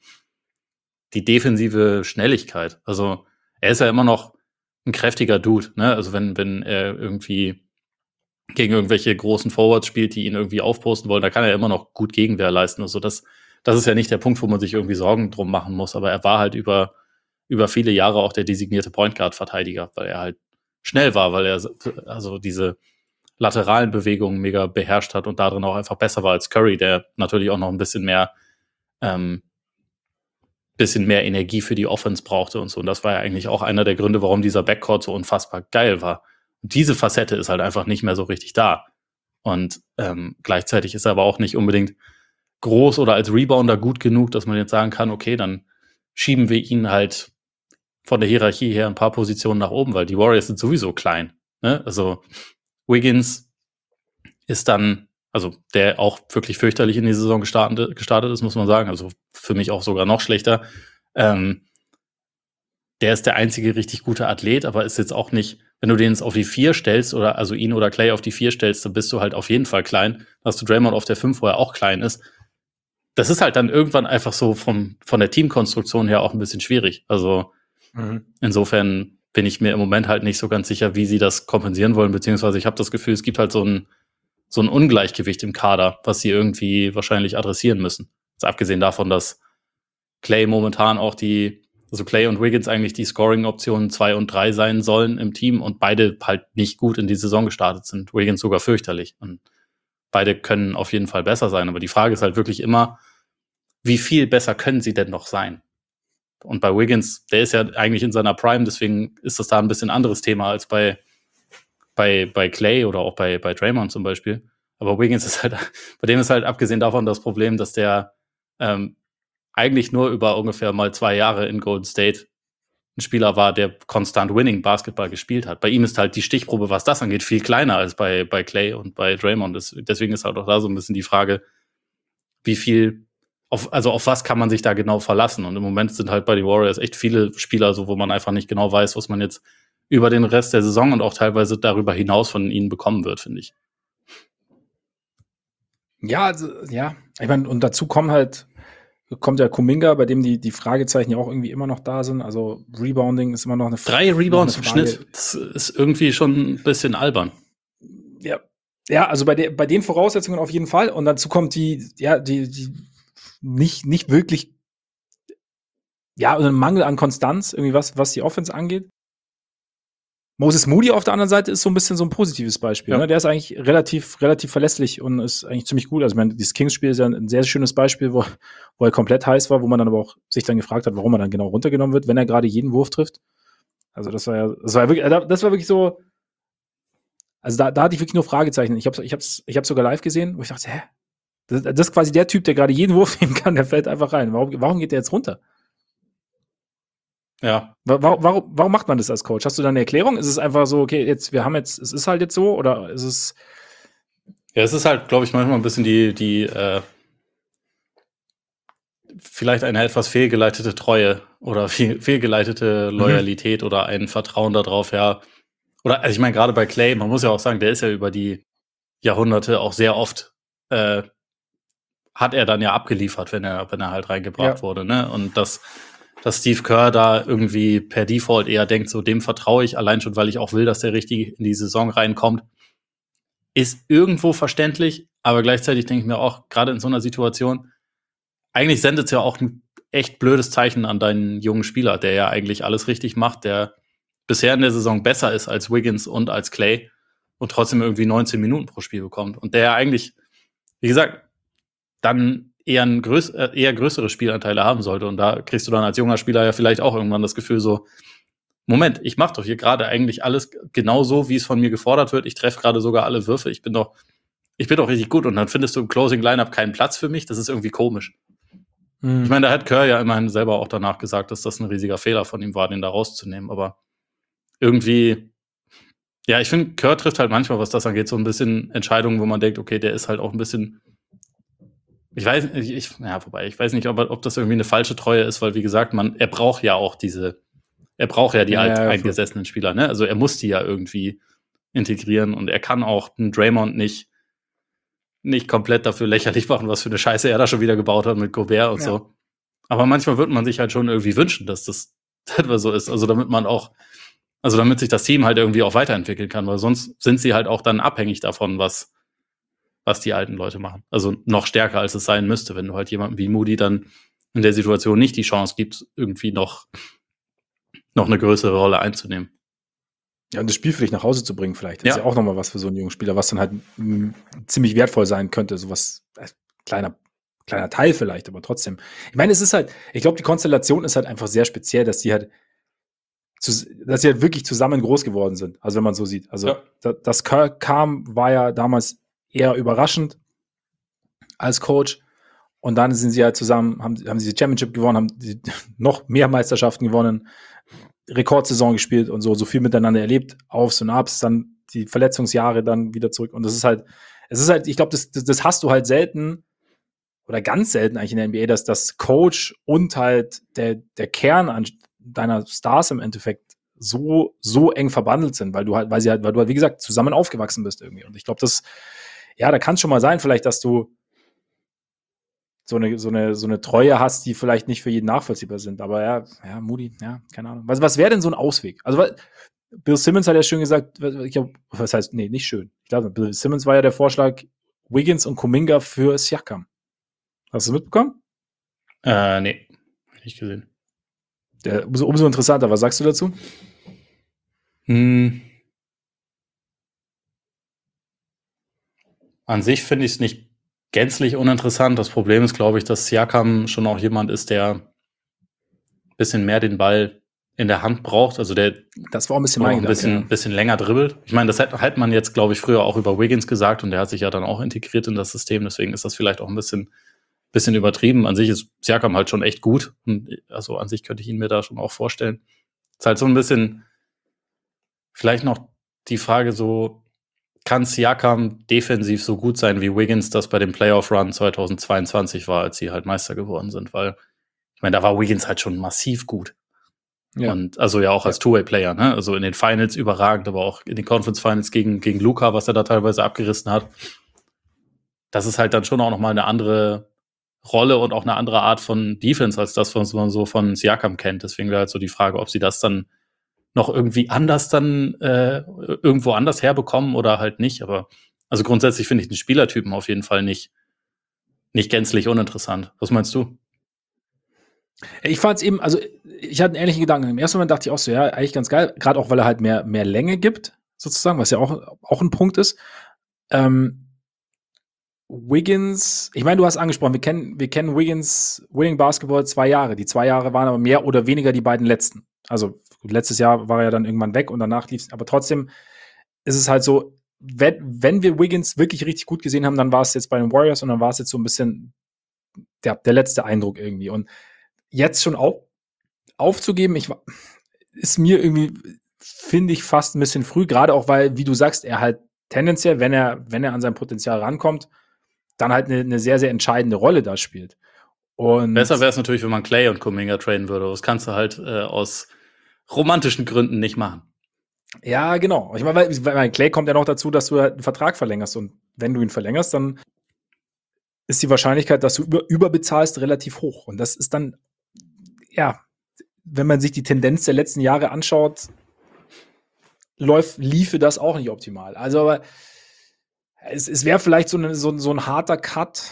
die defensive Schnelligkeit. Also er ist ja immer noch ein kräftiger Dude, ne? Also wenn, wenn er irgendwie gegen irgendwelche großen Forwards spielt, die ihn irgendwie aufposten wollen, da kann er immer noch gut Gegenwehr leisten. Also das, das ist ja nicht der Punkt, wo man sich irgendwie Sorgen drum machen muss, aber er war halt über, über viele Jahre auch der designierte Point Guard Verteidiger, weil er halt schnell war, weil er also diese lateralen Bewegungen mega beherrscht hat und darin auch einfach besser war als Curry, der natürlich auch noch ein bisschen mehr ähm, bisschen mehr Energie für die Offense brauchte und so. Und das war ja eigentlich auch einer der Gründe, warum dieser Backcourt so unfassbar geil war. Und diese Facette ist halt einfach nicht mehr so richtig da. Und ähm, gleichzeitig ist er aber auch nicht unbedingt groß oder als Rebounder gut genug, dass man jetzt sagen kann, okay, dann schieben wir ihn halt von der Hierarchie her ein paar Positionen nach oben, weil die Warriors sind sowieso klein. Ne? Also Wiggins ist dann, also der auch wirklich fürchterlich in die Saison gestartet, gestartet ist, muss man sagen. Also für mich auch sogar noch schlechter. Ähm, der ist der einzige richtig gute Athlet, aber ist jetzt auch nicht, wenn du den jetzt auf die vier stellst oder also ihn oder Klay auf die vier stellst, dann bist du halt auf jeden Fall klein. Dann hast du Draymond auf der fünf, wo er auch klein ist. Das ist halt dann irgendwann einfach so vom, von der Teamkonstruktion her auch ein bisschen schwierig. Also Mhm. insofern bin ich mir im Moment halt nicht so ganz sicher, wie sie das kompensieren wollen, beziehungsweise ich habe das Gefühl, es gibt halt so ein, so ein Ungleichgewicht im Kader, was sie irgendwie wahrscheinlich adressieren müssen. Jetzt abgesehen davon, dass Clay momentan auch die, also Clay und Wiggins eigentlich die Scoring-Optionen zwei und drei sein sollen im Team und beide halt nicht gut in die Saison gestartet sind. Wiggins sogar fürchterlich. Und beide können auf jeden Fall besser sein. Aber die Frage ist halt wirklich immer, wie viel besser können sie denn noch sein? Und bei Wiggins, der ist ja eigentlich in seiner Prime, deswegen ist das da ein bisschen anderes Thema als bei, bei, bei Clay oder auch bei, bei Draymond zum Beispiel. Aber Wiggins ist halt, bei dem ist halt abgesehen davon das Problem, dass der ähm, eigentlich nur über ungefähr mal zwei Jahre in Golden State ein Spieler war, der konstant Winning Basketball gespielt hat. Bei ihm ist halt die Stichprobe, was das angeht, viel kleiner als bei, bei Clay und bei Draymond. Das, deswegen ist halt auch da so ein bisschen die Frage, wie viel, auf, also auf was kann man sich da genau verlassen? Und im Moment sind halt bei den Warriors echt viele Spieler, so wo man einfach nicht genau weiß, was man jetzt über den Rest der Saison und auch teilweise darüber hinaus von ihnen bekommen wird, finde ich. Ja, also, ja. Ich meine, und dazu kommen halt, kommt ja Kuminga, bei dem die, die Fragezeichen ja auch irgendwie immer noch da sind. Also Rebounding ist immer noch eine Drei Rebounds im noch eine Frage. Schnitt, das ist irgendwie schon ein bisschen albern. Ja, ja, also bei, der, bei den Voraussetzungen auf jeden Fall. Und dazu kommt die, ja, die, die nicht, nicht wirklich, ja, ein Mangel an Konstanz, irgendwie was, was die Offense angeht. Moses Moody auf der anderen Seite ist so ein bisschen so ein positives Beispiel. Ja. Ne? Der ist eigentlich relativ, relativ verlässlich und ist eigentlich ziemlich gut. Also, ich meine, dieses Kings-Spiel ist ja ein sehr schönes Beispiel, wo, wo er komplett heiß war, wo man dann aber auch sich dann gefragt hat, warum er dann genau runtergenommen wird, wenn er gerade jeden Wurf trifft. Also, das war ja, das war ja wirklich, das war wirklich so. Also, da, da hatte ich wirklich nur Fragezeichen. Ich habe ich hab's, ich hab's sogar live gesehen, wo ich dachte, hä? Das, das ist quasi der Typ, der gerade jeden Wurf nehmen kann, der fällt einfach rein. Warum, warum geht der jetzt runter? Ja. Warum, warum, warum macht man das als Coach? Hast du da eine Erklärung? Ist es einfach so, okay, jetzt, wir haben jetzt, es ist halt jetzt so, oder ist es. Ja, es ist halt, glaube ich, manchmal ein bisschen die, die, äh, vielleicht eine etwas fehlgeleitete Treue oder fehl, fehlgeleitete Loyalität mhm. oder ein Vertrauen darauf, ja. Oder, also ich meine, gerade bei Clay, man muss ja auch sagen, der ist ja über die Jahrhunderte auch sehr oft, äh, hat er dann ja abgeliefert, wenn er, wenn er halt reingebracht Ja. wurde, ne? Und das, dass Steve Kerr da irgendwie per Default eher denkt, so dem vertraue ich, allein schon, weil ich auch will, dass der richtig in die Saison reinkommt, ist irgendwo verständlich, aber gleichzeitig denke ich mir auch, gerade in so einer Situation, eigentlich sendet es ja auch ein echt blödes Zeichen an deinen jungen Spieler, der ja eigentlich alles richtig macht, der bisher in der Saison besser ist als Wiggins und als Clay und trotzdem irgendwie neunzehn Minuten pro Spiel bekommt. Und der ja eigentlich, wie gesagt, dann eher, ein größ- eher größere Spielanteile haben sollte. Und da kriegst du dann als junger Spieler ja vielleicht auch irgendwann das Gefühl so, Moment, ich mache doch hier gerade eigentlich alles genau so, wie es von mir gefordert wird. Ich treffe gerade sogar alle Würfe. Ich bin doch, ich bin doch richtig gut. Und dann findest du im Closing Lineup keinen Platz für mich. Das ist irgendwie komisch. Mhm. Ich meine, da hat Kerr ja immerhin selber auch danach gesagt, dass das ein riesiger Fehler von ihm war, den da rauszunehmen. Aber irgendwie, ja, ich finde, Kerr trifft halt manchmal, was das angeht, so ein bisschen Entscheidungen, wo man denkt, okay, der ist halt auch ein bisschen, ich weiß nicht, ich, ja, wobei, ich weiß nicht, ob, ob das irgendwie eine falsche Treue ist, weil, wie gesagt, man, er braucht ja auch diese, er braucht ja die ja, alt, ja, eingesessenen Spieler, ne? Also er muss die ja irgendwie integrieren und er kann auch einen Draymond nicht, nicht komplett dafür lächerlich machen, was für eine Scheiße er da schon wieder gebaut hat mit Gobert und ja. so. Aber manchmal wird man sich halt schon irgendwie wünschen, dass das etwa so ist. Also damit man auch, also damit sich das Team halt irgendwie auch weiterentwickeln kann, weil sonst sind sie halt auch dann abhängig davon, was, was die alten Leute machen. Also noch stärker, als es sein müsste, wenn du halt jemanden wie Moody dann in der Situation nicht die Chance gibst, irgendwie noch, noch eine größere Rolle einzunehmen. Ja, und das Spiel für dich nach Hause zu bringen vielleicht. Das ja. ist ja auch nochmal was für so einen jungen Spieler, was dann halt m, ziemlich wertvoll sein könnte. So was, äh, kleiner, kleiner Teil vielleicht, aber trotzdem. Ich meine, es ist halt, ich glaube, die Konstellation ist halt einfach sehr speziell, dass die halt zu, dass sie halt wirklich zusammen groß geworden sind. Also wenn man so sieht. Also, ja. da, dass Kerr kam, war ja damals eher überraschend als Coach. Und dann sind sie halt zusammen, haben, haben sie die Championship gewonnen, haben die, noch mehr Meisterschaften gewonnen, Rekordsaison gespielt und so, so viel miteinander erlebt, Aufs und Abs, dann die Verletzungsjahre dann wieder zurück. Und das ist halt, es ist halt, ich glaube, das, das, das hast du halt selten oder ganz selten eigentlich in der N B A, dass das Coach und halt der, der Kern an deiner Stars im Endeffekt so, so eng verbandelt sind, weil du halt, weil sie halt, weil du halt, wie gesagt, zusammen aufgewachsen bist irgendwie. Und ich glaube, das, ja, da kann es schon mal sein, vielleicht, dass du so eine, so eine, so eine Treue hast, die vielleicht nicht für jeden nachvollziehbar sind. Aber ja, ja, Moody, ja, keine Ahnung. Was, was wäre denn so ein Ausweg? Also, Bill Simmons hat ja schön gesagt, ich glaub, was heißt, nee, nicht schön. Ich glaube, Bill Simmons war ja der Vorschlag, Wiggins und Kuminga für Siakam. Hast du es mitbekommen? Äh, nee. nicht gesehen. Der, umso, umso interessanter. Was sagst du dazu? Hm. An sich finde ich es nicht gänzlich uninteressant. Das Problem ist, glaube ich, dass Siakam schon auch jemand ist, der ein bisschen mehr den Ball in der Hand braucht. Also der Das war auch ein bisschen auch mein ein Gedanke, bisschen, ja. bisschen länger dribbelt. Ich meine, das hätte hätte man jetzt, glaube ich, früher auch über Wiggins gesagt und der hat sich ja dann auch integriert in das System. Deswegen ist das vielleicht auch ein bisschen, bisschen übertrieben. An sich ist Siakam halt schon echt gut. Und also an sich könnte ich ihn mir da schon auch vorstellen. Ist halt so ein bisschen vielleicht noch die Frage so, kann Siakam defensiv so gut sein, wie Wiggins das bei dem Playoff-Run zweitausendzweiundzwanzig war, als sie halt Meister geworden sind? Weil, ich meine, da war Wiggins halt schon massiv gut. Ja. Und also ja auch als Ja. Two-Way-Player, ne? Also in den Finals überragend, aber auch in den Conference-Finals gegen, gegen Luka, was er da teilweise abgerissen hat. Das ist halt dann schon auch nochmal eine andere Rolle und auch eine andere Art von Defense als das, was man so von Siakam kennt. Deswegen wäre halt so die Frage, ob sie das dann noch irgendwie anders dann äh, irgendwo anders herbekommen oder halt nicht. Aber also grundsätzlich finde ich den Spielertypen auf jeden Fall nicht, nicht gänzlich uninteressant. Was meinst du? Ich fand es eben, also ich hatte einen ähnlichen Gedanken. Im ersten Moment dachte ich auch so, ja, eigentlich ganz geil, gerade auch, weil er halt mehr, mehr Länge gibt, sozusagen, was ja auch, auch ein Punkt ist. Ähm, Wiggins, ich meine, du hast angesprochen, wir kennen, wir kennen Wiggins Winning Basketball zwei Jahre. Die zwei Jahre waren aber mehr oder weniger die beiden letzten. Also letztes Jahr war er ja dann irgendwann weg und danach lief es. Aber trotzdem ist es halt so, wenn, wenn wir Wiggins wirklich richtig gut gesehen haben, dann war es jetzt bei den Warriors und dann war es jetzt so ein bisschen der, der letzte Eindruck irgendwie. Und jetzt schon auf, aufzugeben, ich, ist mir irgendwie, finde ich, fast ein bisschen früh, gerade auch, weil, wie du sagst, er halt tendenziell, wenn er, wenn er an sein Potenzial rankommt, dann halt eine, eine sehr, sehr entscheidende Rolle da spielt. Und Besser wäre es natürlich, wenn man Clay und Kuminga traden würde. Das kannst du halt äh, aus romantischen Gründen nicht machen. Ja, genau. Ich meine, weil, weil Clay kommt ja noch dazu, dass du halt einen Vertrag verlängerst. Und wenn du ihn verlängerst, dann ist die Wahrscheinlichkeit, dass du über, überbezahlst, relativ hoch. Und das ist dann, ja, wenn man sich die Tendenz der letzten Jahre anschaut, läuft, liefe das auch nicht optimal. Also, aber es, es wäre vielleicht so, eine, so, so ein harter Cut,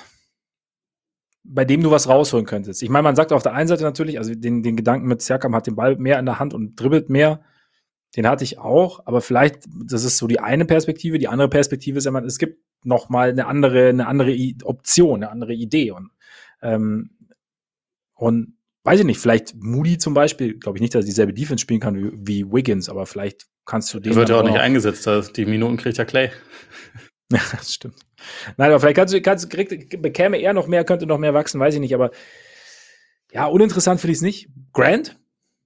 bei dem du was rausholen könntest. Ich meine, man sagt auf der einen Seite natürlich, also den, den Gedanken mit Siakam hat den Ball mehr in der Hand und dribbelt mehr. Den hatte ich auch, aber vielleicht, das ist so die eine Perspektive. Die andere Perspektive ist ja, es gibt noch mal eine andere, eine andere Option, eine andere Idee. Und, ähm, und weiß ich nicht, vielleicht Moody zum Beispiel, glaube ich nicht, dass er dieselbe Defense spielen kann wie, wie Wiggins, aber vielleicht kannst du den. Der wird ja auch nicht noch eingesetzt, die Minuten kriegt ja Clay. Ja, das stimmt. Nein, aber vielleicht kannst du, kannst, krieg, bekäme er noch mehr, könnte noch mehr wachsen, weiß ich nicht, aber ja, uninteressant finde ich es nicht. Grant?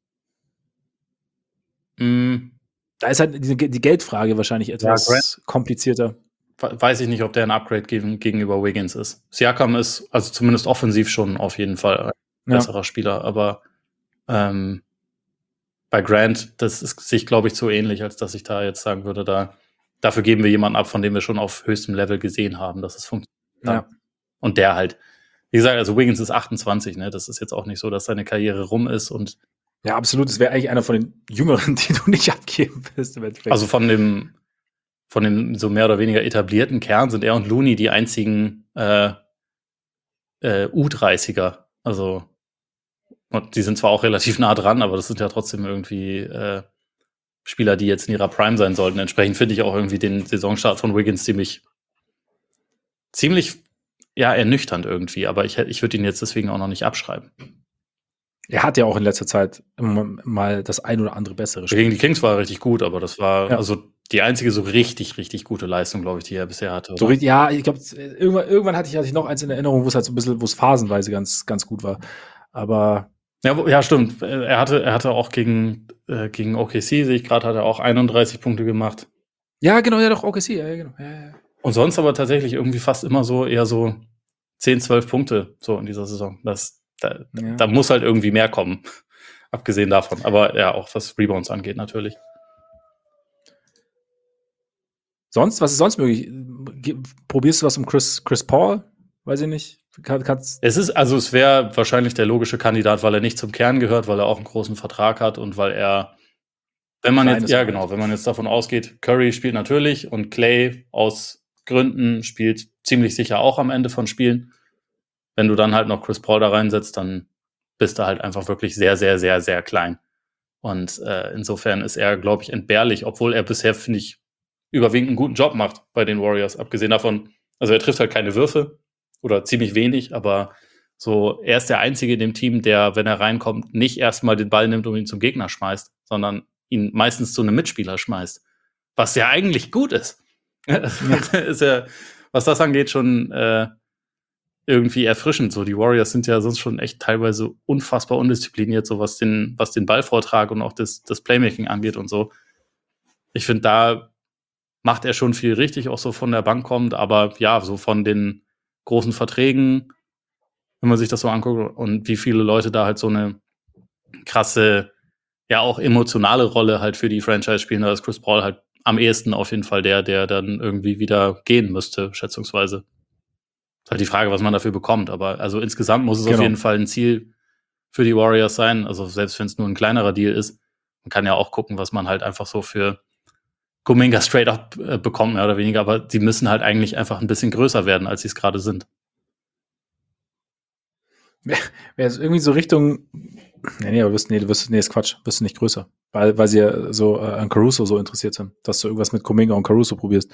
Mm. Da ist halt die, die Geldfrage wahrscheinlich etwas ja, komplizierter. Weiß ich nicht, ob der ein Upgrade gegen, gegenüber Wiggins ist. Siakam ist, also zumindest offensiv schon auf jeden Fall ein ja. besserer Spieler, aber ähm, bei Grant, das ist sich, glaube ich, zu ähnlich, als dass ich da jetzt sagen würde, da dafür geben wir jemanden ab, von dem wir schon auf höchstem Level gesehen haben, dass es funktioniert. Ja. Und der halt, wie gesagt, also Wiggins ist achtundzwanzig, ne? Das ist jetzt auch nicht so, dass seine Karriere rum ist und ja, absolut. Das wäre eigentlich einer von den Jüngeren, die du nicht abgeben willst. Also von dem, von dem so mehr oder weniger etablierten Kern sind er und Looney die einzigen äh, äh, U dreißiger. Also und die sind zwar auch relativ nah dran, aber das sind ja trotzdem irgendwie äh, Spieler, die jetzt in ihrer Prime sein sollten. Entsprechend finde ich auch irgendwie den Saisonstart von Wiggins ziemlich ziemlich ja ernüchternd irgendwie, aber ich, ich würde ihn jetzt deswegen auch noch nicht abschreiben. Er hat ja auch in letzter Zeit mal das ein oder andere bessere Spiel. Gegen die Kings war er richtig gut, aber das war ja. also die einzige so richtig, richtig gute Leistung, glaube ich, die er bisher hatte. So, ja, ich glaube, irgendwann, irgendwann hatte ich, hatte ich noch eins in Erinnerung, wo es halt so ein bisschen, wo es phasenweise ganz, ganz gut war. Aber. Ja, ja, stimmt. Er hatte, er hatte auch gegen, äh, gegen O K C, sehe ich gerade, hat er auch einunddreißig Punkte gemacht. Ja, genau, ja, doch, O K C, ja, genau. Ja, ja. Und sonst aber tatsächlich irgendwie fast immer so eher so zehn, zwölf Punkte so in dieser Saison. Das, da, ja. da muss halt irgendwie mehr kommen. Abgesehen davon. Aber ja, auch was Rebounds angeht, natürlich. Sonst? Was ist sonst möglich? Probierst du was um Chris, Chris Paul? Weiß ich nicht. Kann, kannst es ist, also es wäre wahrscheinlich der logische Kandidat, weil er nicht zum Kern gehört, weil er auch einen großen Vertrag hat und weil er, wenn man jetzt, ja genau, wenn man jetzt davon ausgeht, Curry spielt natürlich und Clay aus Gründen spielt ziemlich sicher auch am Ende von Spielen. Wenn du dann halt noch Chris Paul da reinsetzt, dann bist du halt einfach wirklich sehr, sehr, sehr, sehr klein. Und äh, insofern ist er, glaube ich, entbehrlich, obwohl er bisher, finde ich, überwiegend einen guten Job macht bei den Warriors. Abgesehen davon, also er trifft halt keine Würfe oder ziemlich wenig, aber so, er ist der Einzige in dem Team, der, wenn er reinkommt, nicht erstmal den Ball nimmt und ihn zum Gegner schmeißt, sondern ihn meistens zu einem Mitspieler schmeißt. Was ja eigentlich gut ist. Ja. Ist ja, was das angeht, schon äh, irgendwie erfrischend. So, die Warriors sind ja sonst schon echt teilweise unfassbar undiszipliniert, so was den, was den Ballvortrag und auch das, das Playmaking angeht und so. Ich finde, da macht er schon viel richtig, auch so von der Bank kommt, aber ja, so von den großen Verträgen, wenn man sich das so anguckt und wie viele Leute da halt so eine krasse, ja auch emotionale Rolle halt für die Franchise spielen, da ist Chris Paul halt am ehesten auf jeden Fall der, der dann irgendwie wieder gehen müsste, schätzungsweise. Ist halt die Frage, was man dafür bekommt, aber also insgesamt muss es genau. auf jeden Fall ein Ziel für die Warriors sein, also selbst wenn es nur ein kleinerer Deal ist. Man kann ja auch gucken, was man halt einfach so für Kuminga straight up äh, bekommt, mehr oder weniger, aber die müssen halt eigentlich einfach ein bisschen größer werden, als sie es gerade sind. Wäre es irgendwie so Richtung, nee, nee, aber wirst, nee, du wirst, nee, ist Quatsch, wirst du nicht größer, weil, weil sie ja so äh, an Caruso so interessiert sind, dass du irgendwas mit Kuminga und Caruso probierst.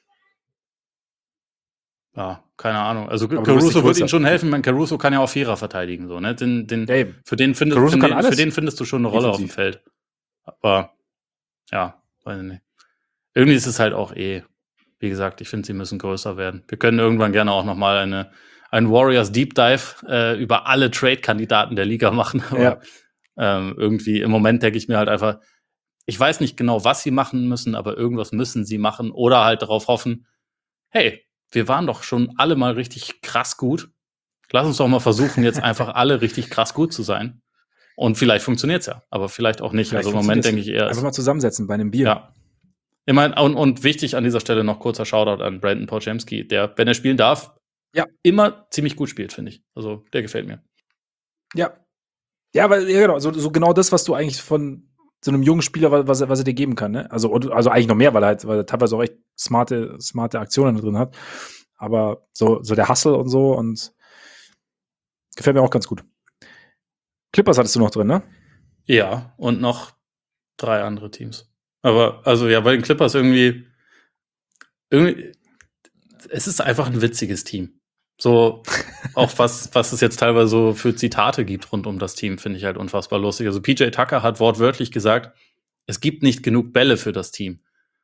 Ja, keine Ahnung. Also aber Caruso wird ihnen schon helfen, man Caruso kann ja auch Vierer verteidigen, so, ne? Den, den, ja, für, den findest, für, den, für den findest du schon eine Rolle defensiv auf dem Feld. Aber ja, weiß ich nicht. Irgendwie ist es halt auch eh, wie gesagt, ich finde, sie müssen größer werden. Wir können irgendwann gerne auch nochmal eine, einen Warriors Deep Dive äh, über alle Trade-Kandidaten der Liga machen. Aber ja. ähm, irgendwie im Moment denke ich mir halt einfach, ich weiß nicht genau, was sie machen müssen, aber irgendwas müssen sie machen oder halt darauf hoffen, hey, wir waren doch schon alle mal richtig krass gut. Lass uns doch mal versuchen, jetzt einfach alle richtig krass gut zu sein. Und vielleicht funktioniert es ja, aber vielleicht auch nicht. Vielleicht also im Moment denke ich eher. Einfach mal zusammensetzen bei einem Bier. Ja. Immerhin, und, und wichtig an dieser Stelle noch kurzer Shoutout an Brandon Podziemski, der, wenn er spielen darf, ja, immer ziemlich gut spielt, finde ich. Also der gefällt mir. Ja. Ja, aber ja, genau, so, so genau das, was du eigentlich von so einem jungen Spieler, was er, was er dir geben kann, ne? Also, also eigentlich noch mehr, weil er halt, weil er teilweise auch echt smarte, smarte Aktionen drin hat. Aber so, so der Hustle und so und gefällt mir auch ganz gut. Clippers hattest du noch drin, ne? Ja, und noch drei andere Teams. Aber, also ja, bei den Clippers irgendwie, irgendwie, es ist einfach ein witziges Team. So, auch was, was es jetzt teilweise so für Zitate gibt rund um das Team, finde ich halt unfassbar lustig. Also P J Tucker hat wortwörtlich gesagt, es gibt nicht genug Bälle für das Team.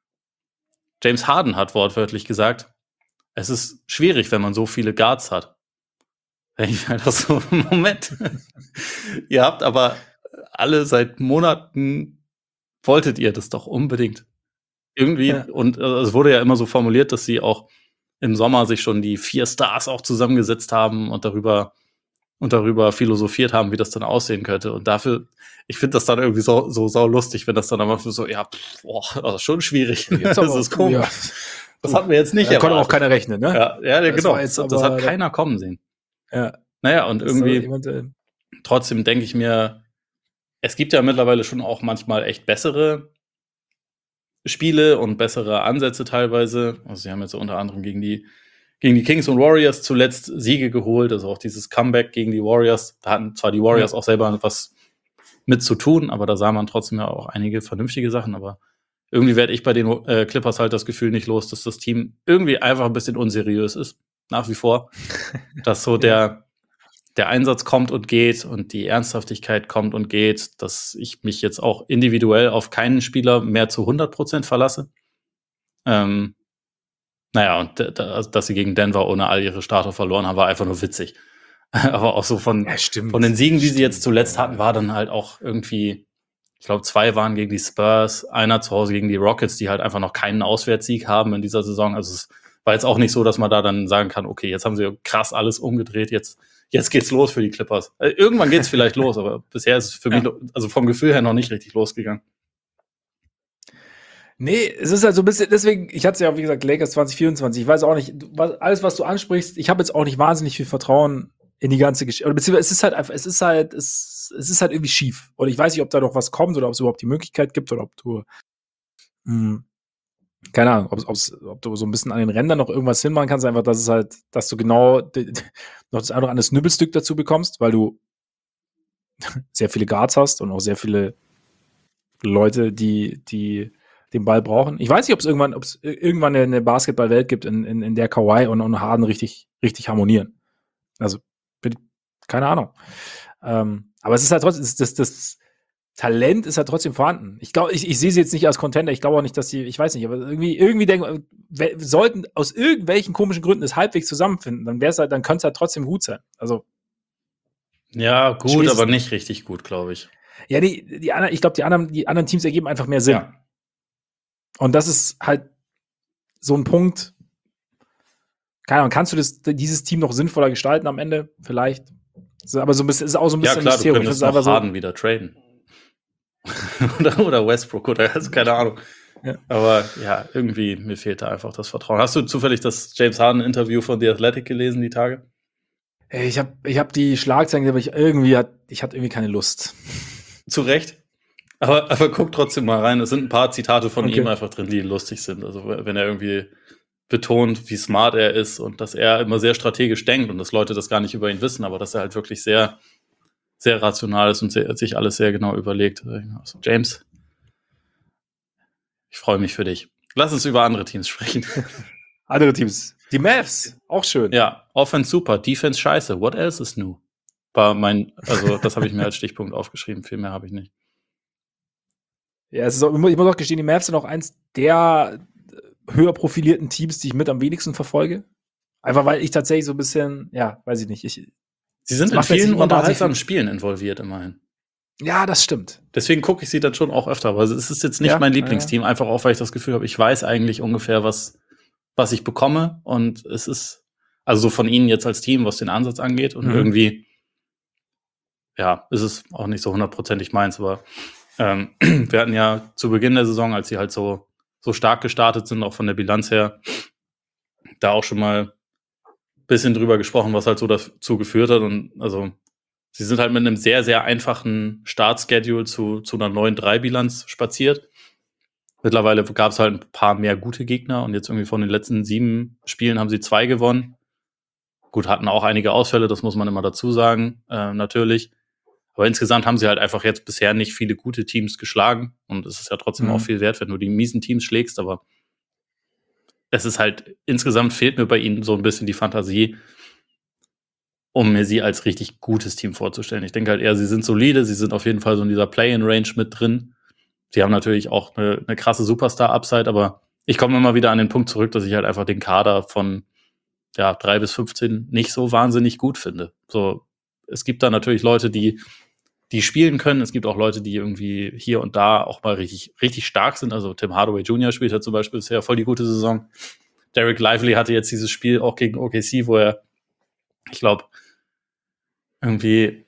James Harden hat wortwörtlich gesagt, es ist schwierig, wenn man so viele Guards hat. Ich halt das so, Moment. Ihr habt aber alle seit Monaten, wolltet ihr das doch unbedingt. Irgendwie, ja. Und also, es wurde ja immer so formuliert, dass sie auch im Sommer sich schon die vier Stars auch zusammengesetzt haben und darüber und darüber philosophiert haben, wie das dann aussehen könnte. Und dafür, ich finde das dann irgendwie so, so sau lustig, wenn das dann einfach so, ja, pff, boah, das ist schon schwierig. Jetzt das ist komisch. Ja. Das hatten wir jetzt nicht. Da konnte auch keiner rechnen, ne? Ja, ja, ja genau. Das, das hat keiner kommen sehen. Ja. Naja, und irgendwie jemand, äh, trotzdem denke ich mir, es gibt ja mittlerweile schon auch manchmal echt bessere Spiele und bessere Ansätze teilweise. Also sie haben jetzt unter anderem gegen die gegen die Kings und Warriors zuletzt Siege geholt, also auch dieses Comeback gegen die Warriors. Da hatten zwar die Warriors ja auch selber was mit zu tun, aber da sah man trotzdem ja auch einige vernünftige Sachen. Aber irgendwie werde ich bei den äh, Clippers halt das Gefühl nicht los, dass das Team irgendwie einfach ein bisschen unseriös ist, nach wie vor. Dass so der der Einsatz kommt und geht und die Ernsthaftigkeit kommt und geht, dass ich mich jetzt auch individuell auf keinen Spieler mehr zu hundert Prozent verlasse. Ähm, naja, und dass sie gegen Denver ohne all ihre Starter verloren haben, war einfach nur witzig. Aber auch so von, ja, stimmt, von den Siegen, die stimmt, sie jetzt zuletzt hatten, war dann halt auch irgendwie, ich glaube, zwei waren gegen die Spurs, einer zu Hause gegen die Rockets, die halt einfach noch keinen Auswärtssieg haben in dieser Saison. Also es war jetzt auch nicht so, dass man da dann sagen kann, okay, jetzt haben sie krass alles umgedreht, jetzt Jetzt geht's los für die Clippers. Also irgendwann geht's vielleicht los, aber bisher ist es für ja. mich, also vom Gefühl her noch nicht richtig losgegangen. Nee, es ist halt so ein bisschen, deswegen, ich hatte es ja, wie gesagt, Lakers zwanzig vierundzwanzig, ich weiß auch nicht, was, alles, was du ansprichst, ich habe jetzt auch nicht wahnsinnig viel Vertrauen in die ganze Geschichte, oder beziehungsweise es ist halt einfach, es ist halt, es, es ist halt irgendwie schief. Und ich weiß nicht, ob da noch was kommt oder ob es überhaupt die Möglichkeit gibt oder ob du, mh, keine Ahnung, ob, ob du so ein bisschen an den Rändern noch irgendwas hinmachen kannst, einfach, dass es halt, dass du genau de, noch das eine oder andere Snübbelstück dazu bekommst, weil du sehr viele Guards hast und auch sehr viele Leute, die, die den Ball brauchen. Ich weiß nicht, ob es irgendwann, ob es irgendwann eine Basketballwelt gibt, in, in, in der Kawhi und, und Harden richtig, richtig harmonieren. Also, keine Ahnung. Ähm, aber es ist halt trotzdem, das, das, das Talent ist halt trotzdem vorhanden. Ich glaube, ich, ich sehe sie jetzt nicht als Contender. Ich glaube auch nicht, dass sie, ich weiß nicht, aber irgendwie, irgendwie denken, wir sollten aus irgendwelchen komischen Gründen es halbwegs zusammenfinden, dann wäre es halt, dann könnte es halt trotzdem gut sein. Also. Ja, gut, aber nicht richtig gut, glaube ich. Ja, die, die anderen, ich glaube, die anderen, die anderen Teams ergeben einfach mehr Sinn. Ja. Und das ist halt so ein Punkt. Keine Ahnung, kannst du das, dieses Team noch sinnvoller gestalten am Ende? Vielleicht. Aber so ein bisschen, ist auch so ein bisschen ja, klar, Mysterium. Du könntest noch Harden so wieder traden. oder, oder Westbrook oder also keine Ahnung. Ja. Aber ja, irgendwie, mir fehlt da einfach das Vertrauen. Hast du zufällig das James Harden-Interview von The Athletic gelesen, die Tage? Ich habe ich hab die Schlagzeilen, aber ich irgendwie hat, ich hatte irgendwie keine Lust. Zu Recht. Aber, aber guck trotzdem mal rein. Es sind ein paar Zitate von okay. ihm einfach drin, die lustig sind. Also wenn er irgendwie betont, wie smart er ist und dass er immer sehr strategisch denkt und dass Leute das gar nicht über ihn wissen, aber dass er halt wirklich sehr, sehr rational ist und sehr, sich alles sehr genau überlegt. Also James, ich freue mich für dich. Lass uns über andere Teams sprechen. Andere Teams. Die Mavs, auch schön. Ja, Offense super, Defense scheiße. What else is new? War mein, also das habe ich mir als Stichpunkt aufgeschrieben. Viel mehr habe ich nicht. Ja, es ist auch, ich muss auch gestehen, die Mavs sind auch eins der höher profilierten Teams, die ich mit am wenigsten verfolge. Einfach weil ich tatsächlich so ein bisschen, ja, weiß ich nicht. Ich, sie sind in vielen unterhaltsamen Spielen involviert, immerhin. Ja, das stimmt. Deswegen gucke ich sie dann schon auch öfter. Aber es ist jetzt nicht ja, mein Lieblingsteam, ja. Einfach auch, weil ich das Gefühl habe, ich weiß eigentlich ungefähr, was, was ich bekomme. Und es ist, also so von ihnen jetzt als Team, was den Ansatz angeht. Und mhm. irgendwie, ja, ist es auch nicht so hundertprozentig meins. Aber ähm, wir hatten ja zu Beginn der Saison, als sie halt so, so stark gestartet sind, auch von der Bilanz her, da auch schon mal ein bisschen drüber gesprochen, was halt so dazu geführt hat. Und also sie sind halt mit einem sehr, sehr einfachen Startschedule zu, zu einer neun drei Bilanz spaziert. Mittlerweile gab es halt ein paar mehr gute Gegner und jetzt irgendwie von den letzten sieben Spielen haben sie zwei gewonnen. Gut, hatten auch einige Ausfälle, das muss man immer dazu sagen, äh, natürlich. Aber insgesamt haben sie halt einfach jetzt bisher nicht viele gute Teams geschlagen. Und es ist ja trotzdem mhm. auch viel wert, wenn du die miesen Teams schlägst. Aber es ist halt, insgesamt fehlt mir bei ihnen so ein bisschen die Fantasie, um mir sie als richtig gutes Team vorzustellen. Ich denke halt eher, sie sind solide, sie sind auf jeden Fall so in dieser Play-in-Range mit drin. Sie haben natürlich auch eine, eine krasse Superstar-Upside, aber ich komme immer wieder an den Punkt zurück, dass ich halt einfach den Kader von ja, drei bis fünfzehn nicht so wahnsinnig gut finde. So, es gibt da natürlich Leute, die die spielen können. Es gibt auch Leute, die irgendwie hier und da auch mal richtig, richtig stark sind. Also Tim Hardaway Junior spielt ja zum Beispiel bisher voll die gute Saison. Derek Lively hatte jetzt dieses Spiel auch gegen O K C, wo er, ich glaube, irgendwie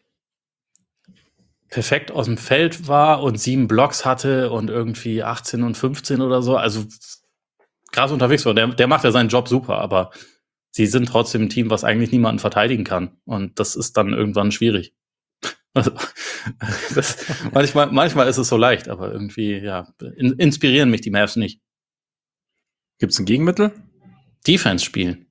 perfekt aus dem Feld war und sieben Blocks hatte und irgendwie achtzehn und fünfzehn oder so. Also krass unterwegs war. Der, der macht ja seinen Job super, aber sie sind trotzdem ein Team, was eigentlich niemanden verteidigen kann. Und das ist dann irgendwann schwierig. Also, das, manchmal, manchmal ist es so leicht, aber irgendwie, ja, in, inspirieren mich die Mavs nicht. Gibt es ein Gegenmittel? Defense spielen.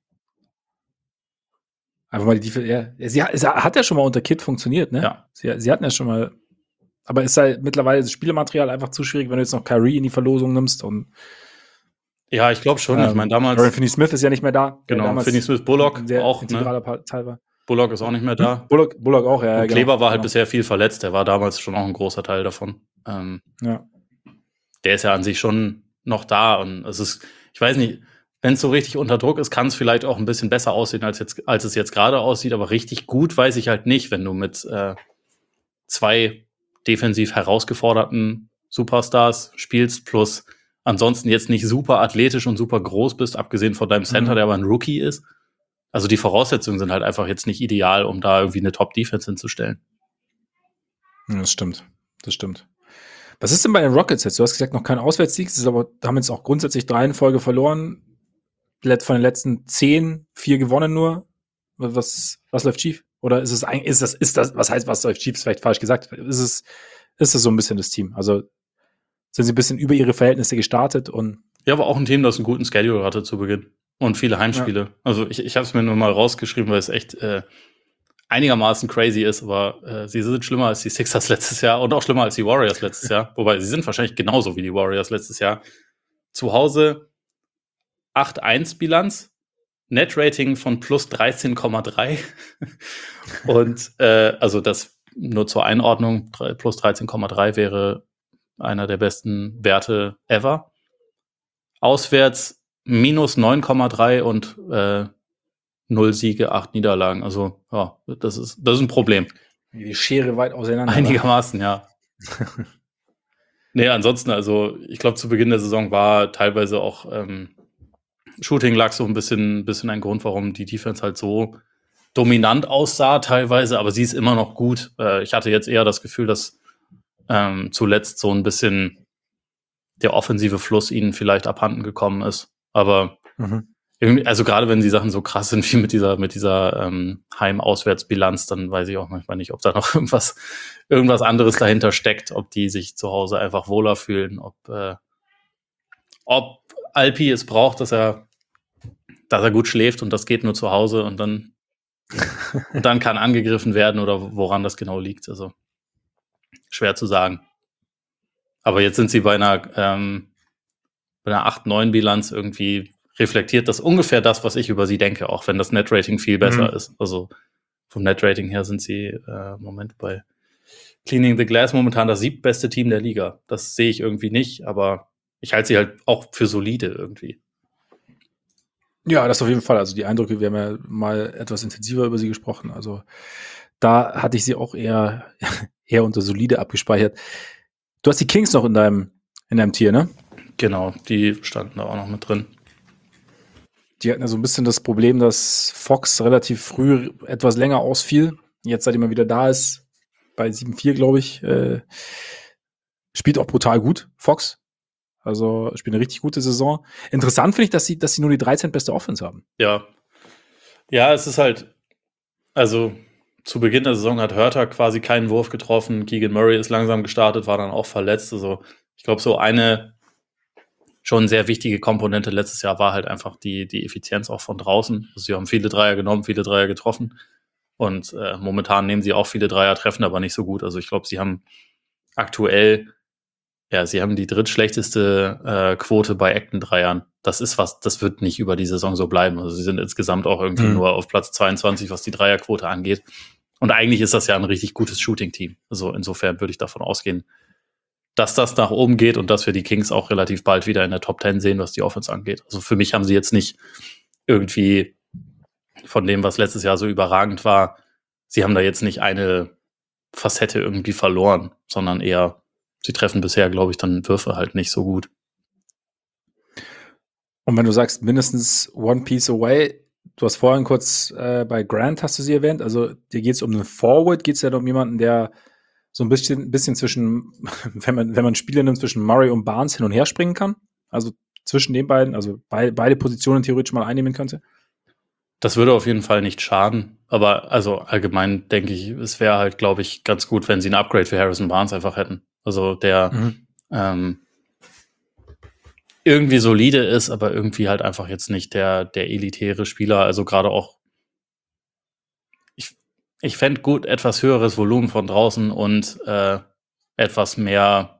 Einfach mal die Defense, ja. Sie hat, es hat ja schon mal unter Kid funktioniert, ne? Ja. Sie, sie hatten ja schon mal, aber ist halt mittlerweile das Spielematerial einfach zu schwierig, wenn du jetzt noch Kyrie in die Verlosung nimmst und ja, ich glaube schon. Ähm, ich meine, damals. Finney-Smith ist ja nicht mehr da. Genau, Finney-Smith, Bullock auch, ne? Teil war. Bullock ist auch nicht mehr da. Bullock, Bullock auch, ja. Und Kleber genau, war halt genau. bisher viel verletzt. Der war damals schon auch ein großer Teil davon. Ähm, ja. Der ist ja an sich schon noch da. Und es ist, ich weiß nicht, wenn es so richtig unter Druck ist, kann es vielleicht auch ein bisschen besser aussehen, als, jetzt, als es jetzt gerade aussieht. Aber richtig gut weiß ich halt nicht, wenn du mit äh, zwei defensiv herausgeforderten Superstars spielst, plus ansonsten jetzt nicht super athletisch und super groß bist, abgesehen von deinem Center, mhm. der aber ein Rookie ist. Also die Voraussetzungen sind halt einfach jetzt nicht ideal, um da irgendwie eine Top-Defense hinzustellen. Ja, das stimmt. Das stimmt. Was ist denn bei den Rockets jetzt? Du hast gesagt, noch kein Auswärtssieg, sie aber haben jetzt auch grundsätzlich drei in Folge verloren. Von den letzten zehn, vier gewonnen nur. Was, was läuft schief? Oder ist es eigentlich, ist das, ist das, was heißt, was läuft schief? Ist vielleicht falsch gesagt. Ist es, ist es so ein bisschen das Team? Also sind sie ein bisschen über ihre Verhältnisse gestartet und. Ja, aber auch ein Team, das einen guten Schedule hatte zu Beginn. Und viele Heimspiele. Ja. Also ich, ich habe es mir nur mal rausgeschrieben, weil es echt äh, einigermaßen crazy ist, aber äh, sie sind schlimmer als die Sixers letztes Jahr und auch schlimmer als die Warriors letztes Jahr. Wobei, sie sind wahrscheinlich genauso wie die Warriors letztes Jahr. Zu Hause acht eins Bilanz, Net-Rating von plus dreizehn Komma drei. Und äh, also das nur zur Einordnung, plus dreizehn Komma drei wäre einer der besten Werte ever. Auswärts minus neun Komma drei und äh, null Siege, acht Niederlagen. Also ja, das ist, das ist ein Problem. Die Schere weit auseinander. Einigermaßen, ja. Nee, ansonsten, also ich glaube, zu Beginn der Saison war teilweise auch ähm, Shooting lag so ein bisschen, bisschen ein Grund, warum die Defense halt so dominant aussah teilweise, aber sie ist immer noch gut. Äh, ich hatte jetzt eher das Gefühl, dass ähm, zuletzt so ein bisschen der offensive Fluss ihnen vielleicht abhanden gekommen ist. Aber Mhm. irgendwie, also gerade wenn die Sachen so krass sind wie mit dieser, mit dieser ähm, Heim-Auswärts-Bilanz, dann weiß ich auch manchmal nicht, ob da noch irgendwas, irgendwas anderes dahinter steckt, ob die sich zu Hause einfach wohler fühlen, ob, äh, ob Alpi es braucht, dass er, dass er gut schläft und das geht nur zu Hause und dann, und dann kann angegriffen werden oder woran das genau liegt. Also schwer zu sagen. Aber jetzt sind sie bei einer, ähm, bei einer acht neun Bilanz irgendwie reflektiert das ungefähr das, was ich über sie denke, auch wenn das Net-Rating viel besser Mhm. ist. Also vom Net-Rating her sind sie äh, Moment bei Cleaning the Glass momentan das siebtbeste Team der Liga. Das sehe ich irgendwie nicht, aber ich halte sie halt auch für solide irgendwie. Ja, das auf jeden Fall. Also die Eindrücke, wir haben ja mal etwas intensiver über sie gesprochen. Also da hatte ich sie auch eher, eher unter solide abgespeichert. Du hast die Kings noch in deinem, in deinem Tier, ne? Genau, die standen da auch noch mit drin. Die hatten ja so ein bisschen das Problem, dass Fox relativ früh etwas länger ausfiel. Jetzt, seitdem er wieder da ist, bei sieben vier, glaube ich, äh, spielt auch brutal gut, Fox. Also spielt eine richtig gute Saison. Interessant finde ich, dass sie, dass sie nur die dreizehn beste Offense haben. Ja. Ja, es ist halt, also zu Beginn der Saison hat Hörter quasi keinen Wurf getroffen. Keegan Murray ist langsam gestartet, war dann auch verletzt. Also ich glaube, so eine schon sehr wichtige Komponente letztes Jahr war halt einfach die, die Effizienz auch von draußen. Also sie haben viele Dreier genommen, viele Dreier getroffen. Und äh, momentan nehmen sie auch viele Dreier, treffen aber nicht so gut. Also ich glaube, sie haben aktuell, ja, sie haben die drittschlechteste äh, Quote bei Ecken-Dreiern. Das ist was, das wird nicht über die Saison so bleiben. Also sie sind insgesamt auch irgendwie Mhm. nur auf Platz zweiundzwanzig, was die Dreierquote angeht. Und eigentlich ist das ja ein richtig gutes Shooting-Team. Also insofern würde ich davon ausgehen, dass das nach oben geht und dass wir die Kings auch relativ bald wieder in der Top zehn sehen, was die Offense angeht. Also für mich haben sie jetzt nicht irgendwie von dem, was letztes Jahr so überragend war, sie haben da jetzt nicht eine Facette irgendwie verloren, sondern eher, sie treffen bisher, glaube ich, dann Würfe halt nicht so gut. Und wenn du sagst, mindestens one piece away, du hast vorhin kurz äh, bei Grant hast du sie erwähnt, also dir geht es um einen Forward, geht es ja um jemanden, der so ein bisschen, bisschen zwischen, wenn man, wenn man Spiele nimmt, zwischen Murray und Barnes hin und her springen kann. Also zwischen den beiden, also bei, beide Positionen theoretisch mal einnehmen könnte. Das würde auf jeden Fall nicht schaden, aber also allgemein denke ich, es wäre halt, glaube ich, ganz gut, wenn sie ein Upgrade für Harrison Barnes einfach hätten. Also der Mhm. ähm, irgendwie solide ist, aber irgendwie halt einfach jetzt nicht der, der elitäre Spieler. Also gerade auch, ich, ich fände gut etwas höheres Volumen von draußen und äh, etwas mehr,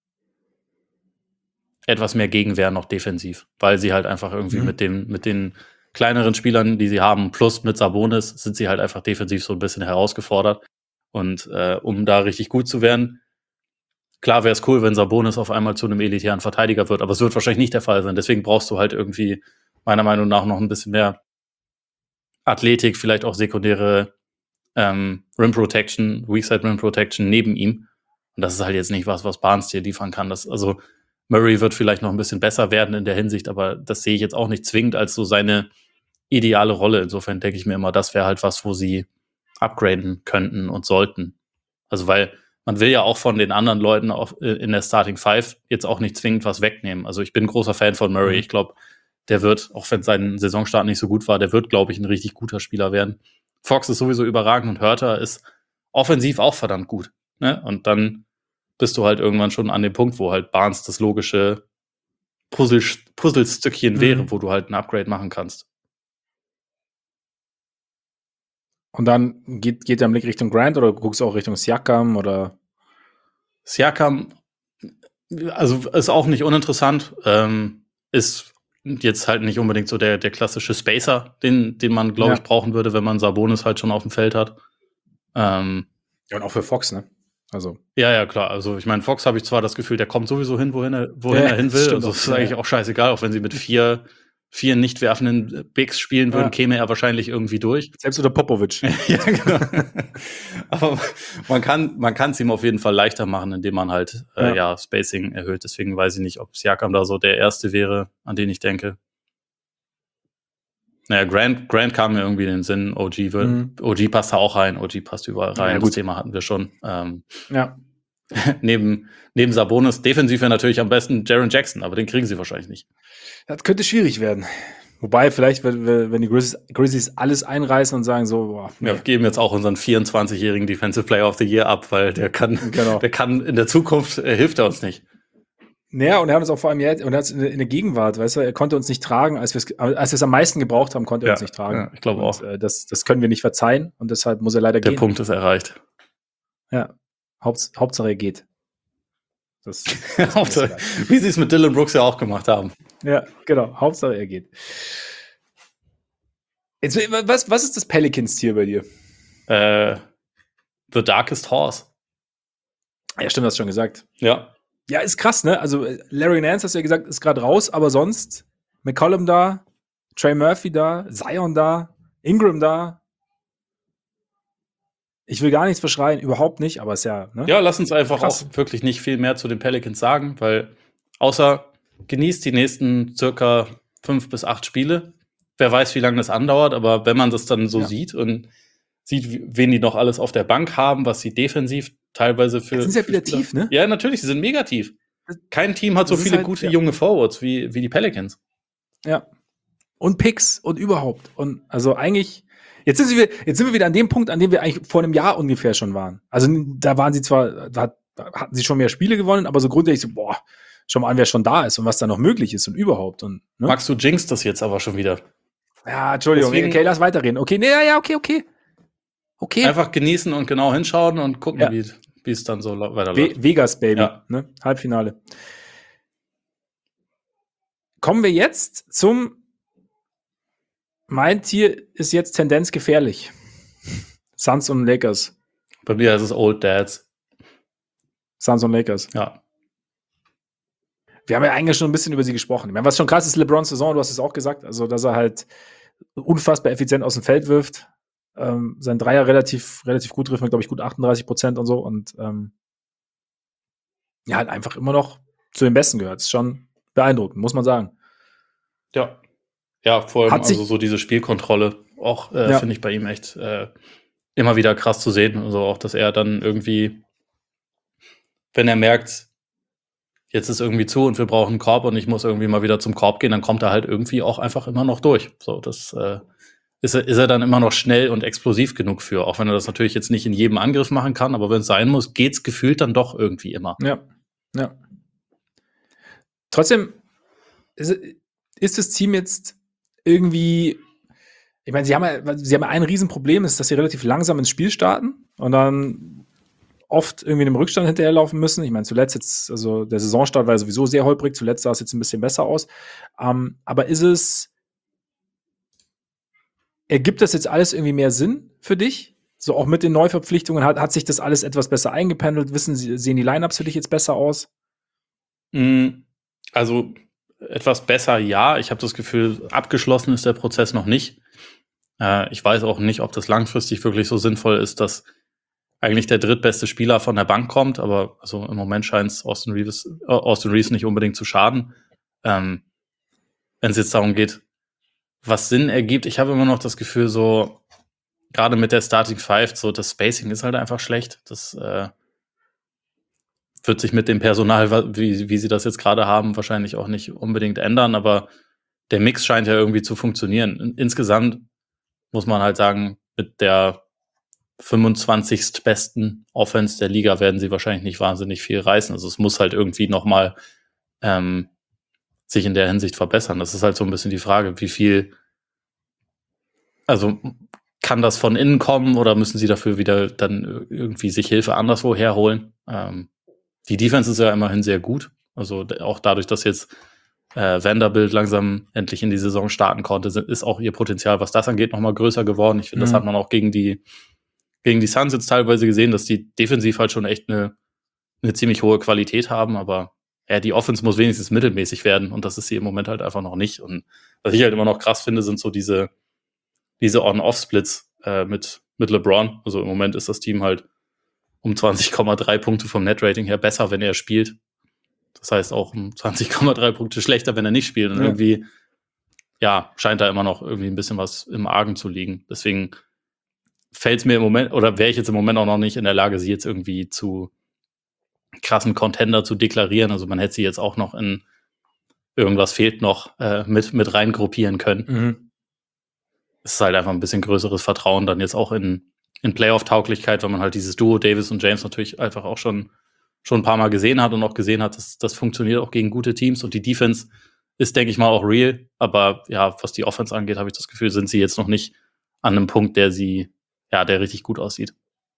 etwas mehr Gegenwehr noch defensiv, weil sie halt einfach irgendwie Mhm. mit dem, mit den kleineren Spielern, die sie haben, plus mit Sabonis, sind sie halt einfach defensiv so ein bisschen herausgefordert. Und äh, um da richtig gut zu werden, klar wäre es cool, wenn Sabonis auf einmal zu einem elitären Verteidiger wird, aber es wird wahrscheinlich nicht der Fall sein. Deswegen brauchst du halt irgendwie meiner Meinung nach noch ein bisschen mehr Athletik, vielleicht auch sekundäre ähm, Rim Protection, Weakside Rim Protection neben ihm. Und das ist halt jetzt nicht was, was Barnes dir liefern kann. Das, also Murray wird vielleicht noch ein bisschen besser werden in der Hinsicht, aber das sehe ich jetzt auch nicht zwingend als so seine ideale Rolle. Insofern denke ich mir immer, das wäre halt was, wo sie upgraden könnten und sollten. Also weil man will ja auch von den anderen Leuten auf, in der Starting Five jetzt auch nicht zwingend was wegnehmen. Also ich bin ein großer Fan von Murray. Mhm. Ich glaube, der wird, auch wenn sein Saisonstart nicht so gut war, der wird, glaube ich, ein richtig guter Spieler werden. Fox ist sowieso überragend und Hörter ist offensiv auch verdammt gut. Ne? Und dann bist du halt irgendwann schon an dem Punkt, wo halt Barnes das logische Puzzle, Puzzlestückchen Mhm. wäre, wo du halt ein Upgrade machen kannst. Und dann geht, geht der Blick Richtung Grant oder guckst du auch Richtung Siakam oder? Siakam, also ist auch nicht uninteressant, ähm, ist jetzt halt nicht unbedingt so der, der klassische Spacer, den, den man, glaube Ja. ich, brauchen würde, wenn man Sabonis halt schon auf dem Feld hat. Ähm, Ja, und auch für Fox, ne? Also. ja, ja, klar. Also ich meine, Fox habe ich zwar das Gefühl, der kommt sowieso hin, wohin er, wohin Ja, er hin das will. stimmt Also auch. es ist Ja, eigentlich ja. auch scheißegal, auch wenn sie mit vier, vier nicht werfenden Bigs spielen würden, Ja. käme er wahrscheinlich irgendwie durch. Selbst unter Popovic. Ja, genau. Aber man kann man kann es ihm auf jeden Fall leichter machen, indem man halt äh, Ja. ja. Spacing erhöht. Deswegen weiß ich nicht, ob Siakam da so der Erste wäre, an den ich denke. Naja, Grant, Grant kam mir irgendwie in den Sinn. O G, wird, Mhm. O G passt da auch rein. O G passt überall Ja, rein. ja, das gut. Thema hatten wir schon. Ähm, Ja. neben, neben Sabonis defensiv wäre natürlich am besten Jaren Jackson, aber den kriegen sie wahrscheinlich nicht. Das könnte schwierig werden. Wobei, vielleicht, wenn, wenn die Grizzlies, Grizzlies alles einreißen und sagen so, boah, nee. Wir geben jetzt auch unseren vierundzwanzigjährigen Defensive Player of the Year ab, weil der kann, Genau. der kann in der Zukunft, äh, hilft er uns nicht. Naja, und er hat uns auch vor allem jetzt, und er hat es in, in der Gegenwart, weißt du, er konnte uns nicht tragen, als wir es als wir es am meisten gebraucht haben, konnte er Ja, uns nicht tragen. ja, ich glaube Und, auch. Äh, das, das können wir nicht verzeihen und deshalb muss er leider Der gehen. Punkt ist erreicht. Ja. Haupt, Hauptsache er geht. Das, Hauptsache, wie sie es mit Dylan Brooks ja auch gemacht haben. Ja, genau. Hauptsache er geht. Jetzt, was, was ist das Pelicans-Tier bei dir? Äh, The Darkest Horse. Ja, stimmt, hast du schon gesagt. Ja. Ja, ist krass, ne? Also Larry Nance, hast du ja gesagt, ist gerade raus, aber sonst McCollum da, Trey Murphy da, Zion da, Ingram da. Ich will gar nichts verschreien, überhaupt nicht, aber ist ja, ne? Ja, lass uns einfach Krass. auch wirklich nicht viel mehr zu den Pelicans sagen, weil außer genießt die nächsten circa fünf bis acht Spiele. Wer weiß, wie lange das andauert, aber wenn man das dann so Ja. sieht und sieht, wen die noch alles auf der Bank haben, was sie defensiv teilweise für. Jetzt sind sie ja für wieder Spieler- tief, ne? Ja, natürlich, sie sind mega tief. Kein Team hat so Das ist viele halt- gute ja. junge Forwards wie, wie die Pelicans. Ja. Und Picks und überhaupt. Und also eigentlich, jetzt sind, sie, jetzt sind wir wieder an dem Punkt, an dem wir eigentlich vor einem Jahr ungefähr schon waren. Also da waren sie zwar, da hatten sie schon mehr Spiele gewonnen, aber so grundsätzlich so, boah, schau mal an, wer schon da ist und was da noch möglich ist und überhaupt. Und, ne? Magst du jinx das jetzt aber schon wieder? Ja, Entschuldigung, Deswegen- okay, lass weiterreden. Okay, nee, ja, ja, okay, okay. Okay. Einfach genießen und genau hinschauen und gucken, Ja. wie, wie es dann so lau- weiterläuft. Ve Vegas, Baby. Ja. Ne? Halbfinale. Kommen wir jetzt zum mein Tier ist jetzt Tendenz gefährlich. Suns und Lakers. Bei mir ist es Old Dads. Suns und Lakers. Ja. Wir haben ja eigentlich schon ein bisschen über sie gesprochen. Ich meine, was schon krass ist, LeBrons Saison, du hast es auch gesagt, also dass er halt unfassbar effizient aus dem Feld wirft. Ähm, sein Dreier relativ, relativ gut trifft, glaube ich, gut achtunddreißig Prozent und so. Und ähm, ja, halt einfach immer noch zu den Besten gehört. Ist schon beeindruckend, muss man sagen. Ja. Ja, vor allem Hat sich- also so diese Spielkontrolle auch, äh, Ja. finde ich bei ihm echt äh, immer wieder krass zu sehen. Also auch, dass er dann irgendwie, wenn er merkt, jetzt ist irgendwie zu und wir brauchen einen Korb und ich muss irgendwie mal wieder zum Korb gehen, dann kommt er halt irgendwie auch einfach immer noch durch. So, das äh, ist, er, ist er dann immer noch schnell und explosiv genug für. Auch wenn er das natürlich jetzt nicht in jedem Angriff machen kann, aber wenn es sein muss, geht's gefühlt dann doch irgendwie immer. Ja, ja. Trotzdem ist, ist das Team jetzt irgendwie, ich meine, sie haben ja, sie haben ja ein Riesenproblem, ist, dass sie relativ langsam ins Spiel starten und dann oft irgendwie einem Rückstand hinterherlaufen müssen. Ich meine, zuletzt jetzt, also der Saisonstart war ja sowieso sehr holprig, zuletzt sah es jetzt ein bisschen besser aus. Ähm, aber ist es, ergibt das jetzt alles irgendwie mehr Sinn für dich? So auch mit den Neuverpflichtungen, hat, hat sich das alles etwas besser eingependelt? Wissen Sie, sehen die Lineups für dich jetzt besser aus? Mm, Also etwas besser, ja. Ich habe das Gefühl, abgeschlossen ist der Prozess noch nicht. Äh, ich weiß auch nicht, ob das langfristig wirklich so sinnvoll ist, dass eigentlich der drittbeste Spieler von der Bank kommt, aber also im Moment scheint es Austin Reeves, äh, Austin Reeves nicht unbedingt zu schaden. Ähm, wenn es jetzt darum geht, was Sinn ergibt, ich habe immer noch das Gefühl, so gerade mit der Starting Five, so das Spacing ist halt einfach schlecht. Das äh, wird sich mit dem Personal, wa- wie, wie sie das jetzt gerade haben, wahrscheinlich auch nicht unbedingt ändern, aber der Mix scheint ja irgendwie zu funktionieren. In- Insgesamt muss man halt sagen, mit der fünfundzwanzigsten besten Offense der Liga werden sie wahrscheinlich nicht wahnsinnig viel reißen. Also es muss halt irgendwie nochmal ähm, sich in der Hinsicht verbessern. Das ist halt so ein bisschen die Frage, wie viel, also kann das von innen kommen oder müssen sie dafür wieder dann irgendwie sich Hilfe anderswo herholen? Ähm, die Defense ist ja immerhin sehr gut. Also auch dadurch, dass jetzt äh, Vanderbilt langsam endlich in die Saison starten konnte, ist auch ihr Potenzial, was das angeht, nochmal größer geworden. Ich finde, mhm. das hat man auch gegen die, gegen die Suns jetzt teilweise gesehen, dass die defensiv halt schon echt eine, eine ziemlich hohe Qualität haben, aber ja, die Offense muss wenigstens mittelmäßig werden und das ist sie im Moment halt einfach noch nicht. Und was ich halt immer noch krass finde, sind so diese diese On-Off-Splits äh, mit, mit LeBron. Also im Moment ist das Team halt um zwanzig Komma drei Punkte vom Net-Rating her besser, wenn er spielt. Das heißt auch um zwanzig Komma drei Punkte schlechter, wenn er nicht spielt. Und ja. irgendwie, ja, scheint da immer noch irgendwie ein bisschen was im Argen zu liegen. Deswegen fällt es mir im Moment, oder wäre ich jetzt im Moment auch noch nicht in der Lage, sie jetzt irgendwie zu krassen Contender zu deklarieren. Also man hätte sie jetzt auch noch in irgendwas fehlt noch äh, mit, mit reingruppieren können. Mhm. Es ist halt einfach ein bisschen größeres Vertrauen dann jetzt auch in, in Playoff-Tauglichkeit, weil man halt dieses Duo Davis und James natürlich einfach auch schon, schon ein paar Mal gesehen hat und auch gesehen hat, dass das funktioniert auch gegen gute Teams und die Defense ist, denke ich mal, auch real. Aber ja, was die Offense angeht, habe ich das Gefühl, sind sie jetzt noch nicht an einem Punkt, der sie, ja, der richtig gut aussieht.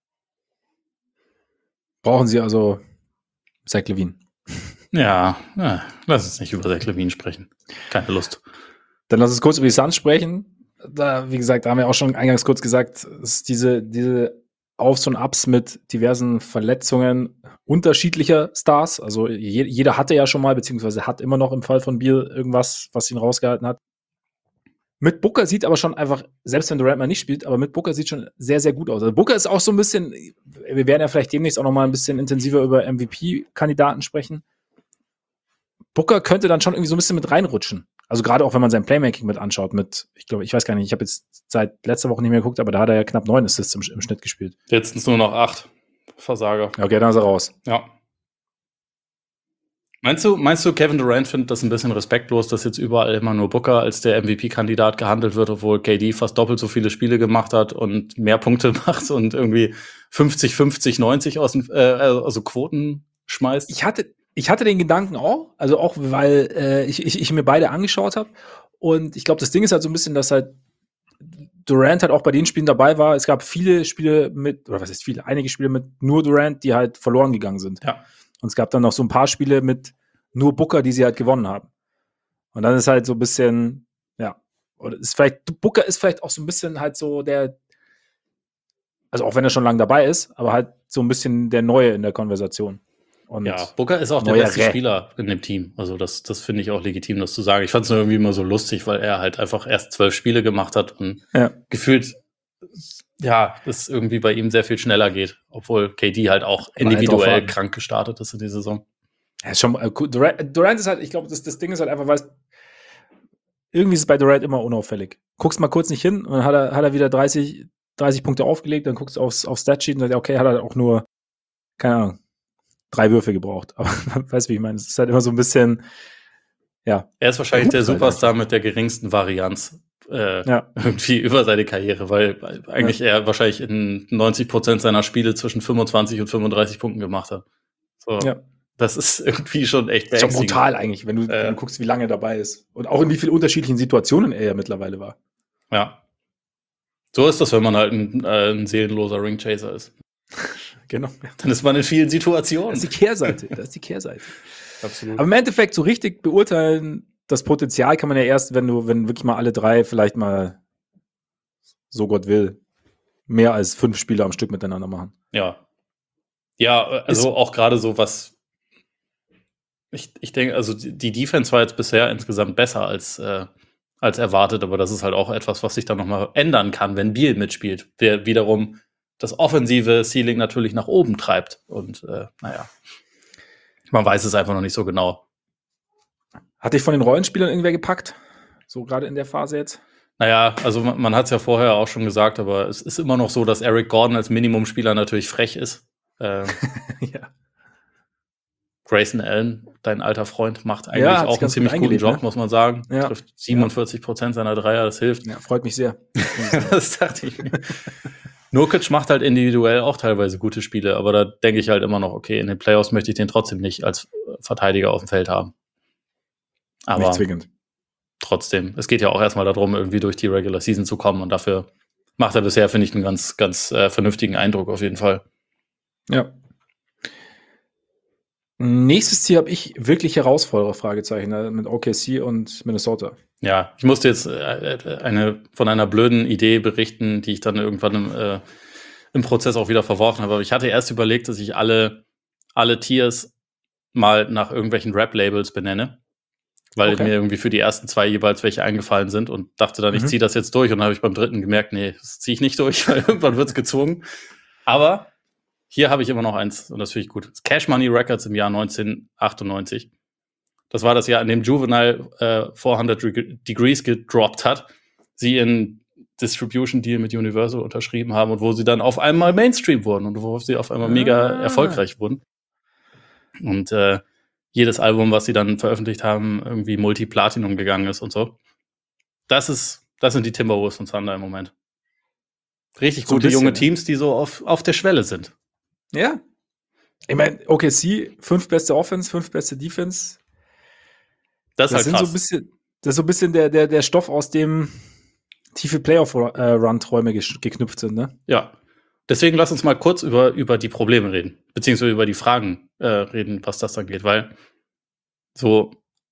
Brauchen sie also Zach LaVine? Ja, ja, lass uns nicht über Zach LaVine sprechen. Keine Lust. Dann lass uns kurz über die Suns sprechen. Da, wie gesagt, da haben wir auch schon eingangs kurz gesagt, es ist diese, diese Aufs und Ups mit diversen Verletzungen unterschiedlicher Stars. Also je, jeder hatte ja schon mal, beziehungsweise hat immer noch im Fall von Beal irgendwas, was ihn rausgehalten hat. Mit Booker sieht aber schon einfach, selbst wenn Durant mal nicht spielt, aber mit Booker sieht schon sehr, sehr gut aus. Also Booker ist auch so ein bisschen, wir werden ja vielleicht demnächst auch noch mal ein bisschen intensiver über M V P-Kandidaten sprechen. Booker könnte dann schon irgendwie so ein bisschen mit reinrutschen. Also gerade auch, wenn man sein Playmaking mit anschaut, mit, ich glaube, ich weiß gar nicht, ich habe jetzt seit letzter Woche nicht mehr geguckt, aber da hat er ja knapp neun Assists im, im Schnitt gespielt. Jetzt sind es nur noch acht. Versager. Okay, dann ist er raus. Ja. Meinst du, meinst du, Kevin Durant findet das ein bisschen respektlos, dass jetzt überall immer nur Booker als der M V P-Kandidat gehandelt wird, obwohl K D fast doppelt so viele Spiele gemacht hat und mehr Punkte macht und irgendwie fünfzig, fünfzig, neunzig aus den, äh, also Quoten schmeißt? Ich hatte Ich hatte den Gedanken auch, also auch, weil äh, ich, ich, ich mir beide angeschaut habe. Und ich glaube, das Ding ist halt so ein bisschen, dass halt Durant halt auch bei den Spielen dabei war. Es gab viele Spiele mit, oder was heißt viele, einige Spiele mit nur Durant, die halt verloren gegangen sind. Ja. Und es gab dann noch so ein paar Spiele mit nur Booker, die sie halt gewonnen haben. Und dann ist halt so ein bisschen, ja, oder ist vielleicht, Booker ist vielleicht auch so ein bisschen halt so der, also auch wenn er schon lange dabei ist, aber halt so ein bisschen der Neue in der Konversation. Und ja, Booker ist auch der beste Rä. Spieler in dem Team. Also das, das finde ich auch legitim, das zu sagen. Ich fand es nur irgendwie immer so lustig, weil er halt einfach erst zwölf Spiele gemacht hat und ja. gefühlt, ja, das irgendwie bei ihm sehr viel schneller geht. Obwohl K D halt auch individuell halt krank gestartet ist in die Saison. Ja, ist schon, Durant, Durant ist halt, ich glaube, das, das Ding ist halt einfach, weil irgendwie ist es bei Durant immer unauffällig. Guckst mal kurz nicht hin und dann hat er, hat er wieder dreißig, dreißig Punkte aufgelegt, dann guckst du aufs, aufs Statsheet und sagst, okay, hat er auch nur, keine Ahnung, drei Würfe gebraucht. Aber weißt du, wie ich meine? Es ist halt immer so ein bisschen, ja. Er ist wahrscheinlich der Superstar halt mit der geringsten Varianz äh, ja. irgendwie über seine Karriere, weil eigentlich ja. er wahrscheinlich in neunzig Prozent seiner Spiele zwischen fünfundzwanzig und fünfunddreißig Punkten gemacht hat. So. Ja. Das ist irgendwie schon echt beängstigend. Schon brutal eigentlich, wenn du, äh, wenn du guckst, wie lange er dabei ist. Und auch in wie vielen unterschiedlichen Situationen er ja mittlerweile war. Ja. So ist das, wenn man halt ein, äh, ein seelenloser Ringchaser ist. Genau. Dann ist man in vielen Situationen. Das ist die Kehrseite. Das ist die Kehrseite. Absolut. Aber im Endeffekt so richtig beurteilen, das Potenzial kann man ja erst, wenn du, wenn wirklich mal alle drei vielleicht mal, so Gott will, mehr als fünf Spiele am Stück miteinander machen. Ja. Ja, also ist auch gerade so was, ich, ich denke, also die Defense war jetzt bisher insgesamt besser als, äh, als erwartet, aber das ist halt auch etwas, was sich dann nochmal ändern kann, wenn Beal mitspielt. Der wiederum das offensive Ceiling natürlich nach oben treibt. Und äh, naja, man weiß es einfach noch nicht so genau. Hat dich von den Rollenspielern irgendwer gepackt? So gerade in der Phase jetzt? Naja, also man, man hat es ja vorher auch schon gesagt, aber es ist immer noch so, dass Eric Gordon als Minimumspieler natürlich frech ist. Äh, ja. Grayson Allen, dein alter Freund, macht eigentlich ja, auch einen ziemlich guten Job, ne? Muss man sagen. Ja. Trifft siebenundvierzig Prozent seiner Dreier, das hilft. Ja, freut mich sehr. Das dachte ich mir. Nurkic macht halt individuell auch teilweise gute Spiele, aber da denke ich halt immer noch, okay, in den Playoffs möchte ich den trotzdem nicht als Verteidiger auf dem Feld haben. Aber nicht zwingend. Trotzdem, es geht ja auch erstmal darum, irgendwie durch die Regular Season zu kommen und dafür macht er bisher, finde ich, einen ganz, ganz äh, vernünftigen Eindruck auf jeden Fall. Ja. Nächstes Ziel habe ich wirklich Herausforderer, Fragezeichen, ne, mit O K C und Minnesota. Ja, ich musste jetzt äh, eine, von einer blöden Idee berichten, die ich dann irgendwann im, äh, im Prozess auch wieder verworfen habe. Aber ich hatte erst überlegt, dass ich alle, alle Tiers mal nach irgendwelchen Rap-Labels benenne, weil Okay. mir irgendwie für die ersten zwei jeweils welche eingefallen sind und dachte dann, ich Mhm. ziehe das jetzt durch. Und dann habe ich beim dritten gemerkt, nee, das ziehe ich nicht durch, weil irgendwann wird es gezwungen. Aber hier habe ich immer noch eins und das finde ich gut. Das Cash Money Records im Jahr neunzehnhundertachtundneunzig. Das war das Jahr, in dem Juvenile äh, vierhundert Degrees gedroppt hat, sie in Distribution Deal mit Universal unterschrieben haben und wo sie dann auf einmal Mainstream wurden und wo sie auf einmal mega Ah. erfolgreich wurden. Und äh, jedes Album, was sie dann veröffentlicht haben, irgendwie Multi-Platinum gegangen ist und so. Das ist, das sind die Timberwolves und Thunder im Moment. Richtig So ein gute bisschen, junge ne? Teams, die so auf, auf der Schwelle sind. Ja. Ich meine, O K C, fünf beste Offense, fünf beste Defense. Das ist Das halt sind krass. so ein bisschen, das ist so ein bisschen der, der, der Stoff, aus dem tiefe Playoff-Run-Träume gesch- geknüpft sind, ne? Ja. Deswegen lass uns mal kurz über, über die Probleme reden, beziehungsweise über die Fragen äh, reden, was das dann geht, weil so,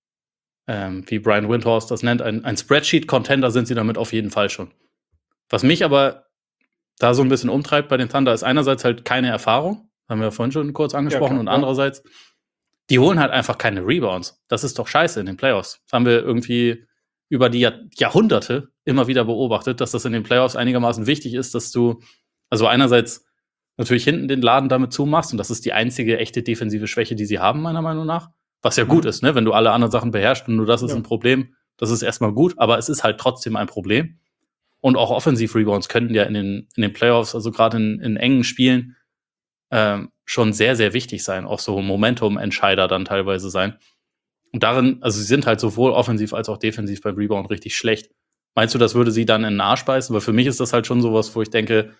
ähm, wie Brian Windhorst das nennt, ein, ein Spreadsheet-Contender sind sie damit auf jeden Fall schon. Was mich aber da so ein bisschen umtreibt bei den Thunder, ist einerseits halt keine Erfahrung, haben wir ja vorhin schon kurz angesprochen, klar, und ja. andererseits, die holen halt einfach keine Rebounds. Das ist doch scheiße in den Playoffs. Das haben wir irgendwie über die Jahr- Jahrhunderte immer wieder beobachtet, dass das in den Playoffs einigermaßen wichtig ist, dass du, also einerseits natürlich hinten den Laden damit zumachst, und das ist die einzige echte defensive Schwäche, die sie haben, meiner Meinung nach. Was ja gut Mhm. ist, ne? Wenn du alle anderen Sachen beherrschst und nur das ist Ja. ein Problem, das ist erstmal gut, aber es ist halt trotzdem ein Problem. Und auch Offensiv-Rebounds können ja in den, in den Playoffs, also gerade in, in engen Spielen, ähm, schon sehr, sehr wichtig sein. Auch so Momentum-Entscheider dann teilweise sein. Und darin, also sie sind halt sowohl offensiv als auch defensiv beim Rebound richtig schlecht. Meinst du, das würde sie dann in den Arsch beißen? Weil für mich ist das halt schon sowas, wo ich denke,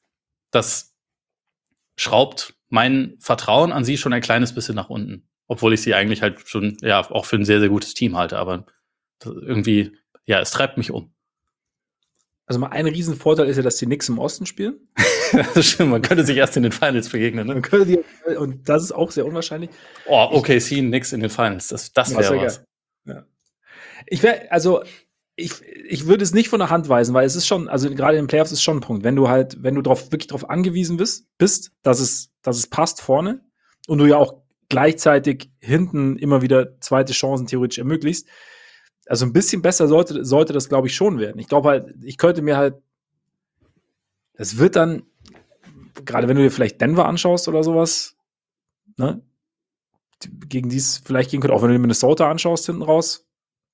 das schraubt mein Vertrauen an sie schon ein kleines bisschen nach unten. Obwohl ich sie eigentlich halt schon, ja, auch für ein sehr, sehr gutes Team halte. Aber das irgendwie, ja, es treibt mich um. Also mal ein Riesenvorteil ist ja, dass die Knicks im Osten spielen. Das stimmt, man könnte sich erst in den Finals begegnen, ne? Man könnte die, und das ist auch sehr unwahrscheinlich. Oh, O K C, nix in den Finals. Das, das Ja, wäre sehr was. geil. Ja. Ich wäre, also ich, ich würde es nicht von der Hand weisen, weil es ist schon, also gerade in den Playoffs ist schon ein Punkt, wenn du halt, wenn du drauf, wirklich darauf angewiesen bist, bist, dass es, dass es passt vorne und du ja auch gleichzeitig hinten immer wieder zweite Chancen theoretisch ermöglichst. Also ein bisschen besser sollte, sollte das, glaube ich, schon werden. Ich glaube halt, ich könnte mir halt, das wird dann, gerade wenn du dir vielleicht Denver anschaust oder sowas, ne, gegen dies vielleicht gehen könnte, auch wenn du dir Minnesota anschaust hinten raus,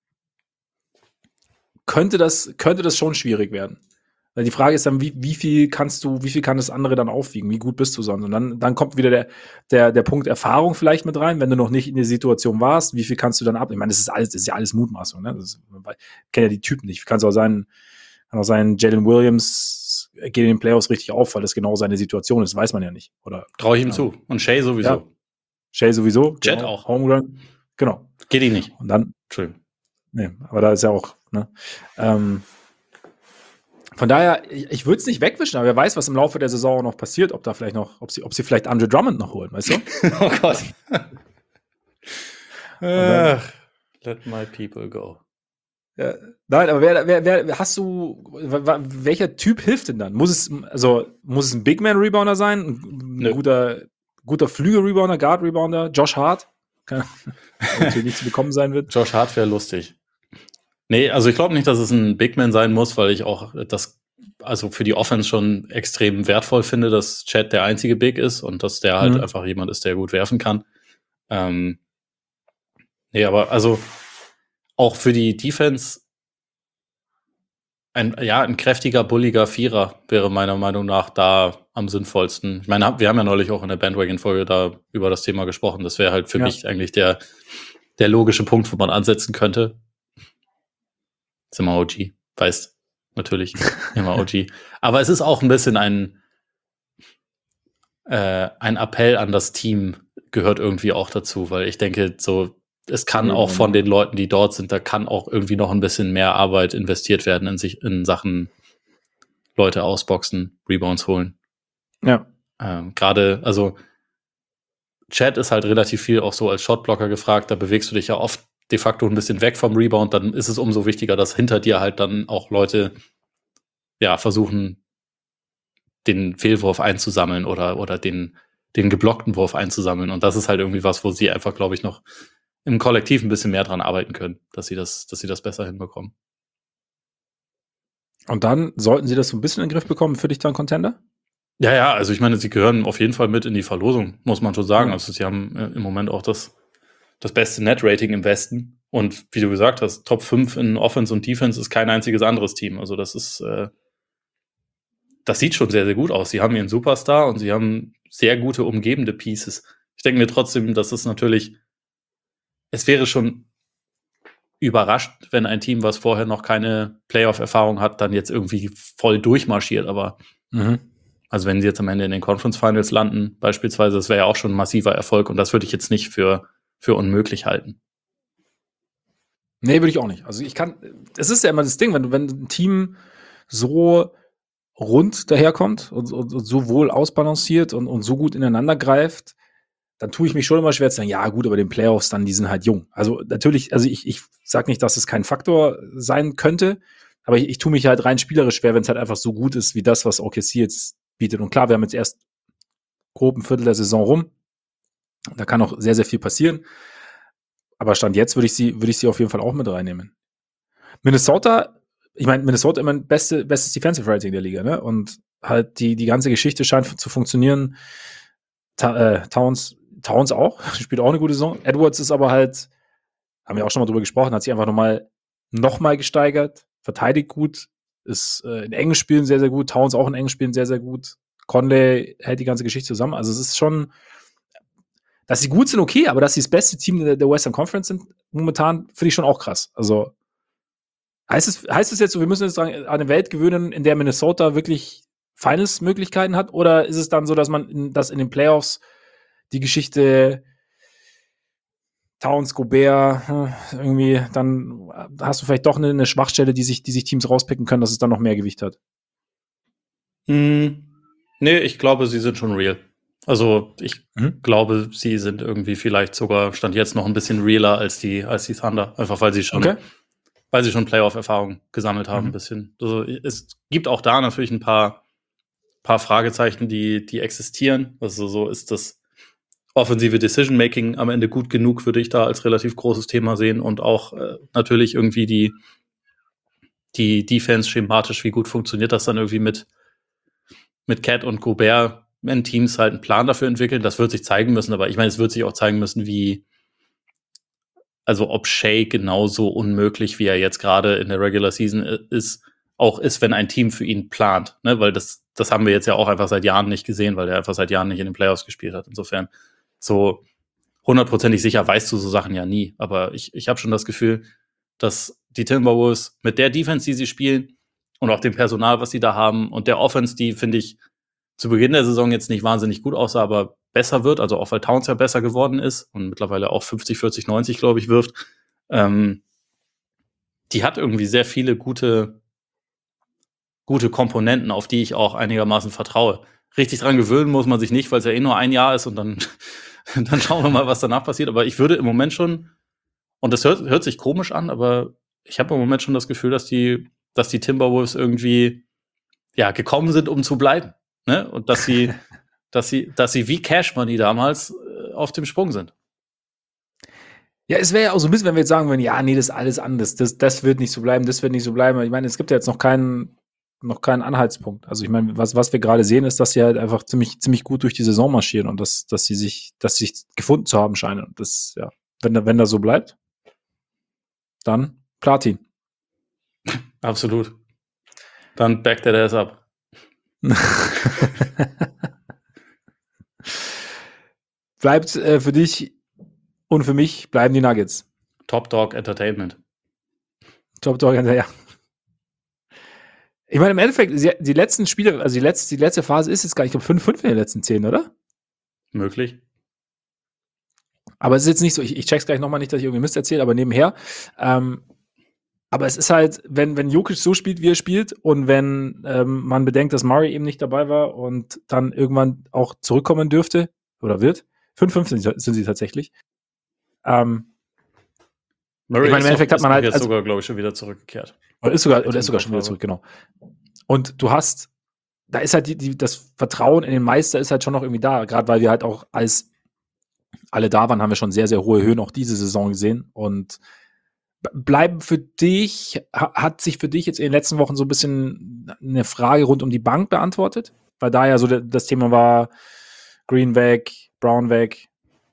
könnte das, könnte das schon schwierig werden. Weil die Frage ist dann, wie, wie viel kannst du, wie viel kann das andere dann aufwiegen? Wie gut bist du sonst? Und dann, dann kommt wieder der, der, der Punkt Erfahrung vielleicht mit rein, wenn du noch nicht in der Situation warst, wie viel kannst du dann ab? Ich meine, das ist alles, das ist ja alles Mutmaßung, ne? Das ist, man kennt ja die Typen nicht. Kann es auch sein, kann auch sein, Jalen Williams geht in den Playoffs richtig auf, weil das genau seine Situation ist, weiß man ja nicht. Oder Traue ich ihm ja. zu. Und Shea sowieso. Ja. Shea sowieso. Jet genau. auch. Homegrown. Genau. Geht ihn nicht. Und dann, Entschuldigung. nee, aber da ist ja auch, ne? Ähm, von daher, ich, ich würde es nicht wegwischen, aber wer weiß, was im Laufe der Saison noch passiert, ob da vielleicht noch, ob sie, ob sie vielleicht Andre Drummond noch holen, weißt du? Oh Gott. Ach, let my people go. Ja, nein, aber wer, wer, wer, hast du, welcher Typ hilft denn dann? Muss es, also, muss es ein Big Man Rebounder sein? Ein Nö. guter, guter Flügel-Rebounder, Guard-Rebounder, Josh Hart? Kann, natürlich nicht zu bekommen sein wird. Josh Hart wäre lustig. Nee, also ich glaube nicht, dass es ein Big Man sein muss, weil ich auch das, also für die Offense schon extrem wertvoll finde, dass Chet der einzige Big ist und dass der halt Mhm. einfach jemand ist, der gut werfen kann. Ähm, nee, aber also auch für die Defense ein, ja, ein kräftiger, bulliger Vierer wäre meiner Meinung nach da am sinnvollsten. Ich meine, wir haben ja neulich auch in der Bandwagon-Folge da über das Thema gesprochen. Das wäre halt für Ja. mich eigentlich der, der logische Punkt, wo man ansetzen könnte. Ist immer O G, weißt natürlich, immer O G. Aber es ist auch ein bisschen ein, äh, ein Appell an das Team, gehört irgendwie auch dazu, weil ich denke, so, es kann Ja, auch genau. von den Leuten, die dort sind, da kann auch irgendwie noch ein bisschen mehr Arbeit investiert werden in sich, in Sachen Leute ausboxen, Rebounds holen. Ja. Ähm, Gerade, also Chat ist halt relativ viel auch so als Shotblocker gefragt, da bewegst du dich ja oft de facto ein bisschen weg vom Rebound, dann ist es umso wichtiger, dass hinter dir halt dann auch Leute ja versuchen, den Fehlwurf einzusammeln oder, oder den, den geblockten Wurf einzusammeln. Und das ist halt irgendwie was, wo sie einfach, glaube ich, noch im Kollektiv ein bisschen mehr dran arbeiten können, dass sie das, dass sie das besser hinbekommen. Und dann sollten sie das so ein bisschen in den Griff bekommen, für dich dann Contender? Ja, ja, also ich meine, sie gehören auf jeden Fall mit in die Verlosung, muss man schon sagen. Ja. Also sie haben äh, im Moment auch das, das beste Net-Rating im Westen. Und wie du gesagt hast, Top fünf in Offense und Defense ist kein einziges anderes Team. Also das ist, äh, das sieht schon sehr, sehr gut aus. Sie haben ihren Superstar und sie haben sehr gute umgebende Pieces. Ich denke mir trotzdem, dass es natürlich, es wäre schon überrascht, wenn ein Team, was vorher noch keine Playoff-Erfahrung hat, dann jetzt irgendwie voll durchmarschiert. Aber Mhm. also wenn sie jetzt am Ende in den Conference Finals landen, beispielsweise, das wäre ja auch schon ein massiver Erfolg und das würde ich jetzt nicht für, für unmöglich halten. Nee, würde ich auch nicht. Also ich kann, es ist ja immer das Ding, wenn du, wenn ein Team so rund daherkommt und, und, und so wohl ausbalanciert und, und so gut ineinander greift, dann tue ich mich schon immer schwer zu sagen, ja gut, aber den Playoffs dann, die sind halt jung. Also natürlich, also ich, ich sage nicht, dass es kein Faktor sein könnte, aber ich, ich tue mich halt rein spielerisch schwer, wenn es halt einfach so gut ist, wie das, was O K C jetzt bietet. Und klar, wir haben jetzt erst grob ein Viertel der Saison rum. Da kann noch sehr, sehr viel passieren. Aber Stand jetzt würde ich sie, würde ich sie auf jeden Fall auch mit reinnehmen. Minnesota, ich meine, Minnesota immer ein beste, bestes Defensive Rating der Liga, ne? Und halt die, die ganze Geschichte scheint zu funktionieren. Ta äh, Towns, Towns auch, spielt auch eine gute Saison. Edwards ist aber halt, haben wir auch schon mal drüber gesprochen, hat sich einfach nochmal noch mal gesteigert, verteidigt gut, ist äh, in engen Spielen sehr, sehr gut. Towns auch in engen Spielen sehr, sehr gut. Conley hält die ganze Geschichte zusammen. Also es ist schon, dass sie gut sind, okay, aber dass sie das beste Team der, der Western Conference sind, momentan, finde ich schon auch krass. Also heißt es, heißt es jetzt so, wir müssen jetzt sagen, an eine Welt gewöhnen, in der Minnesota wirklich Finals-Möglichkeiten hat? Oder ist es dann so, dass man in, dass in den Playoffs die Geschichte Towns, Gobert, hm, irgendwie, dann hast du vielleicht doch eine, eine Schwachstelle, die sich, die sich Teams rauspicken können, dass es dann noch mehr Gewicht hat? Hm, nee, ich glaube, sie sind schon real. Also ich Mhm. glaube, sie sind irgendwie vielleicht sogar, Stand jetzt noch ein bisschen realer als die, als die Thunder. Einfach weil sie schon, Okay. weil sie schon Playoff-Erfahrung gesammelt haben, Mhm. ein bisschen. Also es gibt auch da natürlich ein paar, paar Fragezeichen, die, die existieren. Also so ist das offensive Decision-Making am Ende gut genug, würde ich da als relativ großes Thema sehen. Und auch äh, natürlich irgendwie die, die Defense schematisch, wie gut funktioniert das dann irgendwie mit, mit Cat und Gobert, wenn Teams halt einen Plan dafür entwickeln. Das wird sich zeigen müssen, aber ich meine, es wird sich auch zeigen müssen, wie, also ob Shea genauso unmöglich, wie er jetzt gerade in der Regular Season ist, auch ist, wenn ein Team für ihn plant. Ne? Weil das, das haben wir jetzt ja auch einfach seit Jahren nicht gesehen, weil er einfach seit Jahren nicht in den Playoffs gespielt hat. Insofern so hundertprozentig sicher weißt du so Sachen ja nie. Aber ich, ich habe schon das Gefühl, dass die Timberwolves mit der Defense, die sie spielen und auch dem Personal, was sie da haben und der Offense, die, finde ich, zu Beginn der Saison jetzt nicht wahnsinnig gut aussah, aber besser wird, also auch weil Towns ja besser geworden ist und mittlerweile auch fünfzig, vierzig, neunzig, glaube ich, wirft, ähm, die hat irgendwie sehr viele gute, gute Komponenten, auf die ich auch einigermaßen vertraue. Richtig dran gewöhnen muss man sich nicht, weil es ja eh nur ein Jahr ist und dann, dann schauen wir mal, was danach passiert. Aber ich würde im Moment schon, und das hört, hört sich komisch an, aber ich habe im Moment schon das Gefühl, dass die, dass die Timberwolves irgendwie ja, gekommen sind, um zu bleiben. Ne? Und dass sie, dass sie, dass sie wie Cash Money damals äh, auf dem Sprung sind. Ja, es wäre ja auch so ein bisschen, wenn wir jetzt sagen würden, ja, nee, das ist alles anders. Das, das wird nicht so bleiben, das wird nicht so bleiben. Ich meine, es gibt ja jetzt noch keinen, noch keinen Anhaltspunkt. Also ich meine, was, was wir gerade sehen, ist, dass sie halt einfach ziemlich, ziemlich gut durch die Saison marschieren und dass, dass sie sich, dass sie sich gefunden zu haben scheinen. Und das, ja, wenn da, wenn da so bleibt, dann Platin. Absolut. Dann back that ass up. Bleibt äh, für dich und für mich bleiben die Nuggets. Top Dog Entertainment. Top Dog, ja. Ich meine, im Endeffekt, die letzten Spiele, also die letzte, die letzte Phase ist jetzt gar nicht, ich glaube, fünf fünf in den letzten zehn, oder? Möglich. Aber es ist jetzt nicht so, ich, ich check's gleich nochmal nicht, dass ich irgendwie Mist erzähle, aber nebenher, ähm, Aber es ist halt, wenn, wenn Jokic so spielt, wie er spielt, und wenn ähm, man bedenkt, dass Murray eben nicht dabei war und dann irgendwann auch zurückkommen dürfte oder wird, fünf fünf sind, sie- sind sie tatsächlich. Ähm, Murray Ich meine, im ist, doch, Endeffekt hat ist man doch halt- jetzt also- sogar, glaube ich, schon wieder zurückgekehrt. oder ist sogar, Wenn ich oder ist im sogar Kopf schon wieder habe. zurück, genau. Und du hast, da ist halt die, die, das Vertrauen in den Meister ist halt schon noch irgendwie da, gerade weil wir halt auch, als alle da waren, haben wir schon sehr, sehr hohe Höhen auch diese Saison gesehen. Und b- bleiben für dich, ha- hat sich für dich jetzt in den letzten Wochen so ein bisschen eine Frage rund um die Bank beantwortet? Weil da ja so der, das Thema war, Green weg, Brown weg.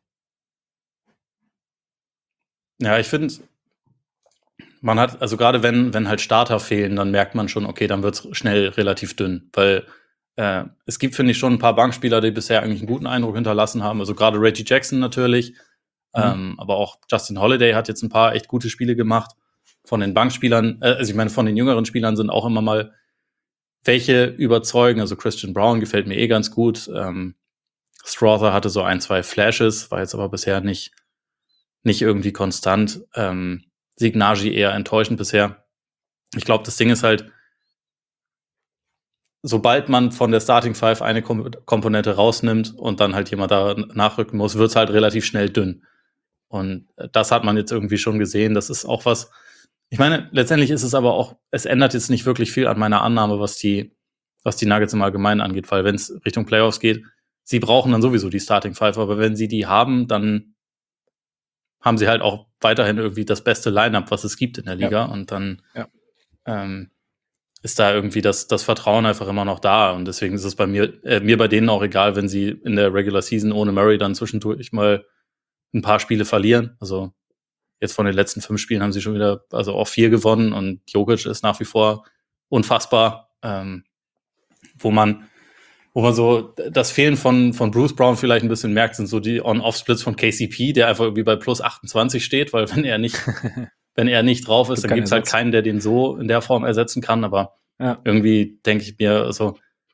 Ja, ich finde, man hat, also gerade wenn, wenn halt Starter fehlen, dann merkt man schon, okay, dann wird es schnell relativ dünn. Weil äh, es gibt, finde ich, schon ein paar Bankspieler, die bisher eigentlich einen guten Eindruck hinterlassen haben. Also gerade Reggie Jackson natürlich. Mhm. Ähm, aber auch Justin Holiday hat jetzt ein paar echt gute Spiele gemacht. Von den Bankspielern, äh, also ich meine, von den jüngeren Spielern sind auch immer mal welche überzeugen. Also Christian Brown gefällt mir eh ganz gut. Ähm, Strother hatte so ein, zwei Flashes, war jetzt aber bisher nicht, nicht irgendwie konstant. Ähm, Signagi eher enttäuschend bisher. Ich glaube, das Ding ist halt, sobald man von der Starting Five eine Kom Komponente rausnimmt und dann halt jemand da nachrücken muss, wird es halt relativ schnell dünn. Und das hat man jetzt irgendwie schon gesehen. Das ist auch was. Ich meine, letztendlich ist es aber auch, es ändert jetzt nicht wirklich viel an meiner Annahme, was die, was die Nuggets im Allgemeinen angeht, weil wenn es Richtung Playoffs geht, sie brauchen dann sowieso die Starting Five, aber wenn sie die haben, dann haben sie halt auch weiterhin irgendwie das beste Lineup, was es gibt in der Liga. Ja. Und dann Ja. ähm, ist da irgendwie das, das Vertrauen einfach immer noch da. Und deswegen ist es bei mir, äh, mir bei denen auch egal, wenn sie in der Regular Season ohne Murray dann zwischendurch mal ein paar Spiele verlieren. Also jetzt von den letzten fünf Spielen haben sie schon wieder, also auch vier gewonnen, und Jokic ist nach wie vor unfassbar. Ähm, wo man wo man so das Fehlen von, von Bruce Brown vielleicht ein bisschen merkt, sind so die On-Off-Splits von K C P, der einfach irgendwie bei plus achtundzwanzig steht, weil wenn er nicht, wenn er nicht drauf ist, dann gibt es halt keinen, der den so in der Form ersetzen kann. Aber ja. irgendwie denke ich mir, also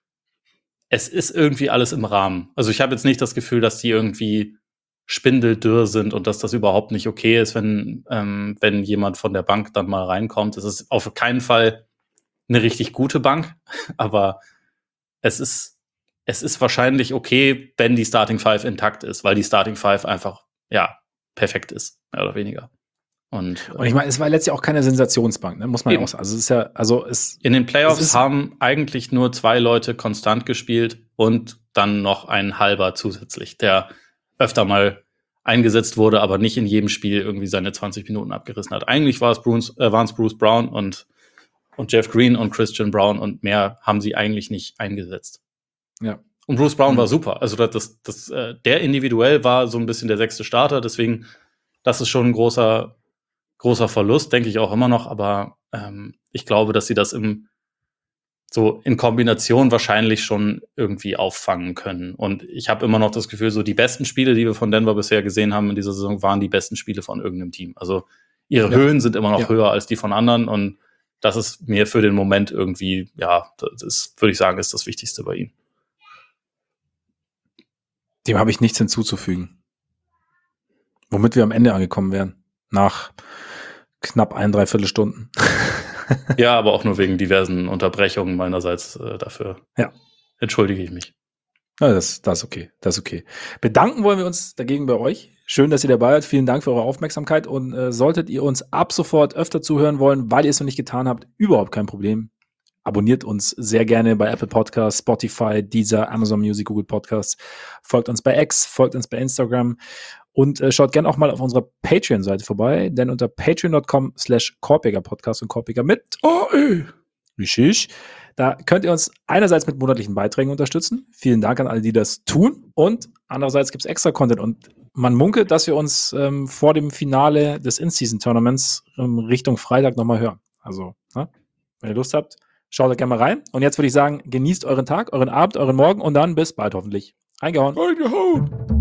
es ist irgendwie alles im Rahmen. Also ich habe jetzt nicht das Gefühl, dass die irgendwie spindeldürr sind und dass das überhaupt nicht okay ist, wenn, ähm, wenn jemand von der Bank dann mal reinkommt. Es ist auf keinen Fall eine richtig gute Bank, aber es ist Es ist wahrscheinlich okay, wenn die Starting Five intakt ist, weil die Starting Five einfach, ja, perfekt ist, mehr oder weniger. Und, und ich meine, es war letztlich auch keine Sensationsbank, ne? Muss man eben. ja auch sagen. Also es ist ja, also es in den Playoffs es haben eigentlich nur zwei Leute konstant gespielt und dann noch ein halber zusätzlich, der öfter mal eingesetzt wurde, aber nicht in jedem Spiel irgendwie seine zwanzig Minuten abgerissen hat. Eigentlich war es Bruce, äh, waren es Bruce Brown und, und Jeff Green und Christian Brown, und mehr haben sie eigentlich nicht eingesetzt. Ja. Und Bruce Brown mhm. war super. Also das, das, das, äh, der individuell war so ein bisschen der sechste Starter. Deswegen, das ist schon ein großer, großer Verlust, denke ich auch immer noch. Aber ähm, ich glaube, dass sie das im, so in Kombination wahrscheinlich schon irgendwie auffangen können. Und ich habe immer noch das Gefühl, so die besten Spiele, die wir von Denver bisher gesehen haben in dieser Saison, waren die besten Spiele von irgendeinem Team. Also ihre ja. Höhen sind immer noch ja. höher als die von anderen. Und das ist mir für den Moment irgendwie, ja, das ist, würde ich sagen, ist das Wichtigste bei ihnen. Dem habe ich nichts hinzuzufügen. Womit wir am Ende angekommen wären. Nach knapp ein, dreiviertel Stunden. Ja, aber auch nur wegen diversen Unterbrechungen meinerseits äh, dafür. Ja. Entschuldige ich mich. Ja, das, das ist okay. Das ist okay. Bedanken wollen wir uns dagegen bei euch. Schön, dass ihr dabei seid. Vielen Dank für eure Aufmerksamkeit. Und äh, solltet ihr uns ab sofort öfter zuhören wollen, weil ihr es noch nicht getan habt, überhaupt kein Problem. Abonniert uns sehr gerne bei Apple Podcasts, Spotify, Deezer, Amazon Music, Google Podcasts. Folgt uns bei X, folgt uns bei Instagram und äh, schaut gerne auch mal auf unserer Patreon-Seite vorbei, denn unter patreon.com slash Korpiger Podcast und Korpiger mit O Ö. Richtig. Da könnt ihr uns einerseits mit monatlichen Beiträgen unterstützen. Vielen Dank an alle, die das tun. Und andererseits gibt es extra Content. Und man munkelt, dass wir uns ähm, vor dem Finale des In-Season-Tournaments ähm, Richtung Freitag nochmal hören. Also, ne? Wenn ihr Lust habt, schaut da gerne mal rein. Und jetzt würde ich sagen, genießt euren Tag, euren Abend, euren Morgen und dann bis bald hoffentlich. Reingehauen. Reingehauen.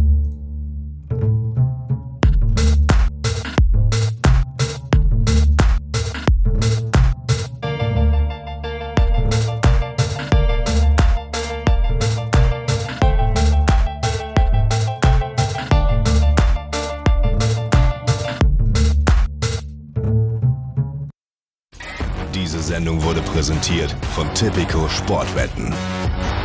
präsentiert von Tipico Sportwetten.